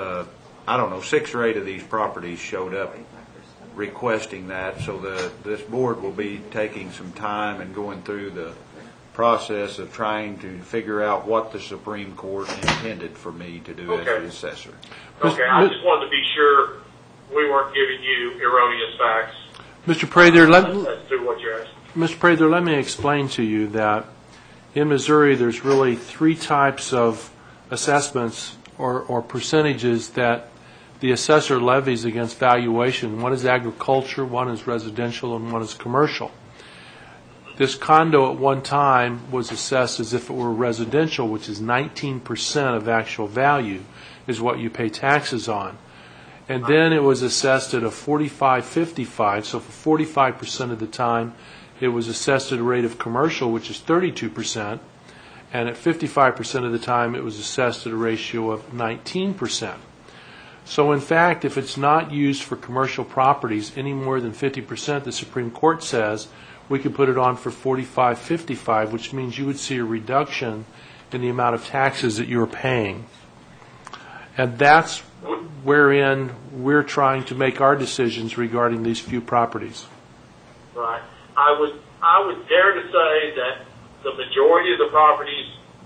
or 8 of these properties showed up requesting that, so this board will be taking some time and going through the process of trying to figure out what the Supreme Court intended for me to do as the assessor. Okay, I just wanted to be sure we weren't giving you erroneous facts. Mr. Prather, Let's do what you're asking. Mr. Prather, let me explain to you that in Missouri there's really 3 types of assessments or percentages that the assessor levies against valuation. One is agriculture, one is residential, and one is commercial. This condo at one time was assessed as if it were residential, which is 19% of actual value is what you pay taxes on. And then it was assessed at a 45-55, so for 45% of the time it was assessed at a rate of commercial, which is 32%, and at 55% of the time it was assessed at a ratio of 19%. So in fact, if it's not used for commercial properties any more than 50%, the Supreme Court says we could put it on for 45-55, which means you would see a reduction in the amount of taxes that you're paying. And that's wherein we're trying to make our decisions regarding these few properties. Right. I would dare to say that the majority of the properties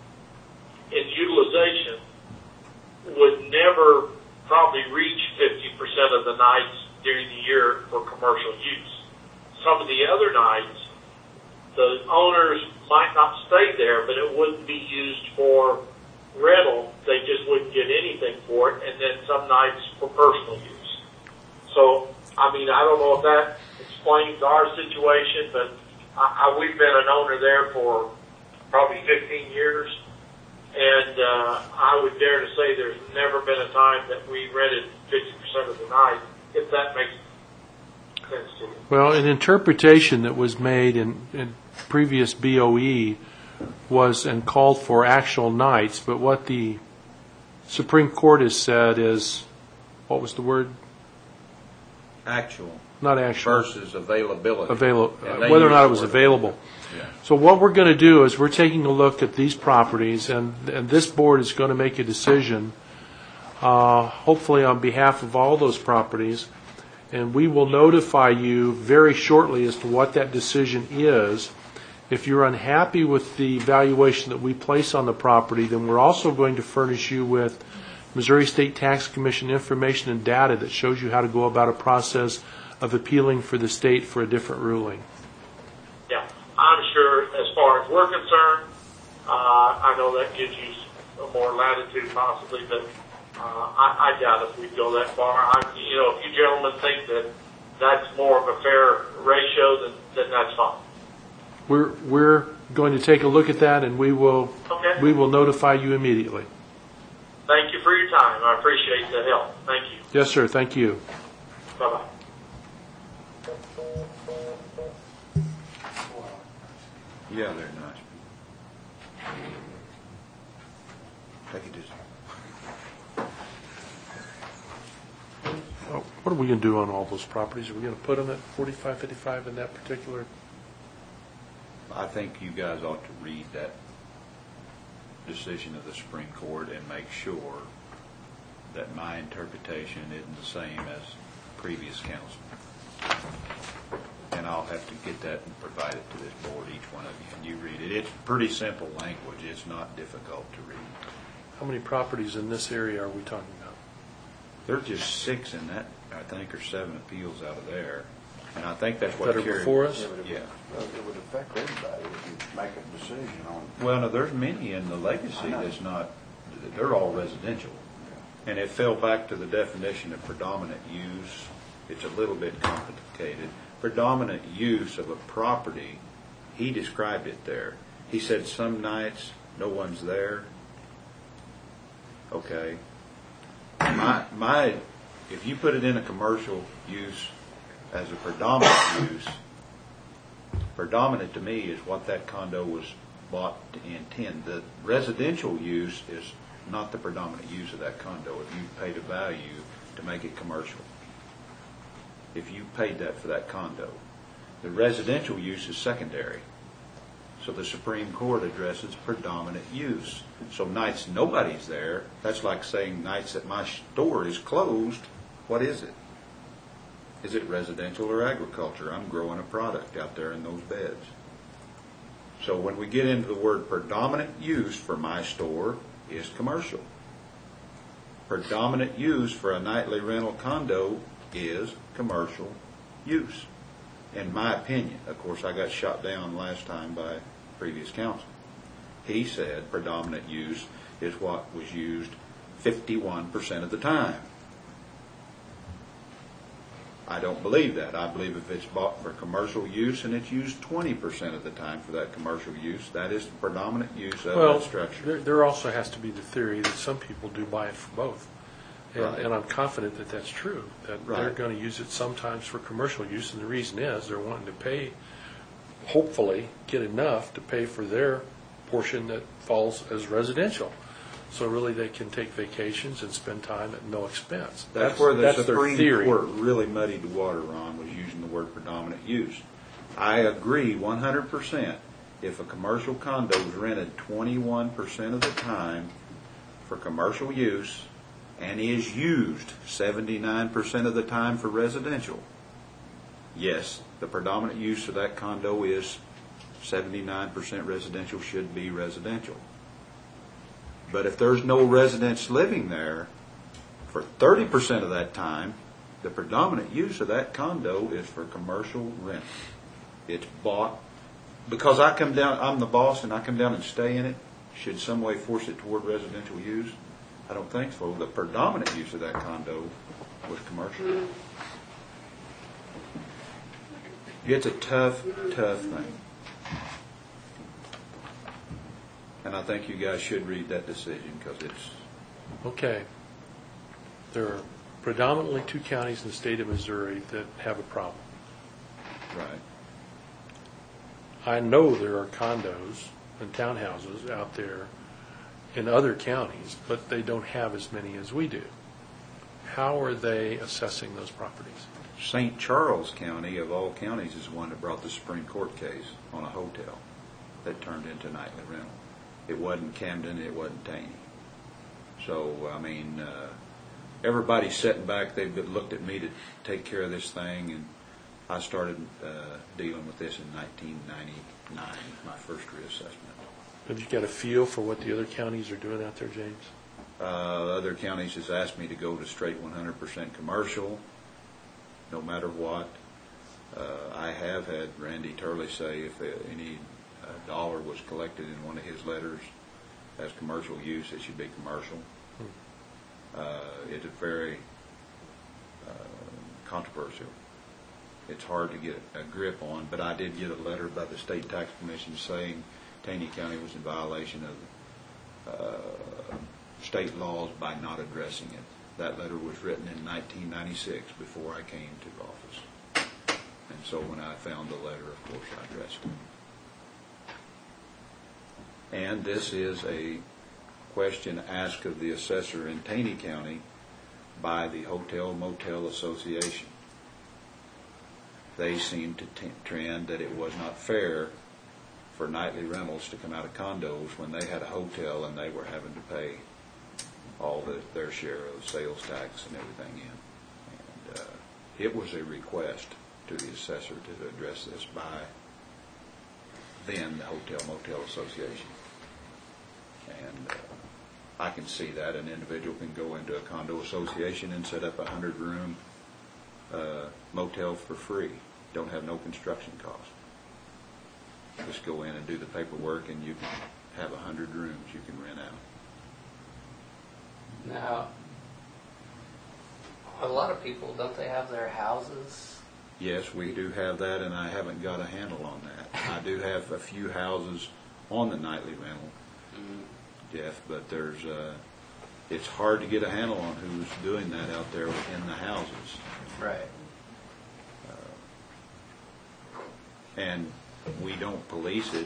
in utilization would never probably reach 50% of the nights during the year for commercial use. Some of the other nights, the owners might not stay there, but it wouldn't be used for rental. They just wouldn't get anything for it, and then some nights for personal use. So, I don't know if that explains our situation, but we've been an owner there for probably 15 years, and I would dare to say there's never been a time that we rented 50% of the night, if that makes sense to you. Well, an interpretation that was made in previous BOE was and called for actual nights, but what the Supreme Court has said is, what was the word? Actual. Not actual. Versus availability. Whether or not it was available. Yeah. So what we're going to do is we're taking a look at these properties, and this board is going to make a decision, hopefully on behalf of all those properties, and we will notify you very shortly as to what that decision is. If you're unhappy with the valuation that we place on the property, then we're also going to furnish you with Missouri State Tax Commission information and data that shows you how to go about a process of appealing for the state for a different ruling. Yeah, I'm sure as far as we're concerned, I know that gives you more latitude possibly, but I doubt if we'd go that far. If you gentlemen think that that's more of a fair ratio, then that's fine. We're going to take a look at that, and we will notify you immediately. Thank you for your time. I appreciate the help. Thank you. Yes, sir. Thank you. Bye-bye. Yeah, they're nice. Take it easy. What are we going to do on all those properties? Are we going to put them at 45, 55 in that particular? I think you guys ought to read that decision of the Supreme Court and make sure that my interpretation isn't the same as previous counsel. And I'll have to get that and provide it to this board, each one of you, and you read it. It's pretty simple language. It's not difficult to read. How many properties in this area are we talking about? There's just 6 in that, I think, or 7 appeals out of there. And I think that's what That are carried. before us? Yeah. It would affect everybody if you make a decision on. Well, no, there's many in the legacy that's not, they're all residential. And it fell back to the definition of predominant use. It's a little bit complicated. Predominant use of a property, he described it there. He said some nights no one's there. Okay. If you put it in a commercial use as a predominant use, predominant to me is what that condo was bought to intend. The residential use is not the predominant use of that condo if you paid a value to make it commercial. If you paid that for that condo. The residential use is secondary. So the Supreme Court addresses predominant use. So nights nobody's there, that's like saying nights that my store is closed. What is it? Is it residential or agriculture? I'm growing a product out there in those beds. So when we get into the word predominant use for my store is commercial. Predominant use for a nightly rental condo is commercial use. In my opinion, of course, I got shot down last time by previous counsel. He said predominant use is what was used 51% of the time. I don't believe that. I believe if it's bought for commercial use and it's used 20% of the time for that commercial use, that is the predominant use of that structure. There also has to be the theory that some people do buy it for both. And I'm confident that that's true, that they're going to use it sometimes for commercial use, and the reason is they're wanting to pay, hopefully, get enough to pay for their portion that falls as residential. So really they can take vacations and spend time at no expense. That's where the their Supreme theory. Court really muddied the water on, was using the word predominant use. I agree 100%. If a commercial condo is rented 21% of the time for commercial use and is used 79% of the time for residential, yes, the predominant use of that condo is 79% residential, should be residential. But if there's no residents living there for 30% of that time, the predominant use of that condo is for commercial rent. It's bought because I come down, I'm the boss and I come down and stay in it. Should some way force it toward residential use? I don't think so. The predominant use of that condo was commercial. It's a tough thing. And I think you guys should read that decision because it's... Okay. There are predominantly 2 counties in the state of Missouri that have a problem. Right. I know there are condos and townhouses out there in other counties, but they don't have as many as we do. How are they assessing those properties? St. Charles County, of all counties, is the one that brought the Supreme Court case on a hotel that turned into nightly rental. It wasn't Camden, it wasn't Taney. So, I mean, everybody's sitting back. They've looked at me to take care of this thing, and I started dealing with this in 1999, my first reassessment. Have you got a feel for what the other counties are doing out there, James? Other counties has asked me to go to straight 100% commercial, no matter what. I have had Randy Turley say if any dollar was collected in one of his letters as commercial use, it should be commercial. It's very controversial. It's hard to get a grip on, but I did get a letter by the State Tax Commission saying Taney County was in violation of state laws by not addressing it. That letter was written in 1996 before I came to office. And so when I found the letter, of course, I addressed it. And this is a question asked of the assessor in Taney County by the Hotel Motel Association. They seemed to trend that it was not fair for nightly rentals to come out of condos when they had a hotel and they were having to pay all their share of sales tax and everything in. And it was a request to the assessor to address this by then the Hotel Motel Association. And I can see that an individual can go into a condo association and set up a 100-room motel for free. Don't have no construction cost. Just go in and do the paperwork, and you can have 100 rooms you can rent out. Now, a lot of people, don't they have their houses? Yes, we do have that, and I haven't got a handle on that. I do have a few houses on the nightly rental, Jeff, but it's hard to get a handle on who's doing that out there in the houses. Right. And we don't police it.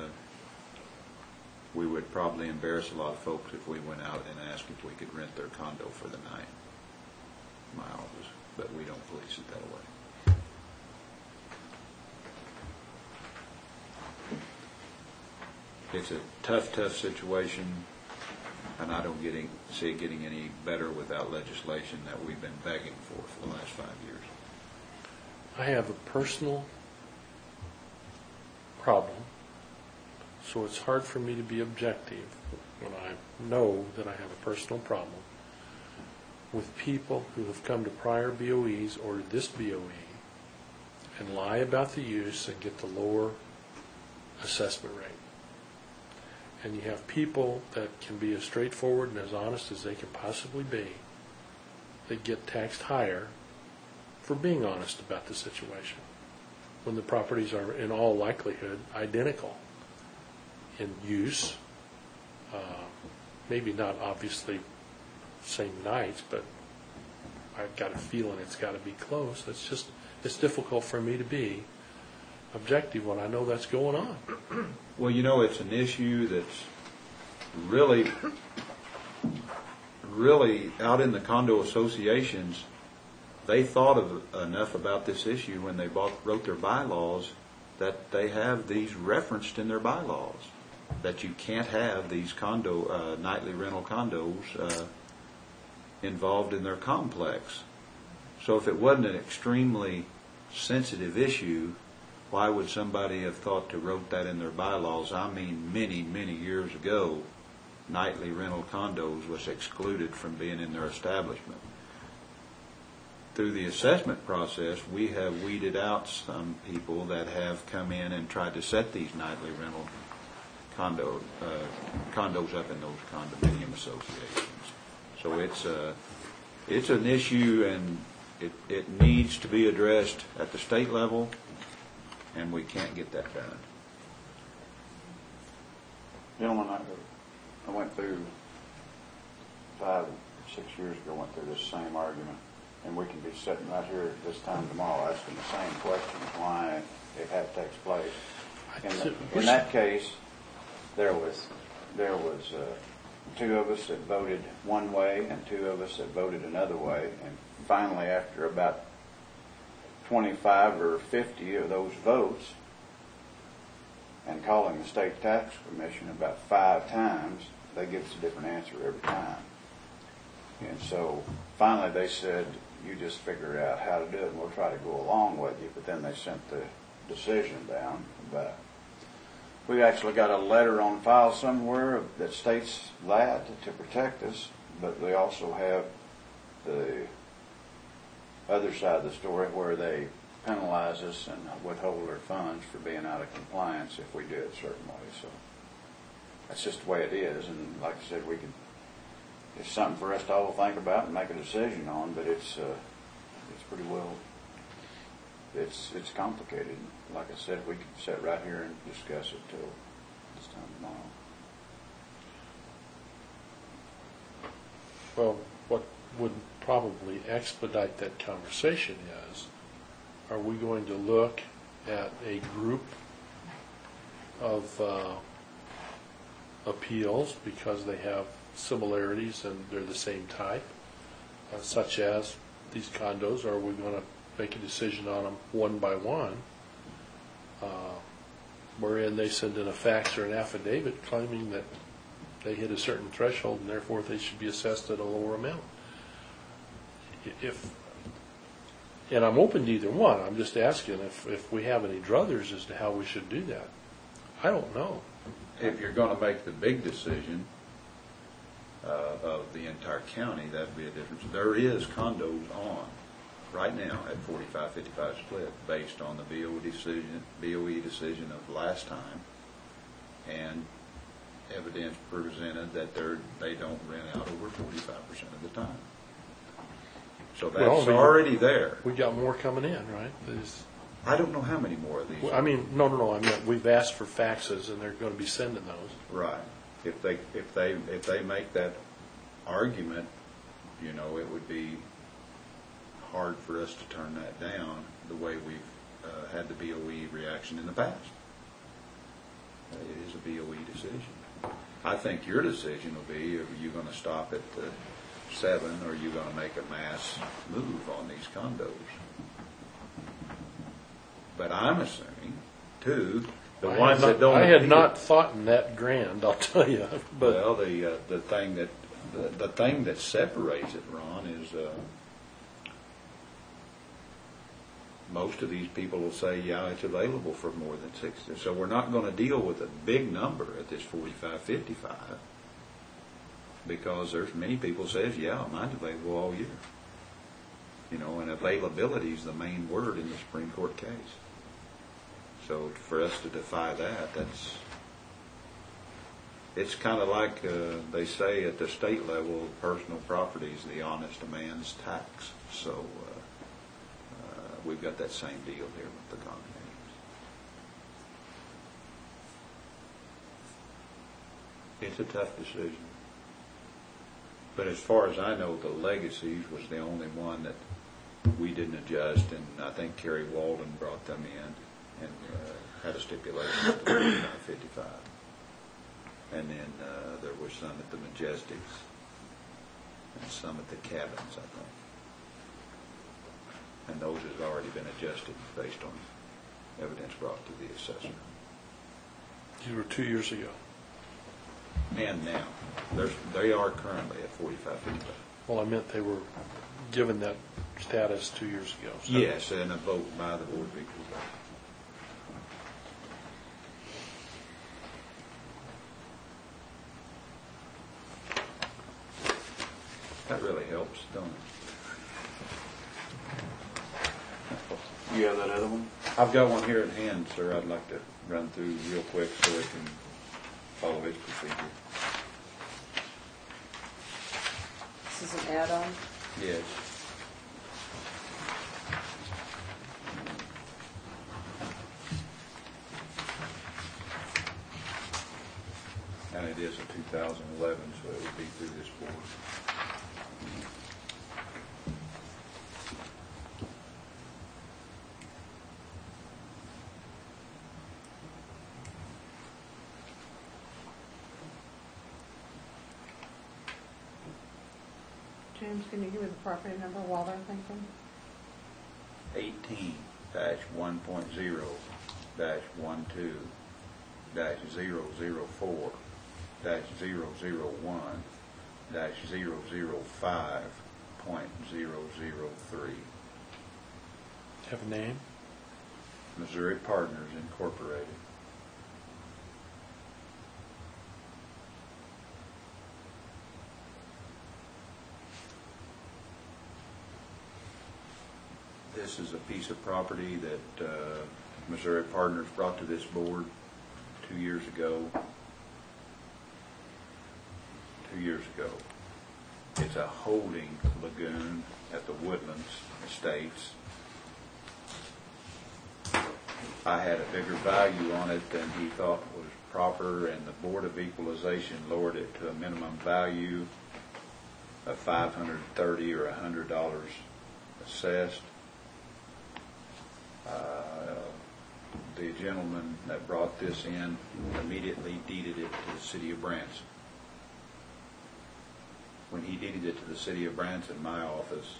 We would probably embarrass a lot of folks if we went out and asked if we could rent their condo for the night, miles, but we don't police it that way. It's a tough situation, and I don't see it getting any better without legislation that we've been begging for the last 5 years. I have a personal problem, so it's hard for me to be objective when I know that I have a personal problem with people who have come to prior BOEs or this BOE and lie about the use and get the lower assessment rate. And you have people that can be as straightforward and as honest as they can possibly be that get taxed higher for being honest about the situation, when the properties are in all likelihood identical in use, maybe not obviously same nights, but I've got a feeling it's got to be close. It's difficult for me to be objective when I know that's going on. Well, it's an issue that's really out in the condo associations. They thought enough about this issue when they wrote their bylaws that they have these referenced in their bylaws, that you can't have these nightly rental condos involved in their complex. So if it wasn't an extremely sensitive issue, why would somebody have thought to wrote that in their bylaws? I mean, many, many years ago, nightly rental condos was excluded from being in their establishment. Through the assessment process, we have weeded out some people that have come in and tried to set these nightly rental condos up in those condominium associations. So it's an issue, and it needs to be addressed at the state level, and we can't get that done. Gentlemen, I went through 5 or 6 years ago, went through this same argument. And we can be sitting right here at this time tomorrow asking the same questions why it had to take place. In that case, there was 2 of us that voted one way and 2 of us that voted another way. And finally, after about 25 or 50 of those votes, and calling the state tax commission about 5 times, they give us a different answer every time. And so finally they said, you just figure out how to do it and we'll try to go along with you. But then they sent the decision down. But we actually got a letter on file somewhere that states that to protect us, but we also have the other side of the story where they penalize us and withhold our funds for being out of compliance if we do it a certain way. So that's just the way it is. And like I said, it's something for us to all think about and make a decision on, but it's pretty well, it's complicated. Like I said, we could sit right here and discuss it till this time tomorrow. Well, what would probably expedite that conversation is, are we going to look at a group of appeals because they have similarities and they're the same type, such as these condos? Or are we going to make a decision on them one by one? wherein they send in a fax or an affidavit claiming that they hit a certain threshold and therefore they should be assessed at a lower amount. And I'm open to either one. I'm just asking if we have any druthers as to how we should do that. I don't know. If you're going to make the big decision of the entire county, that'd be a difference. There is condos on right now at 45-55 split based on the BOE decision of last time, and evidence presented that they don't rent out over 45% of the time. So that's already there. We got more coming in, right? I don't know how many more of these. I mean, no. I mean, we've asked for faxes, and they're going to be sending those. Right. If they make that argument, you know, it would be hard for us to turn that down the way we've had the BOE reaction in the past. It is a BOE decision. I think your decision will be: are you going to stop at 7, or are you going to make a mass move on these condos? But I'm assuming, too, the ones that don't. I had not thought in that grand, I'll tell you. But well, the thing that separates it, Ron, is most of these people will say, yeah, it's available for more than 60. So we're not going to deal with a big number at this 45-55 because there's many people says, yeah, mine's available all year. You know, and availability is the main word in the Supreme Court case. So for us to defy that, it's kind of like they say at the state level, personal property is the honest man's tax. So we've got that same deal here with the condominiums. It's a tough decision. But as far as I know, the Legacies was the only one that we didn't adjust, and I think Kerry Walden brought them in and had a stipulation at the 55. And then there were some at the Majestics and some at the Cabins, I think. And those have already been adjusted based on evidence brought to the assessor. These were 2 years ago. And now. They are currently at 45-55. Well, I meant they were given that status 2 years ago. So. Yes, and a vote by the Board of Equalization. That really helps, don't it? You have that other one? I've got one here at hand, sir. I'd like to run through real quick so we can follow his procedure. This is an add-on? Yes. And it is a 2011, so it would be through this board. James, can you give me the property number while they're thinking? 18-1.0-12-005.003. Have a name? Missouri Partners Incorporated. This is a piece of property that Missouri Partners brought to this board 2 years ago. 2 years ago. It's a holding lagoon at the Woodlands Estates. I had a bigger value on it than he thought was proper, and the Board of Equalization lowered it to a minimum value of $530 or $100 assessed. The gentleman that brought this in immediately deeded it to the city of Branson. When he deeded it to the city of Branson, my office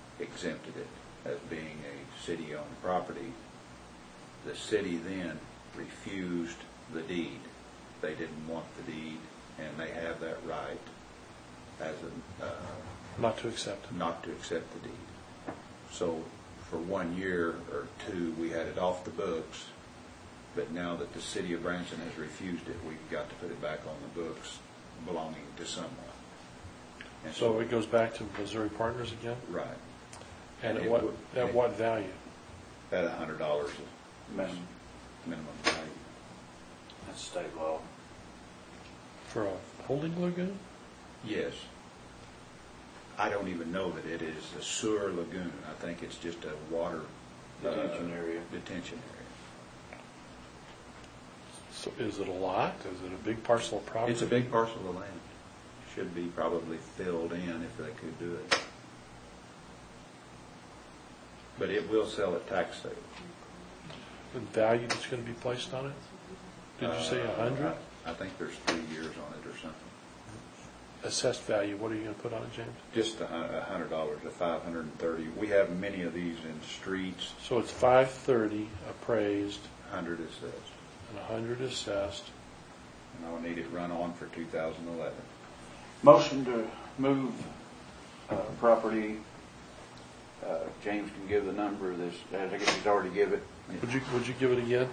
exempted it as being a city-owned property. The city then refused the deed. They didn't want the deed, and they have that right as Not to accept. not to accept the deed. So for 1 year or two, we had it off the books, but now that the city of Branson has refused it, we've got to put it back on the books belonging to someone. And So it goes back to Missouri Partners again? Right. And it at what, would- at what value? At $100 minimum value. That's state law. For a holding lagoon? Yes. I don't even know that it is a sewer lagoon. I think it's just a water Detention area. Detention area. So is it a lot? Is it a big parcel of property? It's a big parcel of land. Should be probably filled in if they could do it. But it will sell at tax sale. The value that's going to be placed on it? Did you say 100? I think there's 3 years on it or something. Assessed value, what are you going to put on it, James? Just $100 to $530. We have many of these in streets. So it's $530 appraised. 100 assessed. And 100 assessed. And I'll need it run on for 2011. Motion to move property. James can give the number of this. I guess he's already give it. Would you give it again?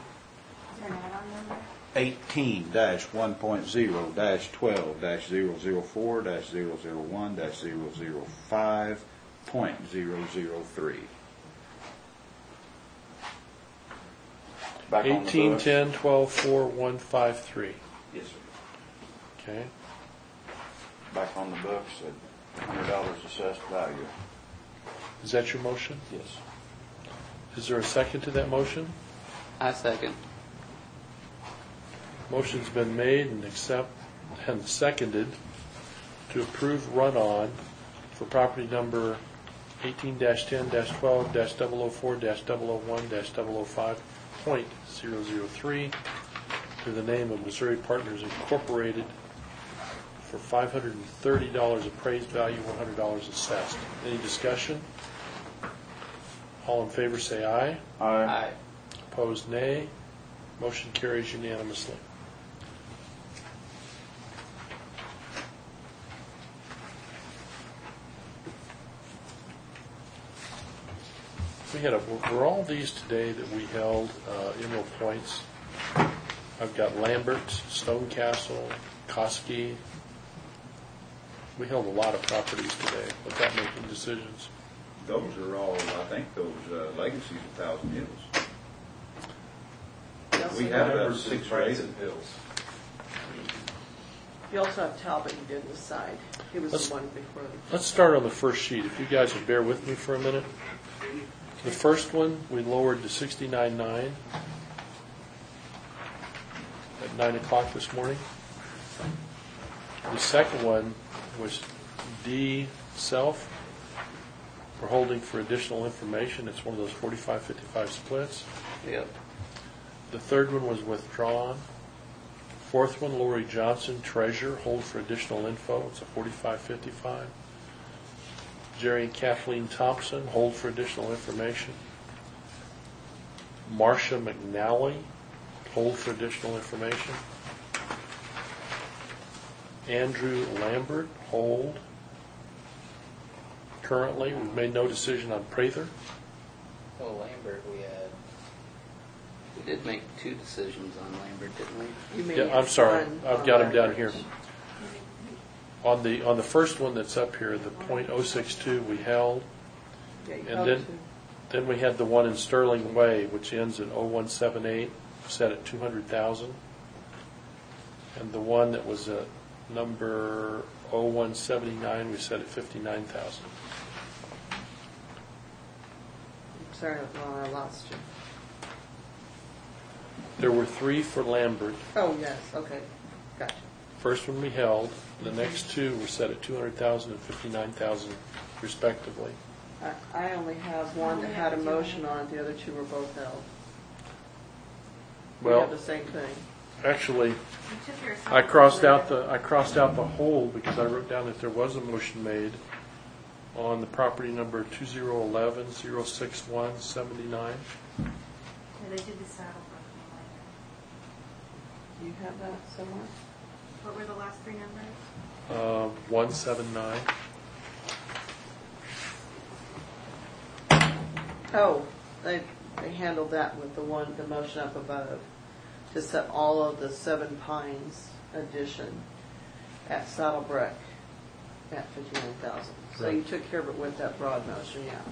18-1.0-12-001-005.003. Back on the books. 18-10-12-4-153. Yes, sir. Okay. Back on the books at $100 assessed value. Is that your motion? Yes. Is there a second to that motion? I second. Motion's been made and seconded to approve run-on for property number 18-10-12-004-001-005.003 to the name of Missouri Partners Incorporated for $530 appraised value, $100 assessed. Any discussion? All in favor say aye. Aye. Opposed, nay. Motion carries unanimously. Were all these today that we held Emerald Points? I've got Lambert, Stonecastle, Koski. We held a lot of properties today without making decisions. Those are all, I think, those legacies of Thousand Hills. We have about 6 or 8 Hills. You also have Talbot you didn't decide. He was the one before. Let's start on the first sheet. If you guys would bear with me for a minute. The first one we lowered to 69.9 at 9 o'clock this morning. The second one was D self. We're holding for additional information. It's one of those 45-55 splits. Yep. The third one was withdrawn. Fourth one, Lori Johnson, treasurer, hold for additional info. It's a 45-55. Jerry and Kathleen Thompson, hold for additional information. Marcia McNally, hold for additional information. Andrew Lambert, hold. Currently, we've made no decision on Prather. Oh, Lambert, we did make 2 decisions on Lambert, didn't we? Yeah, I'm sorry. I've got them down here. On the first one that's up here, the .062 we held, and then we had the one in Sterling Way, which ends at 0178, set at 200,000, and the one that was at number 0179 we set at 59,000. Sorry, I lost you. There were 3 for Lambert. Oh, yes, okay, gotcha. First one we held. The next 2 were set at 200,000 and 59,000 respectively. I only have one that had a motion on it, the other 2 were both held. We Well, have the same thing. actually, I crossed out the whole because I wrote down that there was a motion made on the property number 2011-06179. Yeah, they did the saddle Do you have that somewhere? What were the last three numbers? 179. Oh, they handled that with the motion up above to set all of the Seven Pines addition at Saddlebrook at 59,000. So Right. you took care of it with that broad motion, yeah.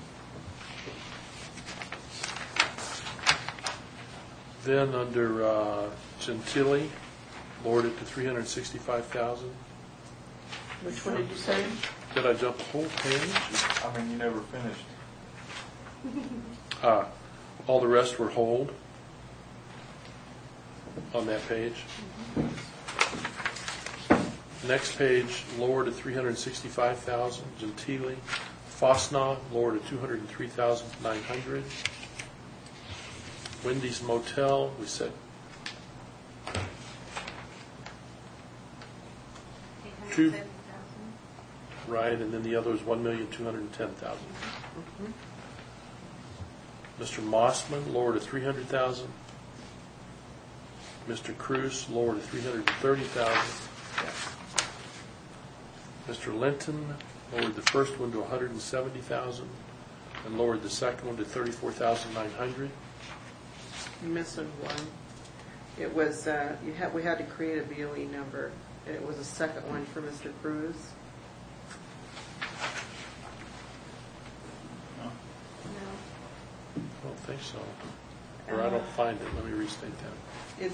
Then under Gentili, lowered it to 365,000. Which one did you say? Did I jump the whole page? I mean, you never finished. All the rest were hold on that page. Next page, lowered to 365,000. Gentili. Fosnaugh, lowered to 203,900. Wendy's Motel, we said two, right, and then the other was 1,210,000. Mr. Mossman, lowered to 300,000. Mr. Cruz, lowered to 330,000. Mr. Linton lowered the first one to 170,000 and lowered the second one to 34,900. You're missing one. It was, we had to create a BOE number, and it was a second one for Mr. Cruz. I don't think so. Or I don't find it. Let me restate that. It's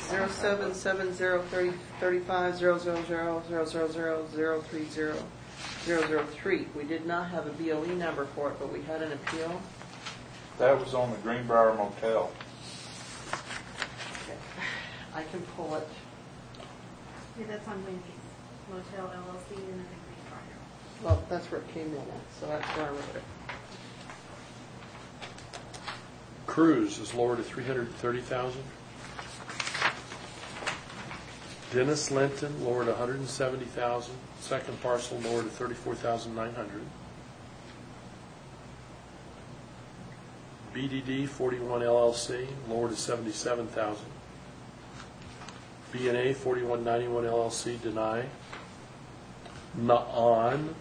0770350000003003. We did not have a BOE number for it, but we had an appeal. That was on the Greenbrier Motel. I can pull it. Yeah, that's on Wendy's Motel LLC and then the Greenbrier. Well, that's where it came in at, so that's where I wrote it. Cruz is lowered to 330,000. Dennis Linton lowered 170,000. Second parcel lowered to 34,900. BDD 41 LLC lowered to 77,000. B&A 4191 LLC deny. Naan.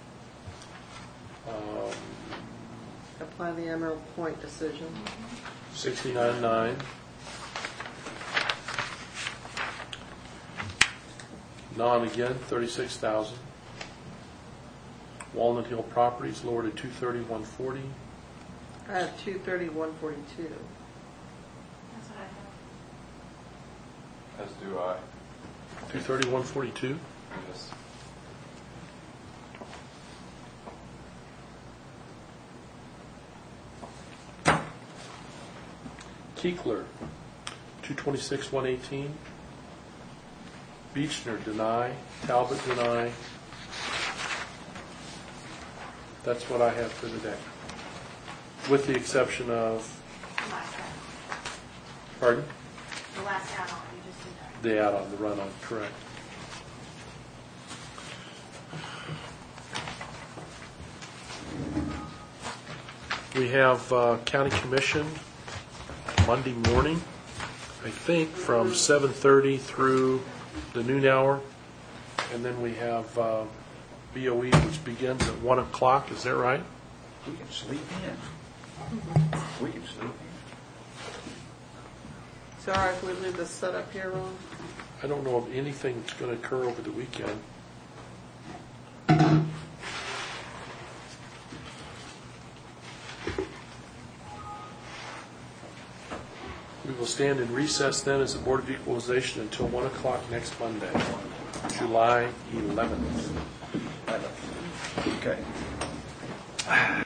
Apply the Emerald Point decision. 69.9. Non again, 36,000. Walnut Hill Properties lowered to 230,140. I have 230,142. That's what I have. As do I. 230,142. Yes. Keekler, 226,118. Beechner, deny. Talbot, deny. That's what I have for today. With the exception of, The last add-on. pardon? The last add-on, you just did that. The add-on, the run-on, correct. We have County Commission Monday morning, I think, from 7:30 through the noon hour. And then we have BOE, which begins at 1 o'clock. Is that right? We can sleep in. We can sleep in. Is it all right if we leave this set up here, Ron? I don't know of anything that's going to occur over the weekend. We will stand in recess then as the Board of Equalization until 1 o'clock next Monday, July 11th. Okay.